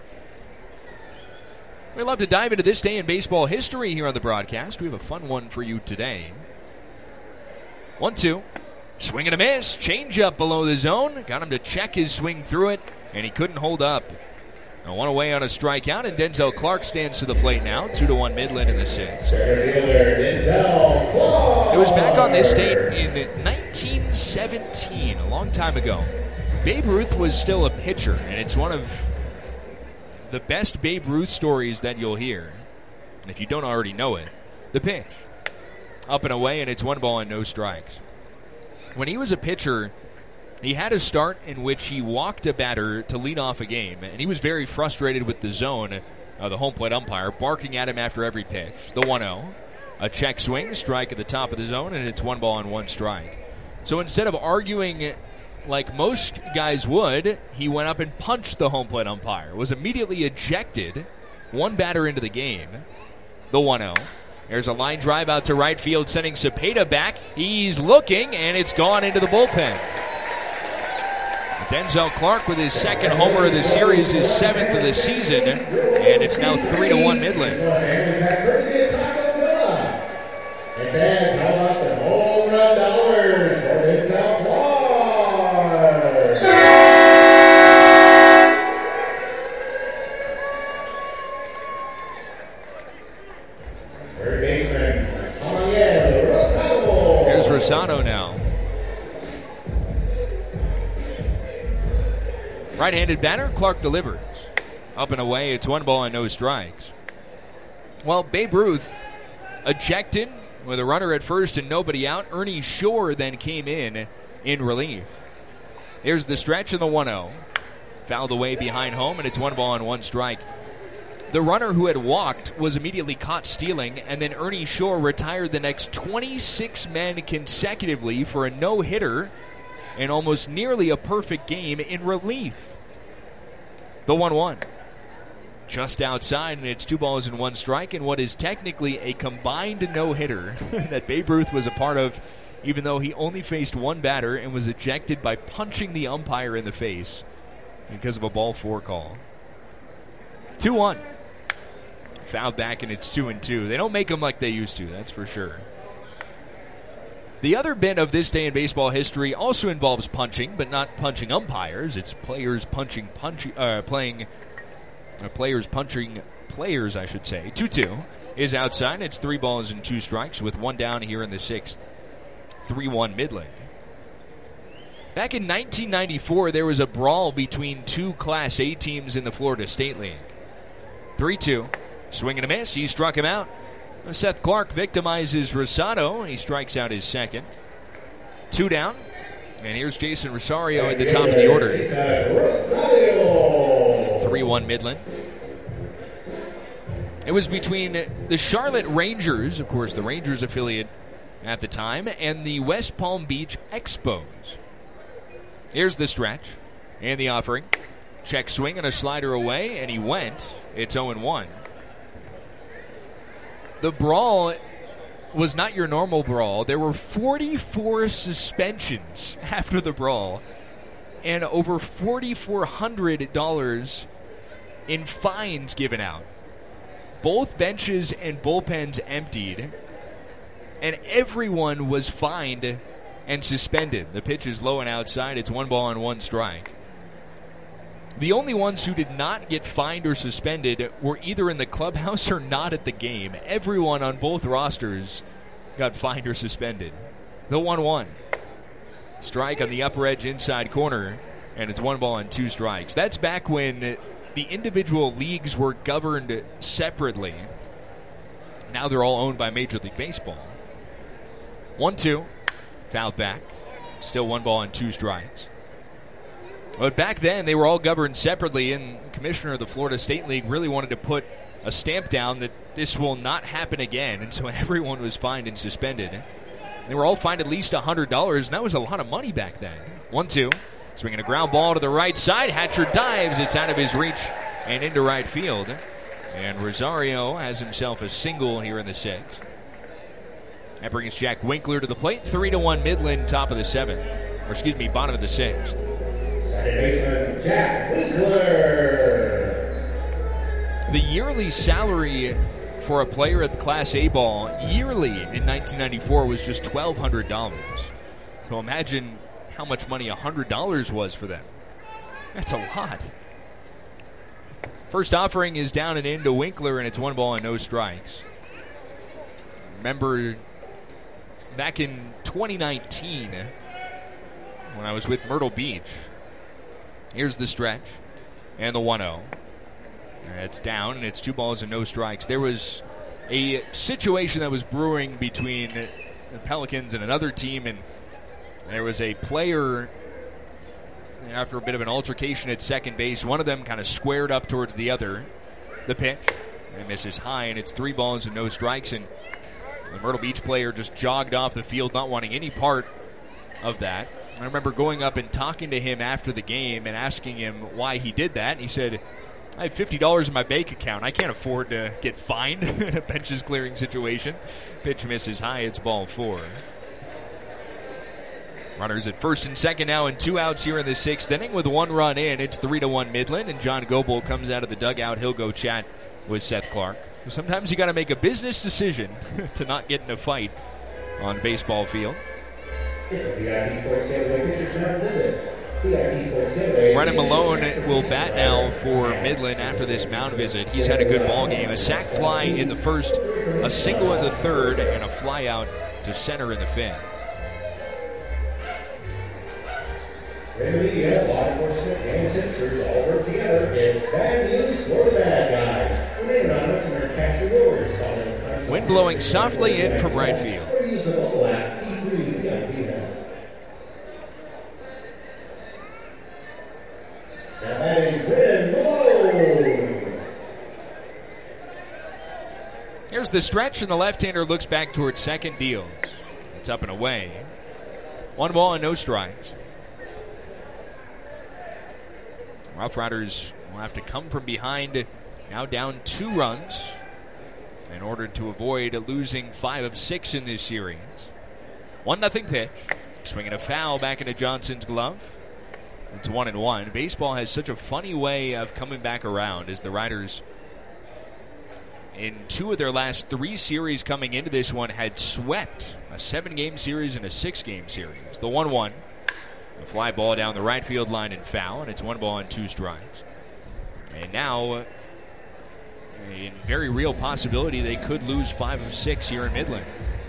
We'd love to dive into this day in baseball history here on the broadcast. We have a fun one for you today. one two. Swing and a miss. Changeup below the zone. Got him to check his swing through it, and he couldn't hold up. Now one away on a strikeout, and Denzel Clark stands to the plate now. two to one Midland in the sixth. It was back on this date in nineteen seventeen, a long time ago. Babe Ruth was still a pitcher, and it's one of the best Babe Ruth stories that you'll hear. If you don't already know it, the pitch. Up and away, and it's one ball and no strikes. When he was a pitcher, he had a start in which he walked a batter to lead off a game, and he was very frustrated with the zone, uh, the home plate umpire, barking at him after every pitch. The one oh. A check swing, strike at the top of the zone, and it's one ball and one strike. So instead of arguing like most guys would, he went up and punched the home plate umpire. Was immediately ejected, one batter into the game. The one oh. There's a line drive out to right field, sending Cepeda back. He's looking, and it's gone into the bullpen. Denzel Clark with his second homer of the series, his seventh of the season, and it's now three to one Midland. And fans, how about some home run dollars for Denzel Clark? Third baseman, Javier Rosado. Here's Rosado now. Right-handed batter, Clark delivers. Up and away, it's one ball and no strikes. Well, Babe Ruth ejected with a runner at first and nobody out. Ernie Shore then came in in relief. Here's the stretch and the one oh. Fouled away behind home, and it's one ball and one strike. The runner who had walked was immediately caught stealing, and then Ernie Shore retired the next twenty-six men consecutively for a no-hitter and almost nearly a perfect game in relief. The one one. just outside, and it's two balls and one strike, and what is technically a combined no-hitter that Babe Ruth was a part of, even though he only faced one batter and was ejected by punching the umpire in the face because of a ball four call. two one. Fouled back, and it's two and two. They don't make them like they used to, that's for sure. The other bit of this day in baseball history also involves punching, but not punching umpires. It's players punching, punch, uh, playing, uh, players punching players, I should say. two two is outside. It's three balls and two strikes with one down here in the sixth. three one Midland. Back in nineteen ninety-four, there was a brawl between two Class A teams in the Florida State League. three two. Swing and a miss. He struck him out. Seth Clark victimizes Rosado. He strikes out his second. Two down. And here's Jason Rosario at the top of the order. three one Midland. It was between the Charlotte Rangers, of course, the Rangers affiliate at the time, and the West Palm Beach Expos. Here's the stretch and the offering. Check swing and a slider away, and he went. It's oh and one. The brawl was not your normal brawl. There were forty-four suspensions after the brawl and over four thousand four hundred dollars in fines given out. Both benches and bullpens emptied, and everyone was fined and suspended. The pitch is low and outside. It's one ball and one strike. The only ones who did not get fined or suspended were either in the clubhouse or not at the game. Everyone on both rosters got fined or suspended. The one one. Strike on the upper edge inside corner, and it's one ball and two strikes. That's back when the individual leagues were governed separately. Now they're all owned by Major League Baseball. one two. Fouled back. Still one ball and two strikes. But back then, they were all governed separately, and the commissioner of the Florida State League really wanted to put a stamp down that this will not happen again, and so everyone was fined and suspended. They were all fined at least one hundred dollars, and that was a lot of money back then. one two. Swinging a ground ball to the right side. Hatcher dives. It's out of his reach and into right field. And Rosario has himself a single here in the sixth. That brings Jack Winkler to the plate. three to one Midland, top of the seventh. Or excuse me, bottom of the sixth. Baseman Jack Winkler. The yearly salary for a player at the Class A ball yearly in nineteen ninety-four was just twelve hundred dollars. So imagine how much money one hundred dollars was for them. That's a lot. First offering is down and in to Winkler, and it's one ball and no strikes. Remember back in twenty nineteen when I was with Myrtle Beach. Here's the stretch and the one oh. It's down, and it's two balls and no strikes. There was a situation that was brewing between the Pelicans and another team, and there was a player, after a bit of an altercation at second base, one of them kind of squared up towards the other. The pitch, and misses high, and it's three balls and no strikes, and the Myrtle Beach player just jogged off the field, not wanting any part of that. I remember going up and talking to him after the game and asking him why he did that. And he said, I have fifty dollars in my bank account. I can't afford to get fined in a benches clearing situation. Pitch misses high. It's ball four. Runners at first and second now, and two outs here in the sixth inning with one run in. It's three to one Midland, and John Goebel comes out of the dugout. He'll go chat with Seth Clark. Sometimes you got to make a business decision to not get in a fight on baseball field. Brennan Malone will bat now for Midland after this mound visit. He's had a good ball game. A sac fly in the first, a single in the third, and a fly out to center in the fifth. Media, law enforcement, and censors all work together. It's bad news for the bad guys. Remain anonymous and their cash rewards. Wind blowing softly in from right field. Here's the stretch, and the left-hander looks back towards second, deals. It's up and away. One ball and no strikes. Rough Riders will have to come from behind now down two runs in order to avoid losing five of six in this series. One nothing pitch. Swinging a foul back into Johnson's glove. It's one and one. Baseball has such a funny way of coming back around as the Riders, in two of their last three series coming into this one, had swept a seven-game series and a six-game series. The one one, a fly ball down the right field line and foul, and it's one ball and two strikes. And now, a very real possibility they could lose five of six here in Midland.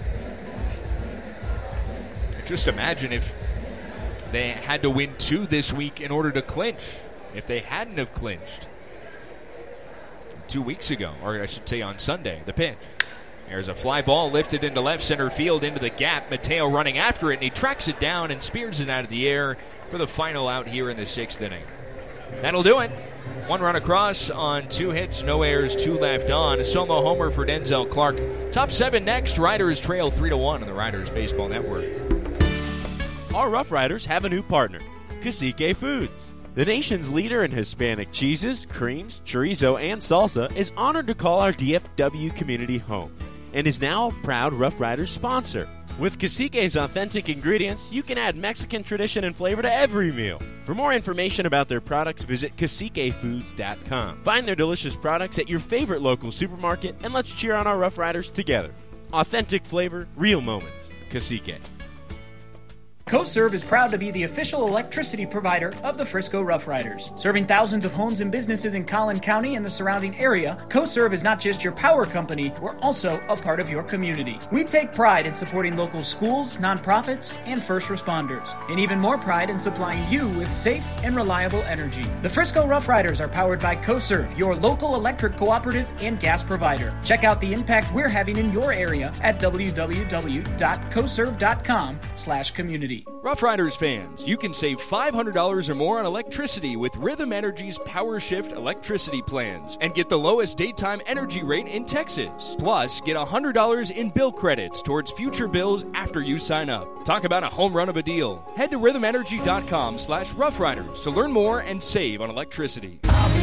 Just imagine if they had to win two this week in order to clinch. If they hadn't have clinched two weeks ago, or I should say on Sunday, the pitch. There's a fly ball lifted into left center field into the gap. Mateo running after it, and he tracks it down and spears it out of the air for the final out here in the sixth inning. That'll do it. One run across on two hits, no errors, two left on. A solo homer for Denzel Clark. Top seven next. Riders trail three to one on the Riders Baseball Network. Our Rough Riders have a new partner, Cacique Foods. The nation's leader in Hispanic cheeses, creams, chorizo, and salsa is honored to call our D F W community home and is now a proud Rough Riders sponsor. With Cacique's authentic ingredients, you can add Mexican tradition and flavor to every meal. For more information about their products, visit cacique foods dot com. Find their delicious products at your favorite local supermarket, and let's cheer on our Rough Riders together. Authentic flavor, real moments. Cacique. CoServe is proud to be the official electricity provider of the Frisco Rough Riders. Serving thousands of homes and businesses in Collin County and the surrounding area, CoServe is not just your power company, we're also a part of your community. We take pride in supporting local schools, nonprofits, and first responders, and even more pride in supplying you with safe and reliable energy. The Frisco Rough Riders are powered by CoServe, your local electric cooperative and gas provider. Check out the impact we're having in your area at w w w dot coserve dot com slash community. Rough Riders fans, you can save five hundred dollars or more on electricity with Rhythm Energy's Power Shift electricity plans and get the lowest daytime energy rate in Texas. Plus, get one hundred dollars in bill credits towards future bills after you sign up. Talk about a home run of a deal. Head to rhythm energy dot com slash rough riders to learn more and save on electricity.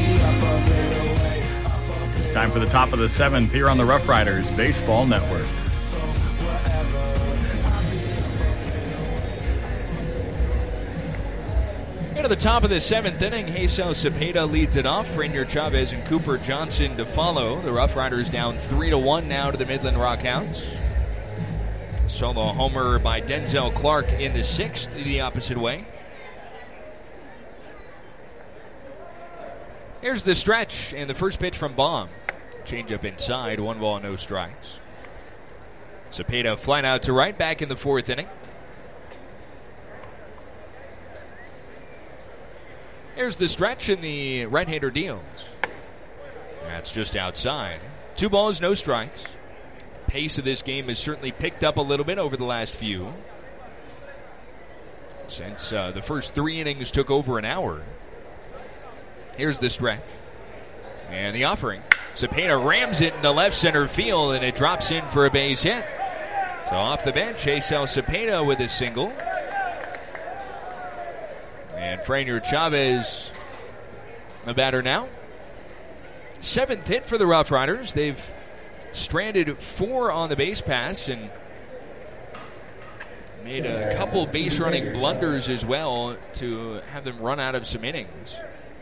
It's time for the top of the seventh here on the Rough Riders Baseball Network. Into the top of the seventh inning, Jesus Cepeda leads it off. Franier Chavez and Cooper Johnson to follow. The Rough Riders down three to one now to the Midland Rockhounds. Solo homer by Denzel Clark in the sixth, the opposite way. Here's the stretch and the first pitch from Baum. Changeup inside, one ball, no strikes. Cepeda flying out to right, back in the fourth inning. Here's the stretch, and the right-hander deals. That's just outside. Two balls, no strikes. Pace of this game has certainly picked up a little bit over the last few. Since uh, the first three innings took over an hour. Here's the stretch. And the offering. Cepeda rams it into left center field, and it drops in for a base hit. So off the bench, Jesus Cepeda with a single. And Franier Chavez, the batter now. Seventh hit for the Rough Riders. They've stranded four on the base pass and made a couple base running blunders as well to have them run out of some innings.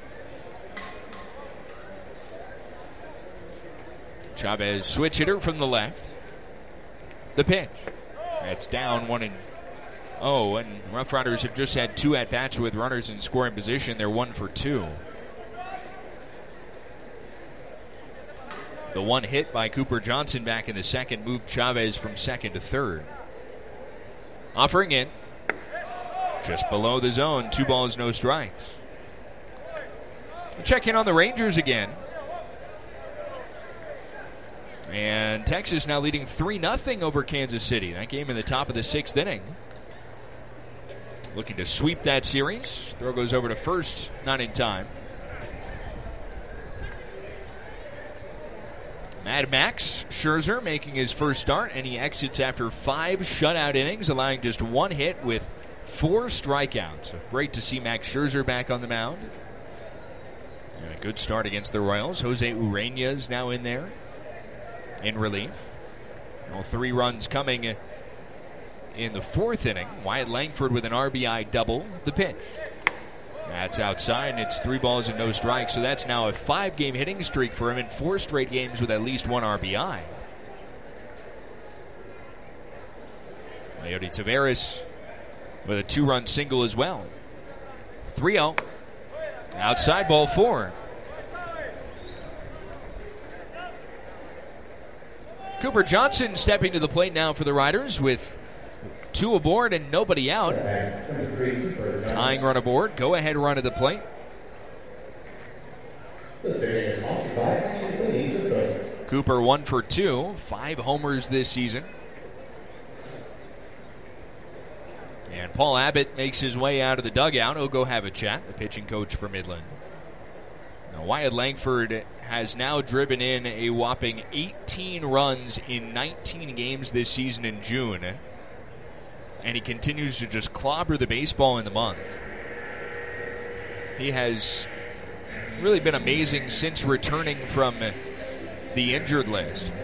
Chavez, switch hitter from the left. The pitch. That's down one and oh, and Rough Riders have just had two at-bats with runners in scoring position. They're one for two. The one hit by Cooper Johnson back in the second moved Chavez from second to third. Offering in. Just below the zone. Two balls, no strikes. We'll check in on the Rangers again. And Texas now leading three nothing over Kansas City. That game in the top of the sixth inning. Looking to sweep that series. Throw goes over to first, not in time. Mad Max Scherzer making his first start, and he exits after five shutout innings, allowing just one hit with four strikeouts. So great to see Max Scherzer back on the mound. A good start against the Royals. Jose Urena is now in there in relief. All three runs coming in the fourth inning. Wyatt Langford with an R B I double. The pitch. That's outside, and it's three balls and no strikes. So that's now a five-game hitting streak for him in four straight games with at least one R B I. Leody Taveras with a two-run single as well. three oh. Outside, ball four. Cooper Johnson stepping to the plate now for the Riders with two aboard and nobody out. Tying run aboard. Go ahead run at the plate. Cooper one for two. Five homers this season. And Paul Abbott makes his way out of the dugout. He'll go have a chat, the pitching coach for Midland. Now, Wyatt Langford has now driven in a whopping eighteen runs in nineteen games this season in June. And he continues to just clobber the baseball in the month. He has really been amazing since returning from the injured list.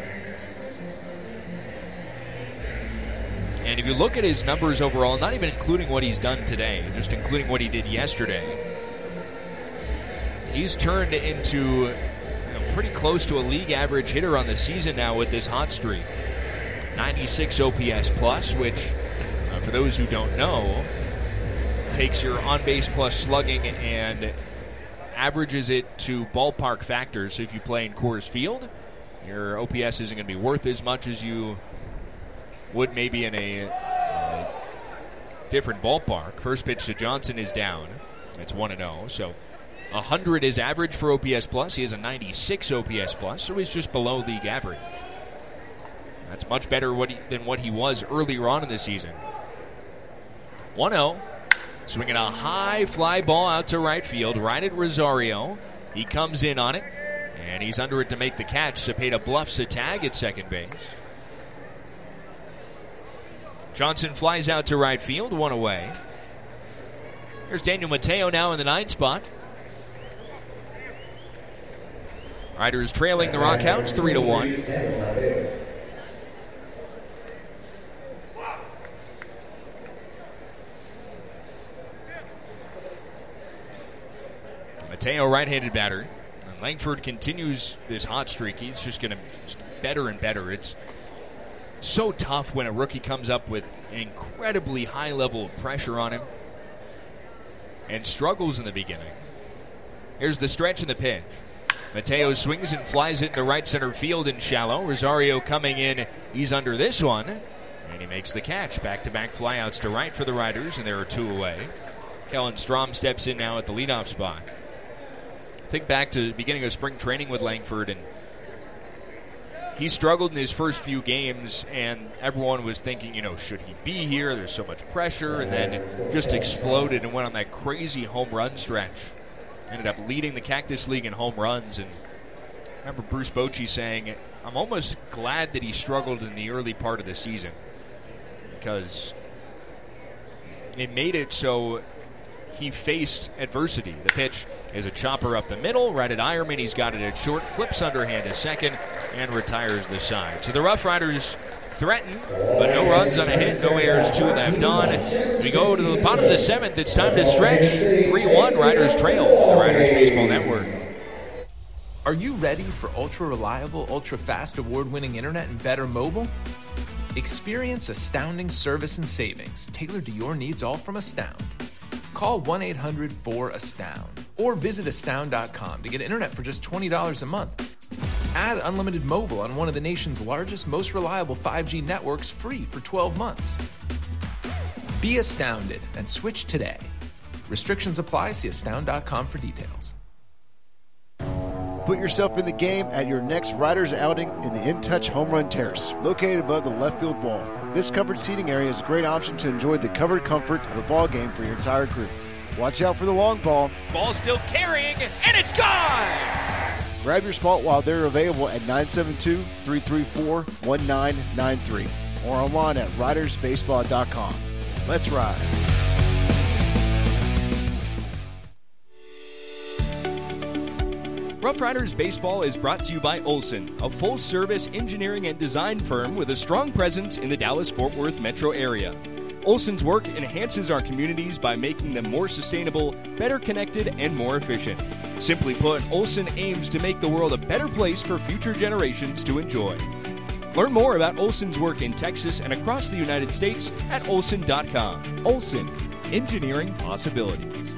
And if you look at his numbers overall, not even including what he's done today, just including what he did yesterday, he's turned into you know, pretty close to a league average hitter on the season now with this hot streak. ninety-six O P S plus, which, uh, for those who don't know, takes your on-base plus slugging and averages it to ballpark factors. So if you play in Coors Field, your O P S isn't going to be worth as much as you would maybe in a uh, different ballpark. First pitch to Johnson is down. It's one and oh. So one hundred is average for O P S plus. He has a ninety-six O P S plus, so he's just below league average. That's much better what he, than what he was earlier on in the season. one oh. Swinging a high fly ball out to right field, right at Rosario. He comes in on it, and he's under it to make the catch. Cepeda bluffs a tag at second base. Johnson flies out to right field, one away. There's Daniel Mateo now in the ninth spot. Riders trailing the Rockhounds three to one. Mateo, right-handed batter. And Langford continues this hot streak. He's just going to better and better. It's so tough when a rookie comes up with an incredibly high level of pressure on him and struggles in the beginning. Here's the stretch and the pitch. Mateo swings and flies it to right center field in shallow. Rosario coming in. He's under this one. And he makes the catch. Back-to-back flyouts to right for the Riders, and there are two away. Kellen Strom steps in now at the leadoff spot. Think back to the beginning of spring training with Langford, and he struggled in his first few games, and everyone was thinking, you know, should he be here? There's so much pressure, and then just exploded and went on that crazy home run stretch. Ended up leading the Cactus League in home runs, and I remember Bruce Bochy saying, I'm almost glad that he struggled in the early part of the season because it made it so he faced adversity. The pitch is a chopper up the middle, right at Ironman. He's got it at short, flips underhand to second, and retires the side. So the Rough Riders threaten, but no runs on a hit, no errors, two left on. We go to the bottom of the seventh. It's time to stretch. three one, Riders trail. The Riders Baseball Network. Are you ready for ultra-reliable, ultra-fast, award-winning internet and better mobile? Experience astounding service and savings tailored to your needs, all from Astound. Call one eight hundred four astound or visit astound dot com to get internet for just twenty dollars a month. Add unlimited mobile on one of the nation's largest, most reliable five G networks free for twelve months. Be astounded and switch today. Restrictions apply. See astound dot com for details. Put yourself in the game at your next Riders outing in the In Touch Home Run Terrace, located above the left field wall. This covered seating area is a great option to enjoy the covered comfort of a ball game for your entire group. Watch out for the long ball. Ball still carrying, and it's gone! Grab your spot while they're available at nine seven two, three three four, one nine nine three or online at riders baseball dot com. Let's ride. Rough Riders Baseball is brought to you by Olson, a full-service engineering and design firm with a strong presence in the Dallas-Fort Worth metro area. Olson's work enhances our communities by making them more sustainable, better connected, and more efficient. Simply put, Olson aims to make the world a better place for future generations to enjoy. Learn more about Olson's work in Texas and across the United States at olson dot com. Olson, engineering possibilities.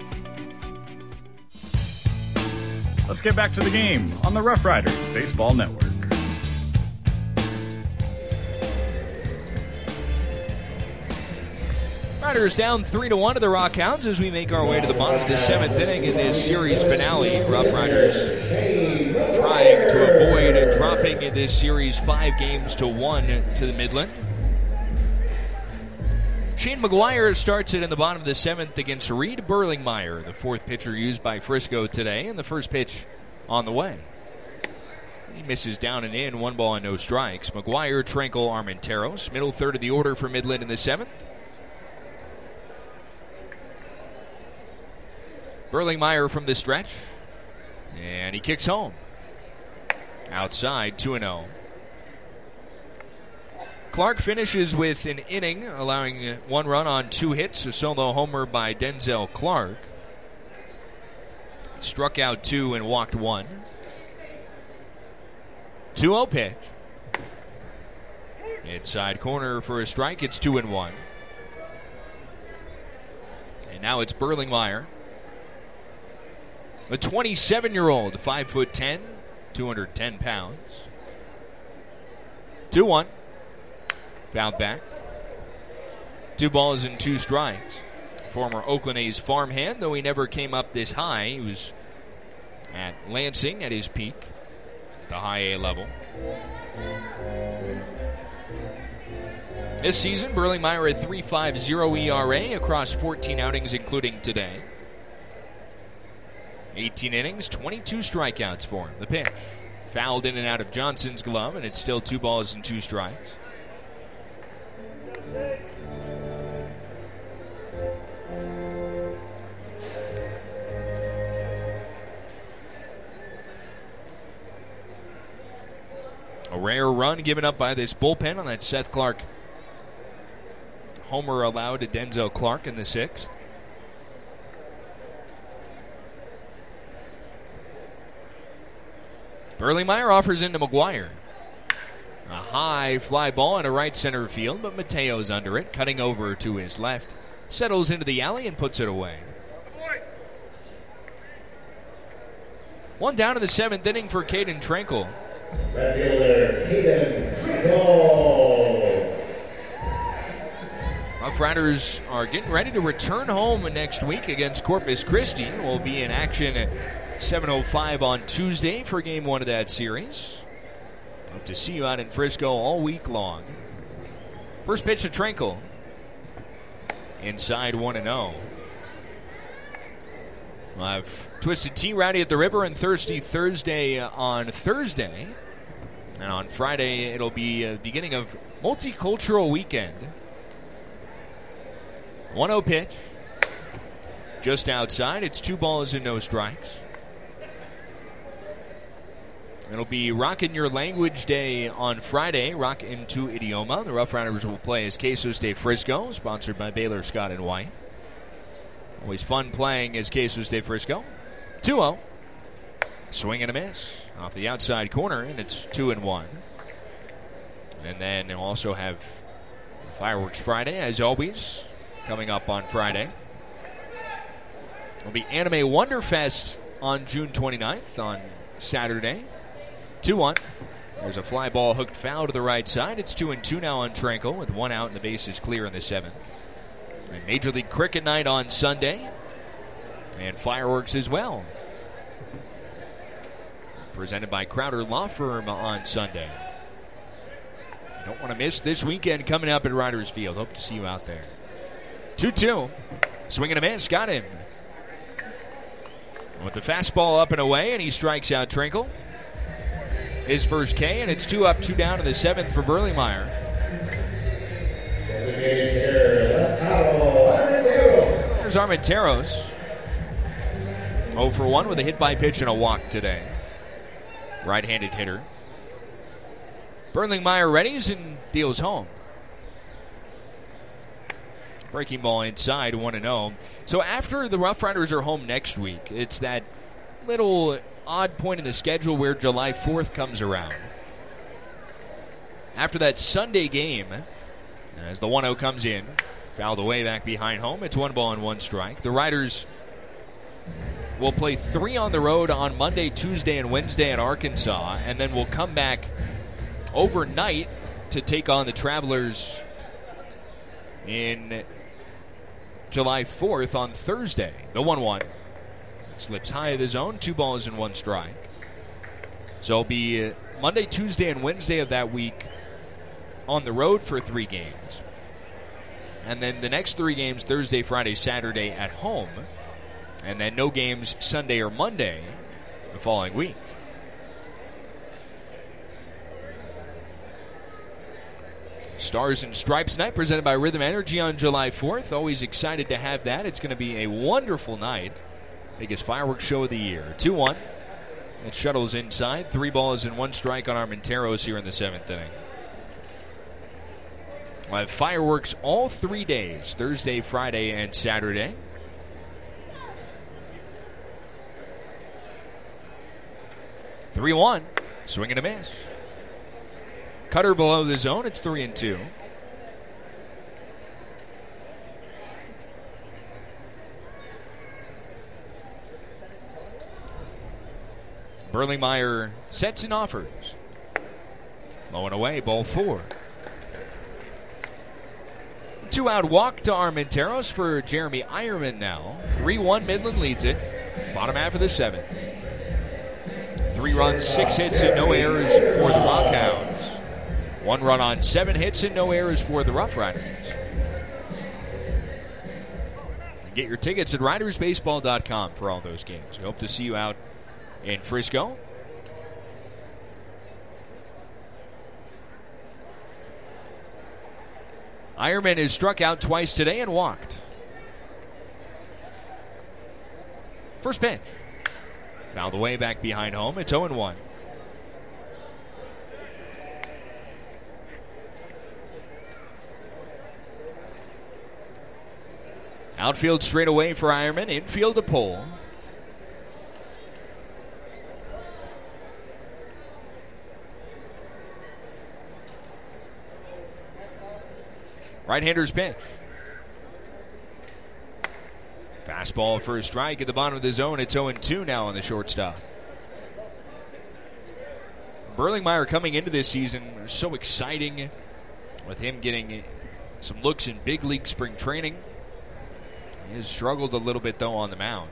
Let's get back to the game on the Rough Riders Baseball Network. Riders down three to one to the Rockhounds as we make our way to the bottom of the seventh inning in this series finale. Rough Riders trying to avoid dropping in this series five games to one to the Midland. Shane McGuire starts it in the bottom of the seventh against Reed Burlingmeyer, the fourth pitcher used by Frisco today, and the first pitch on the way. He misses down and in, one ball and no strikes. McGuire, Tranquil, Armenteros, middle third of the order for Midland in the seventh. Burlingmeyer from the stretch, and he kicks home. Outside, two and oh. Clark finishes with an inning, allowing one run on two hits, a solo homer by Denzel Clark. Struck out two and walked one. two oh pitch. Inside corner for a strike, it's two and one. And now it's Burlingmeyer. A twenty-seven-year-old, five foot ten, two hundred ten pounds. two one. Fouled back. Two balls and two strikes. Former Oakland A's farmhand, though he never came up this high. He was at Lansing at his peak, at the high A level. This season, Burlingmeyer a three point five oh E R A across fourteen outings, including today. eighteen innings, twenty-two strikeouts for him. The pitch. Fouled in and out of Johnson's glove, and it's still two balls and two strikes. A rare run given up by this bullpen on that Seth Clark homer allowed to Denzel Clark in the sixth. Burlingmeyer offers into McGuire. A high fly ball in a right center field, but Mateo's under it, cutting over to his left. Settles into the alley and puts it away. One down in the seventh inning for Caden Tranquil. Right fielder, Caden Tranquil. Rough Riders are getting ready to return home next week against Corpus Christi. We'll be in action at seven oh five on Tuesday for game one of that series. Hope to see you out in Frisco all week long. First pitch to Tranquil. Inside one and oh. We'll have Twisted Tea Rowdy at the River and Thirsty Thursday on Thursday. And on Friday, it'll be the beginning of Multicultural Weekend. one oh pitch. Just outside. It's two balls and no strikes. It'll be Rockin' Your Language Day on Friday. Rock into Idioma. The Rough Riders will play as Quesos de Frisco, sponsored by Baylor Scott and White. Always fun playing as Quesos de Frisco. two oh. Swing and a miss off the outside corner, and it's two and one. And then they'll also have Fireworks Friday, as always, coming up on Friday. It'll be Anime Wonderfest on June twenty-ninth on Saturday. two one. There's a fly ball hooked foul to the right side. It's two and two now on Tranquil with one out and the bases clear in the seventh. And Major League Cricket night on Sunday. And fireworks as well. Presented by Crowder Law Firm on Sunday. You don't want to miss this weekend coming up at Riders Field. Hope to see you out there. two two. Swing and a miss. Got him. With the fastball up and away, and he strikes out Tranquil. His first K, and it's two up, two down in the seventh for Burlingmeyer. There's Armenteros. oh for one with a hit by pitch and a walk today. Right-handed hitter. Berlingmeyer readies and deals home. Breaking ball inside, one and oh. So after the Rough Riders are home next week, it's that little odd point in the schedule where July fourth comes around. After that Sunday game, as the one oh comes in, fouled away back behind home, it's one ball and one strike. The Riders will play three on the road on Monday, Tuesday, and Wednesday in Arkansas, and then we'll come back overnight to take on the Travelers in July fourth on Thursday. The one one slips high of the zone, two balls and one strike. So it'll be Monday, Tuesday, and Wednesday of that week on the road for three games. And then the next three games, Thursday, Friday, Saturday at home. And then no games Sunday or Monday the following week. Stars and Stripes night presented by Rhythm Energy on July fourth. Always excited to have that. It's going to be a wonderful night. Biggest fireworks show of the year. two one. It shuttles inside. Three balls and one strike on Armenteros here in the seventh inning. We'll have fireworks all three days, Thursday, Friday, and Saturday. three one. Swing and a miss. Cutter below the zone. It's three and two. Berlingmeyer sets and offers. Low and away, ball four. Two out walk to Armenteros for Jeremy Eierman now. three one, Midland leads it. Bottom half of the seventh. Three runs, six hits, and no errors for the Rockhounds. One run on seven hits and no errors for the Rough Riders. Get your tickets at riders baseball dot com for all those games. We hope to see you out in Frisco. Eierman has struck out twice today and walked. First pitch. Fouled away back behind home. It's oh and one. Outfield straight away for Eierman. Infield to pull. Right-hander's pitch. Fastball for a strike at the bottom of the zone. It's oh and two now on the shortstop. Berlingmeyer coming into this season so exciting with him getting some looks in big league spring training. He has struggled a little bit, though, on the mound.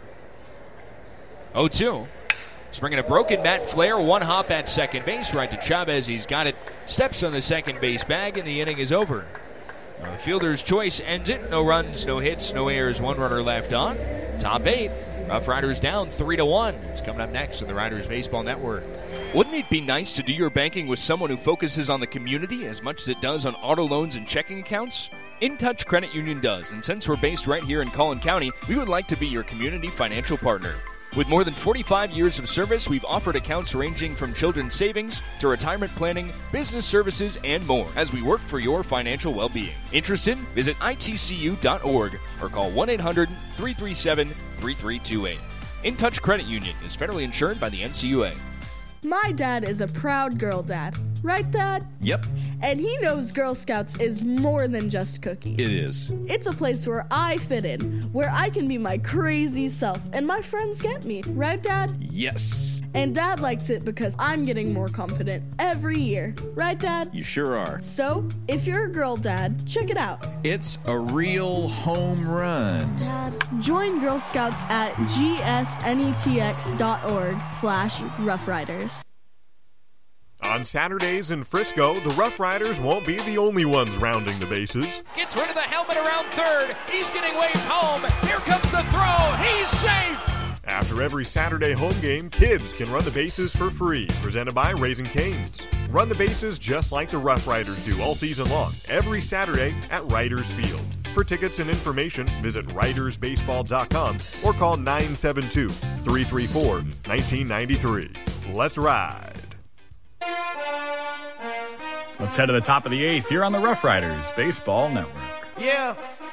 oh two. Springing a broken bat flare. One hop at second base. Right to Chavez. He's got it. Steps on the second base bag, and the inning is over. Uh, fielder's choice ends it. No runs, no hits, no errors. One runner left on. Top eight. Rough Riders down three to one. It's coming up next on the Riders Baseball Network. Wouldn't it be nice to do your banking with someone who focuses on the community as much as it does on auto loans and checking accounts? InTouch Credit Union does, and since we're based right here in Collin County, we would like to be your community financial partner. With more than forty-five years of service, we've offered accounts ranging from children's savings to retirement planning, business services, and more as we work for your financial well-being. Interested? Visit I T C U dot org or call one eight hundred, three three seven, three three two eight. InTouch Credit Union is federally insured by the N C U A. My dad is a proud girl dad. Right, Dad? Yep. And he knows Girl Scouts is more than just cookies. It is. It's a place where I fit in, where I can be my crazy self, and my friends get me. Right, Dad? Yes. And Dad likes it because I'm getting more confident every year. Right, Dad? You sure are. So, if you're a girl dad, check it out. It's a real home run. Dad, join Girl Scouts at G S N E T X dot org slash Rough Riders. On Saturdays in Frisco, the Rough Riders won't be the only ones rounding the bases. Gets rid of the helmet around third. He's getting waved home. Here comes the throw. He's safe. After every Saturday home game, kids can run the bases for free. Presented by Raising Cane's. Run the bases just like the Rough Riders do all season long, every Saturday at Riders Field. For For tickets and information, visit riders baseball dot com or call nine seven two, three three four, one nine nine three. Let's ride. Let's head to the top of the eighth here on the Rough Riders Baseball Network. Yeah.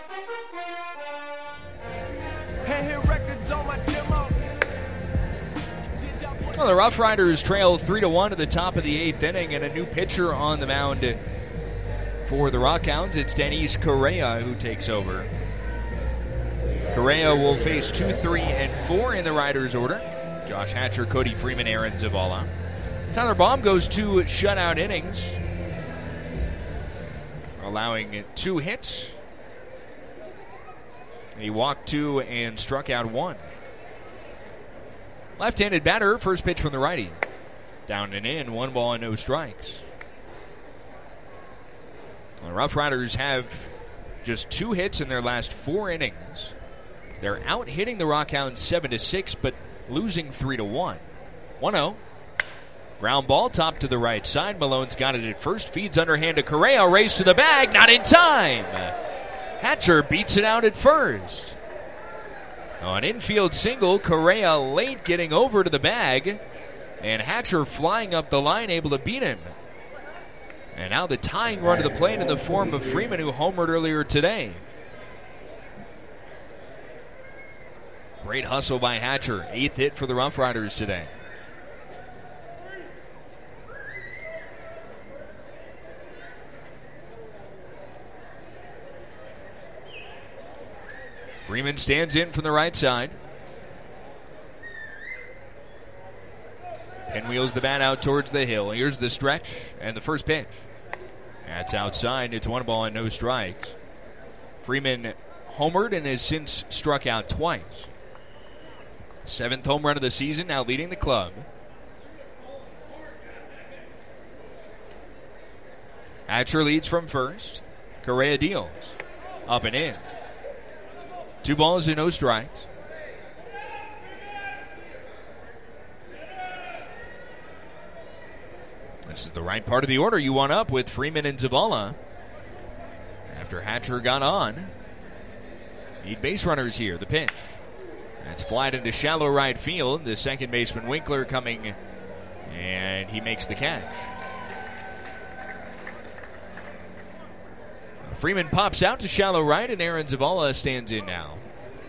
Hey, hit records on my demo. Well, the Rough Riders trail three to one to the top of the eighth inning, and a new pitcher on the mound for the Rockhounds. It's Denis Correa who takes over. Correa will face two, three, and four in the Riders order. Josh Hatcher, Cody Freeman, Aaron Zavala. Tyler Baum goes two shutout innings, allowing two hits. He walked two and struck out one. Left-handed batter, first pitch from the righty. Down and in, one ball and no strikes. The Rough Riders have just two hits in their last four innings. They're out hitting the Rockhounds seven to six, but losing three to one. one oh. Ground ball, top to the right side. Malone's got it at first. Feeds underhand to Correa. Race to the bag. Not in time. Hatcher beats it out at first. On infield single, Correa late getting over to the bag. And Hatcher flying up the line, able to beat him. And now the tying run to the plate in the form of Freeman, who homered earlier today. Great hustle by Hatcher. Eighth hit for the Rough Riders today. Freeman stands in from the right side. Pinwheels the bat out towards the hill. Here's the stretch and the first pitch. That's outside. It's one ball and no strikes. Freeman homered and has since struck out twice. Seventh home run of the season, now leading the club. Hatcher leads from first. Correa deals. Up and in. Two balls and no strikes. This is the right part of the order. You want up with Freeman and Zavala. After Hatcher got on. Need base runners here. The pitch. That's flied into shallow right field. The second baseman Winkler coming, and he makes the catch. Freeman pops out to shallow right, and Aaron Zavala stands in now.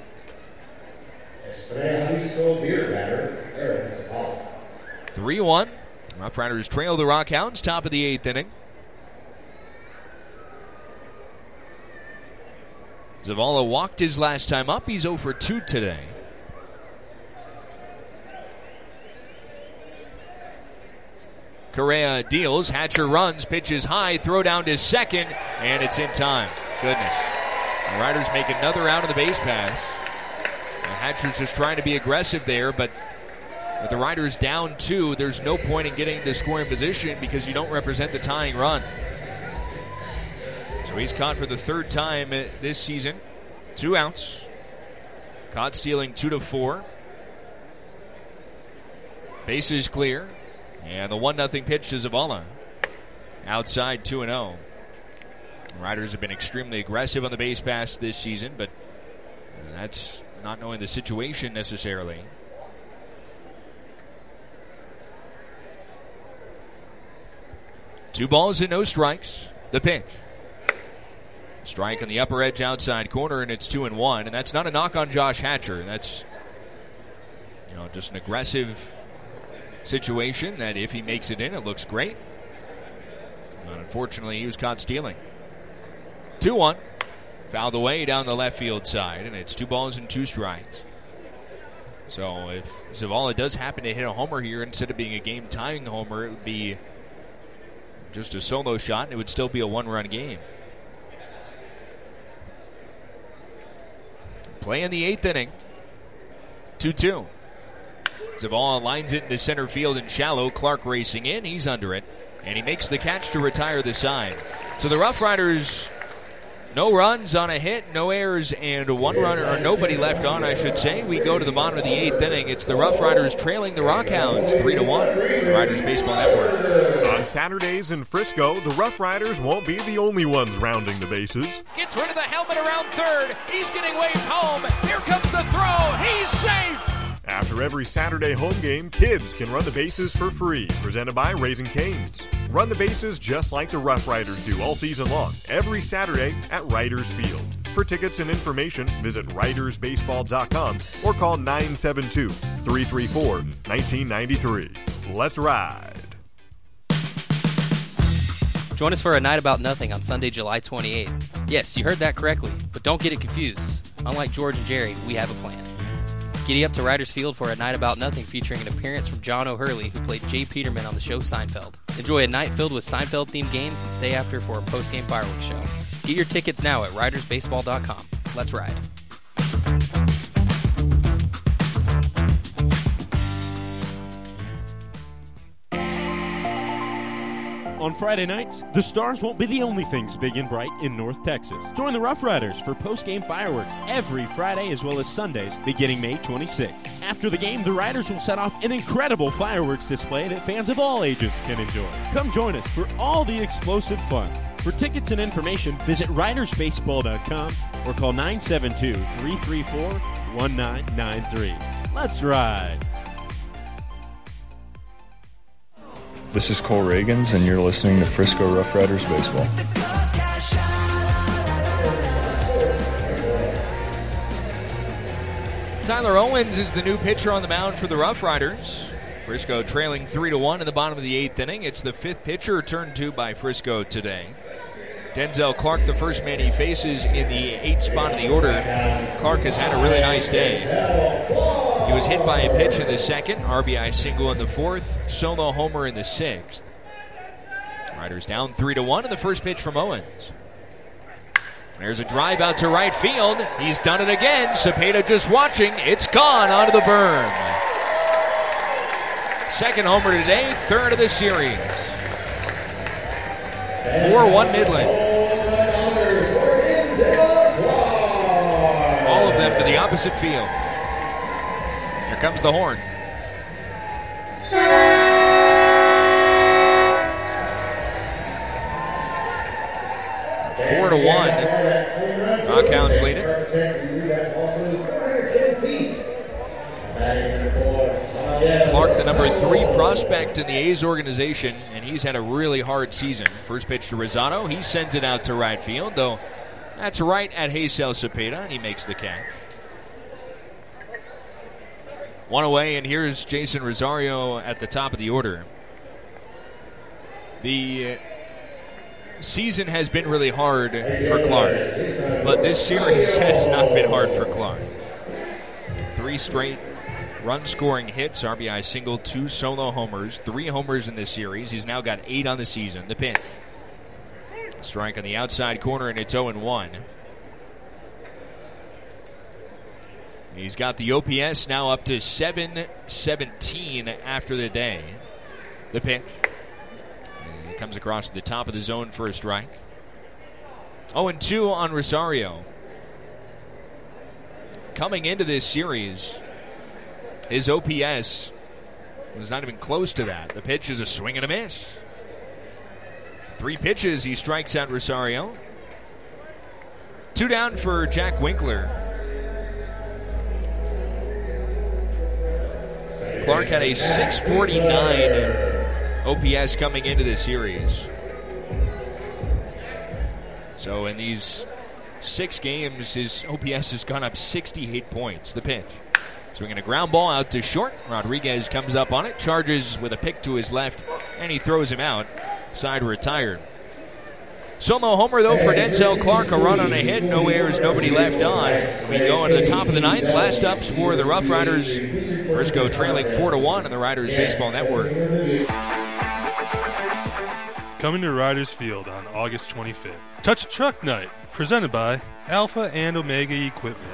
three one. Rough Riders trail the Rockhounds, top of the eighth inning. Zavala walked his last time up. He's oh for two today. Correa deals. Hatcher runs. Pitches high. Throw down to second. And it's in time. Goodness. The Riders make another out of the base pass. And Hatcher's just trying to be aggressive there, but with the Riders down two, there's no point in getting into scoring position because you don't represent the tying run. So he's caught for the third time this season. Two outs. Caught stealing two to four. Bases clear. And the one nothing pitch to Zavala. Outside two and oh. Riders have been extremely aggressive on the base pass this season, but that's not knowing the situation necessarily. Two balls and no strikes. The pitch. Strike on the upper edge outside corner, and it's two and one. And that's not a knock on Josh Hatcher. That's, you know, just an aggressive situation that if he makes it in, it looks great. But unfortunately, he was caught stealing. two one. Fouled away down the left field side, and it's two balls and two strikes. So if Zavala does happen to hit a homer here, instead of being a game-tying homer, it would be just a solo shot, and it would still be a one-run game. Play in the eighth inning. two two. Zavala lines it into center field and shallow. Clark racing in. He's under it. And he makes the catch to retire the side. So the Rough Riders No runs on a hit, no errors, and one runner, or nobody left on, I should say. We go to the bottom of the eighth inning. It's the Rough Riders trailing the Rockhounds three to one. Riders Baseball Network. On Saturdays in Frisco, the Rough Riders won't be the only ones rounding the bases. Gets rid of the helmet around third. He's getting waved home. Here comes the throw. He's safe. After every Saturday home game, kids can run the bases for free. Presented by Raising Cane's. Run the bases just like the Rough Riders do all season long, every Saturday at Riders Field. For tickets and information, visit riders baseball dot com or call nine seven two, three three four, one nine nine three. Let's ride. Join us for A Night About Nothing on Sunday, July twenty-eighth. Yes, you heard that correctly, but don't get it confused. Unlike George and Jerry, we have a plan. Giddy up to Riders Field for A Night About Nothing featuring an appearance from John O'Hurley, who played Jay Peterman on the show Seinfeld. Enjoy a night filled with Seinfeld-themed games and stay after for a post-game fireworks show. Get your tickets now at riders baseball dot com. Let's ride. On Friday nights, the Stars won't be the only things big and bright in North Texas. Join the Rough Riders for post-game fireworks every Friday as well as Sundays beginning May twenty-sixth. After the game, the Riders will set off an incredible fireworks display that fans of all ages can enjoy. Come join us for all the explosive fun. For tickets and information, visit riders baseball dot com or call nine seven two, three three four, one nine nine three. Let's ride. This is Cole Reagans, and you're listening to Frisco Rough Riders Baseball. Tyler Owens is the new pitcher on the mound for the Rough Riders. Frisco trailing three to one in the bottom of the eighth inning. It's the fifth pitcher turned to by Frisco today. Denzel Clark, the first man he faces in the eighth spot of the order. Clark has had a really nice day. He was hit by a pitch in the second, R B I single in the fourth, solo homer in the sixth. Riders down three to one, and the first pitch from Owens. There's a drive out to right field. He's done it again. Cepeda just watching. It's gone onto the berm. Second homer today, third of the series. four one Midland. All of them to the opposite field. Here comes the horn. Four to one. Rockhounds lead it. Clark, the number three prospect in the A's organization, and he's had a really hard season. First pitch to Rosado. He sends it out to right field, though that's right at Haysel Cepeda, and he makes the catch. One away, and here's Jason Rosario at the top of the order. The season has been really hard for Clark, but this series has not been hard for Clark. Three straight run-scoring hits, R B I single, two solo homers, three homers in this series. He's now got eight on the season. The pitch. Strike on the outside corner, and it's oh and one. He's got the O P S now up to seven seventeen after the day. The pitch. And it comes across the top of the zone for a strike. oh and two on Rosario. Coming into this series, his O P S was not even close to that. The pitch is a swing and a miss. Three pitches, he strikes out Rosario. Two down for Jack Winkler. Clark had a six forty-nine O P S coming into this series. So in these six games, his O P S has gone up sixty-eight points. The pitch. Swinging a ground ball out to short. Rodriguez comes up on it, charges with a pick to his left, and he throws him out. Side retired. Solo homer, though, for Denzel Clark. A run on a hit, no errors, nobody left on. We go into the top of the ninth. Last ups for the Rough Riders. Frisco trailing four to one on the Riders Baseball Network. Coming to Riders Field on August twenty-fifth. Touch a Truck Night, presented by Alpha and Omega Equipment.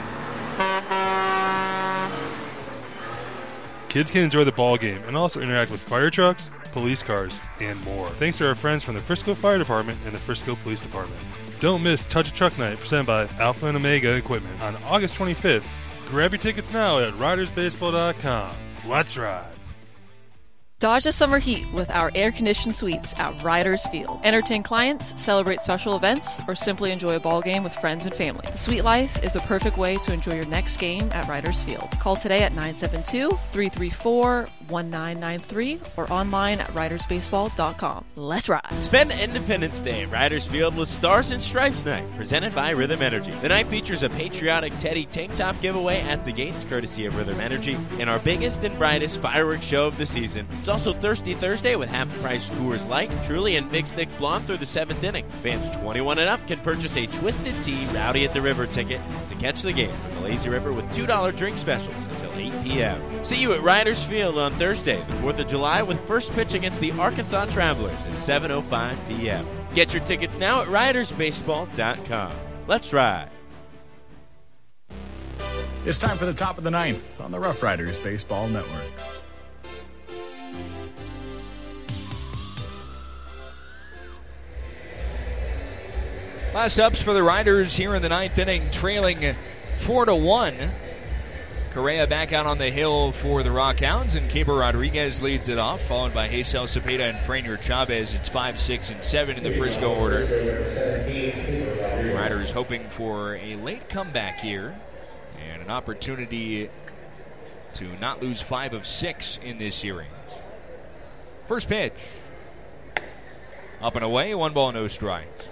Kids can enjoy the ball game and also interact with fire trucks, police cars, and more. Thanks to our friends from the Frisco Fire Department and the Frisco Police Department. Don't miss Touch a Truck Night presented by Alpha and Omega Equipment on August twenty-fifth. Grab your tickets now at riders baseball dot com. Let's ride. Dodge the summer heat with our air-conditioned suites at Riders Field. Entertain clients, celebrate special events, or simply enjoy a ball game with friends and family. The suite life is a perfect way to enjoy your next game at Riders Field. Call today at nine seven two, three three four, one nine nine three or online at riders baseball dot com. Let's ride. Spend Independence Day at Riders Field with Stars and Stripes Night, presented by Rhythm Energy. The night features a patriotic Teddy tank top giveaway at the gates, courtesy of Rhythm Energy, and our biggest and brightest fireworks show of the season. It's also Thirsty Thursday with half-price Coors Light, Truly, and Big Stick Blonde through the seventh inning. Fans twenty-one and up can purchase a Twisted Tea Rowdy at the River ticket to catch the game from the Lazy River with two dollar drink specials until eight p.m. See you at Riders Field on Thursday, the fourth of July, with first pitch against the Arkansas Travelers at seven oh five p.m. Get your tickets now at riders baseball dot com. Let's ride. It's time for the top of the ninth on the Rough Riders Baseball Network. Last ups for the Riders here in the ninth inning, trailing four to one. Correa back out on the hill for the Rockhounds, and Keber Rodriguez leads it off, followed by Hazel Cepeda and Franier Chavez. It's five, six, and seven in the Frisco order. Riders hoping for a late comeback here and an opportunity to not lose five of six in this series. First pitch. Up and away, one ball, no strikes.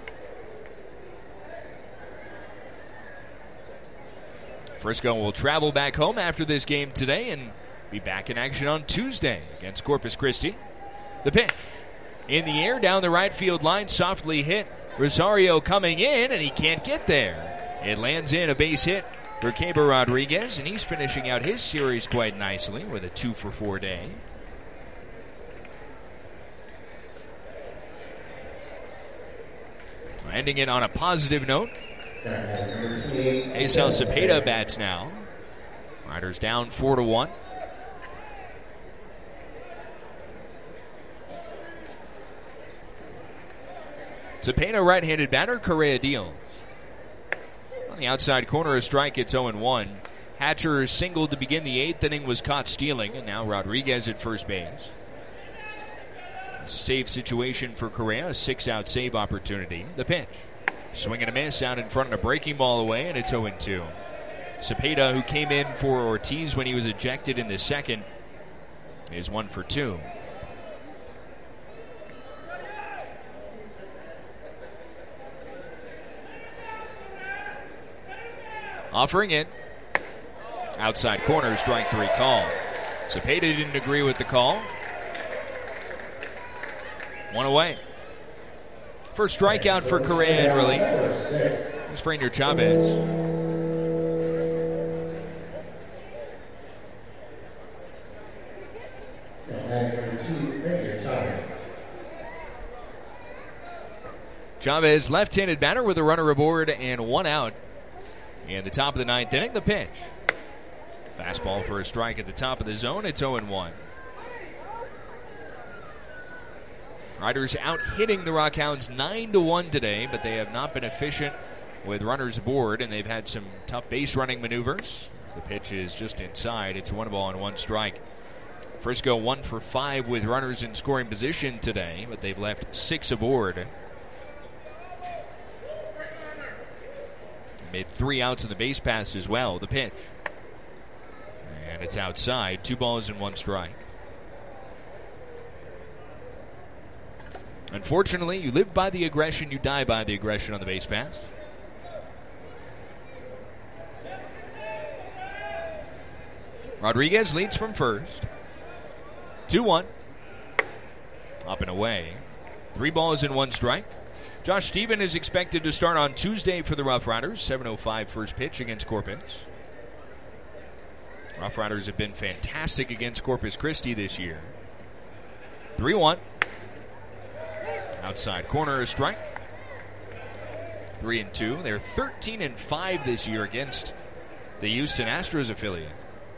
Frisco will travel back home after this game today and be back in action on Tuesday against Corpus Christi. The pitch. In the air, down the right field line, softly hit. Rosario coming in, and he can't get there. It lands in a base hit for Keber Rodriguez, and he's finishing out his series quite nicely with a two for four day. Ending it on a positive note. Hazel Cepeda bats now. Riders down four to one. Cepeda, right-handed batter. Correa deals. On the outside corner, a strike. It's oh and one. Hatcher singled to begin the eighth inning, was caught stealing, and now Rodriguez at first base. Save situation for Correa, a six-out save opportunity. The pitch. Swing and a miss out in front and a breaking ball away, and it's oh and two. Cepeda, who came in for Ortiz when he was ejected in the second, is one for two. Offering it. Outside corner, strike three call. Cepeda didn't agree with the call. One away. First strikeout for Correa in relief. It's Franier Chavez. Chavez, left-handed batter with a runner aboard and one out. And the top of the ninth inning, the pitch. Fastball for a strike at the top of the zone. It's oh and one. Riders out hitting the Rockhounds nine to one today, but they have not been efficient with runners aboard, and they've had some tough base running maneuvers. The pitch is just inside. It's one ball and one strike. Frisco one for five with runners in scoring position today, but they've left six aboard. Made three outs in the base pass as well. The pitch. And it's outside. Two balls and one strike. Unfortunately, you live by the aggression, you die by the aggression on the base pass. Rodriguez leads from first. two one. Up and away. Three balls and one strike. Josh Stephen is expected to start on Tuesday for the Rough Riders. seven oh five first pitch against Corpus. Rough Riders have been fantastic against Corpus Christi this year. three one. Outside corner, a strike. Three and two. They're thirteen and five this year against the Houston Astros affiliate.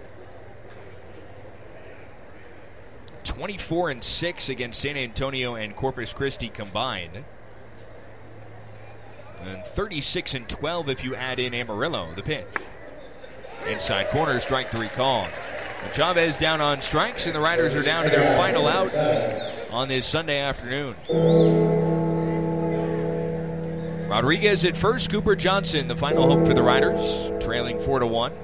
twenty-four and six against San Antonio and Corpus Christi combined. And thirty-six and twelve if you add in Amarillo. The pitch. Inside corner, strike three called. And Chavez down on strikes, and the Riders are down to their final out on this Sunday afternoon. Rodriguez at first, Cooper Johnson, the final hope for the Riders, trailing four to one.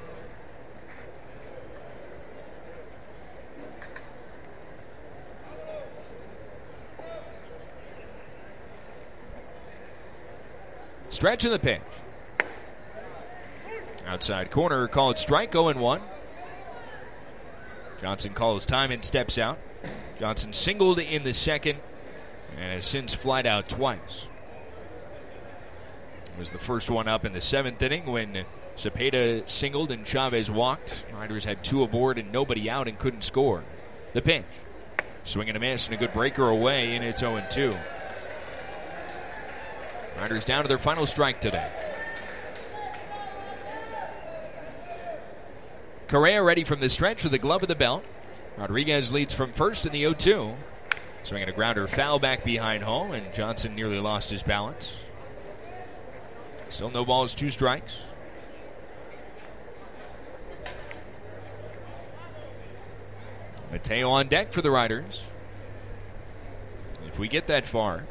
Stretch in the pitch. Outside corner, called strike, oh and one. Johnson calls time and steps out. Johnson singled in the second and has since flied out twice. It was the first one up in the seventh inning when Cepeda singled and Chavez walked. Riders had two aboard and nobody out and couldn't score. The pitch. Swing and a miss and a good breaker away, and it's oh and two. Riders down to their final strike today. Correa ready from the stretch with the glove of the belt. Rodriguez leads from first in the oh two. Swinging a grounder foul back behind home, and Johnson nearly lost his balance. Still no balls, two strikes. Mateo on deck for the Riders. If we get that far.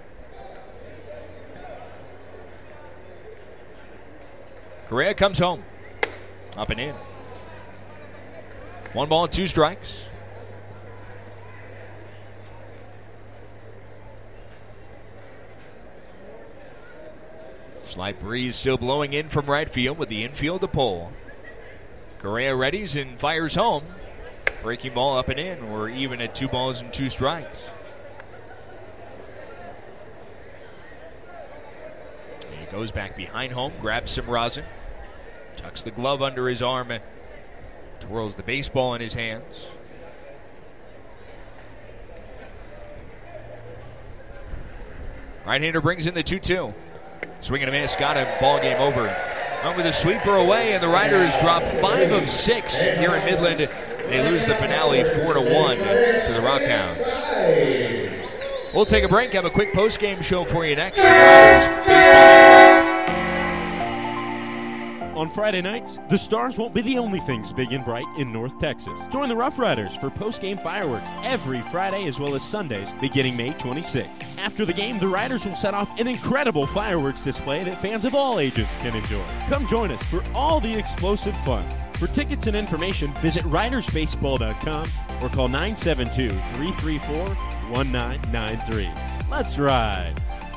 Correa comes home. Up and in. One ball, two strikes. Slight breeze still blowing in from right field with the infield to pull. Correa readies and fires home. Breaking ball up and in. We're even at two balls and two strikes. He goes back behind home, grabs some rosin, tucks the glove under his arm, twirls the baseball in his hands. Right-hander brings in the two two. Swing and a miss, got him, ball game over. Went with a sweeper away, and the Riders drop five of six here in Midland. They lose the finale four to one to the Rockhounds. We'll take a break, have a quick post-game show for you next. Riders baseball. On Friday nights, the Stars won't be the only things big and bright in North Texas. Join the Rough Riders for post-game fireworks every Friday as well as Sundays beginning May twenty-sixth. After the game, the Riders will set off an incredible fireworks display that fans of all ages can enjoy. Come join us for all the explosive fun. For tickets and information, visit riders baseball dot com or call nine seven two, three three four, one nine nine three. Let's ride.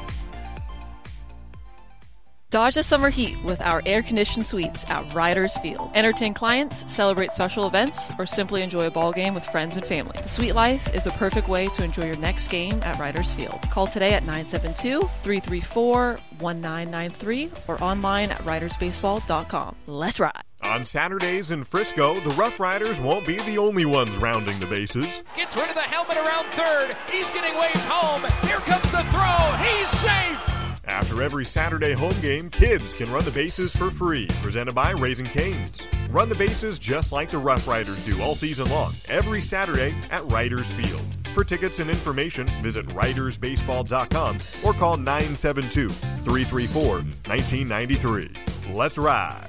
Dodge the summer heat with our air-conditioned suites at Riders Field. Entertain clients, celebrate special events, or simply enjoy a ball game with friends and family. The suite life is a perfect way to enjoy your next game at Riders Field. Call today at nine seven two, three three four, one nine nine three or online at riders baseball dot com. Let's ride. On Saturdays in Frisco, the Rough Riders won't be the only ones rounding the bases. Gets rid of the helmet around third. He's getting waved home. Here comes the throw. He's safe. After every Saturday home game, kids can run the bases for free. Presented by Raising Cane's. Run the bases just like the Rough Riders do all season long, every Saturday at Riders Field. For tickets and information, visit riders baseball dot com or call nine seven two, three three four, one nine nine three. Let's ride.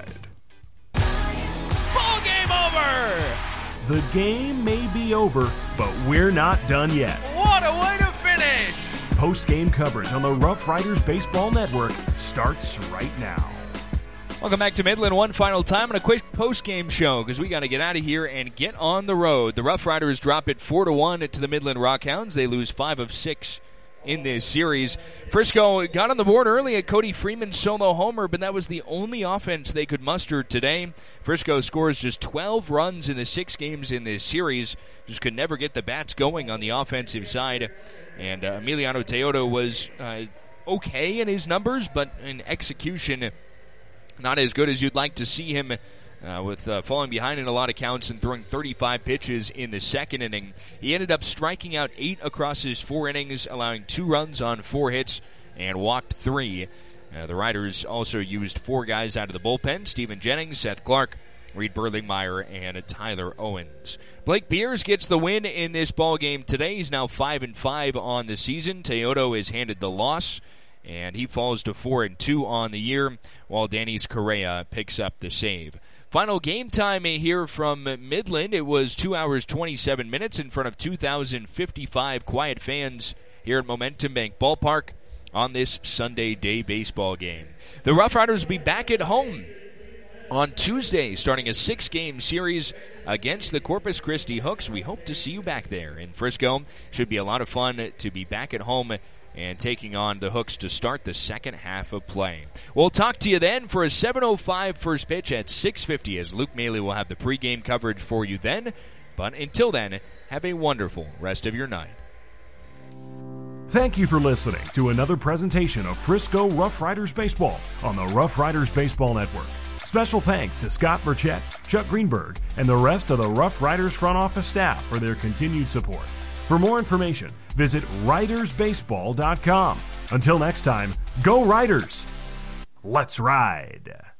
Ball game over! The game may be over, but we're not done yet. What a way to finish! Post-game coverage on the Rough Riders Baseball Network starts right now. Welcome back to Midland one final time and a quick post-game show because we got to get out of here and get on the road. The Rough Riders drop it four to one to the Midland Rockhounds. They lose five of six in this series. Frisco got on the board early at Cody Freeman's solo homer, but that was the only offense they could muster today. Frisco scores just twelve runs in the six games in this series. Just could never get the bats going on the offensive side. And uh, Emiliano Teodo was uh, okay in his numbers, but in execution, not as good as you'd like to see him. Uh, with uh, falling behind in a lot of counts and throwing thirty-five pitches in the second inning. He ended up striking out eight across his four innings, allowing two runs on four hits and walked three. Uh, the Riders also used four guys out of the bullpen: Steven Jennings, Seth Clark, Reed Berlingmeyer, and Tyler Owens. Blake Beers gets the win in this ball game today. He's now five and five on the season. Teodo is handed the loss, and he falls to four and two on the year, while Danny Correa picks up the save. Final game time here from Midland. It was two hours, twenty-seven minutes in front of two thousand fifty-five quiet fans here at Momentum Bank Ballpark on this Sunday day baseball game. The Rough Riders will be back at home on Tuesday, starting a six-game series against the Corpus Christi Hooks. We hope to see you back there in Frisco. Should be a lot of fun to be back at home and taking on the Hooks to start the second half of play. We'll talk to you then for a seven oh five first pitch at six fifty, as Luke Maley will have the pregame coverage for you then. But until then, have a wonderful rest of your night. Thank you for listening to another presentation of Frisco Rough Riders Baseball on the Rough Riders Baseball Network. Special thanks to Scott Burchett, Chuck Greenberg, and the rest of the Rough Riders front office staff for their continued support. For more information, visit riders baseball dot com. Until next time, go Riders! Let's ride!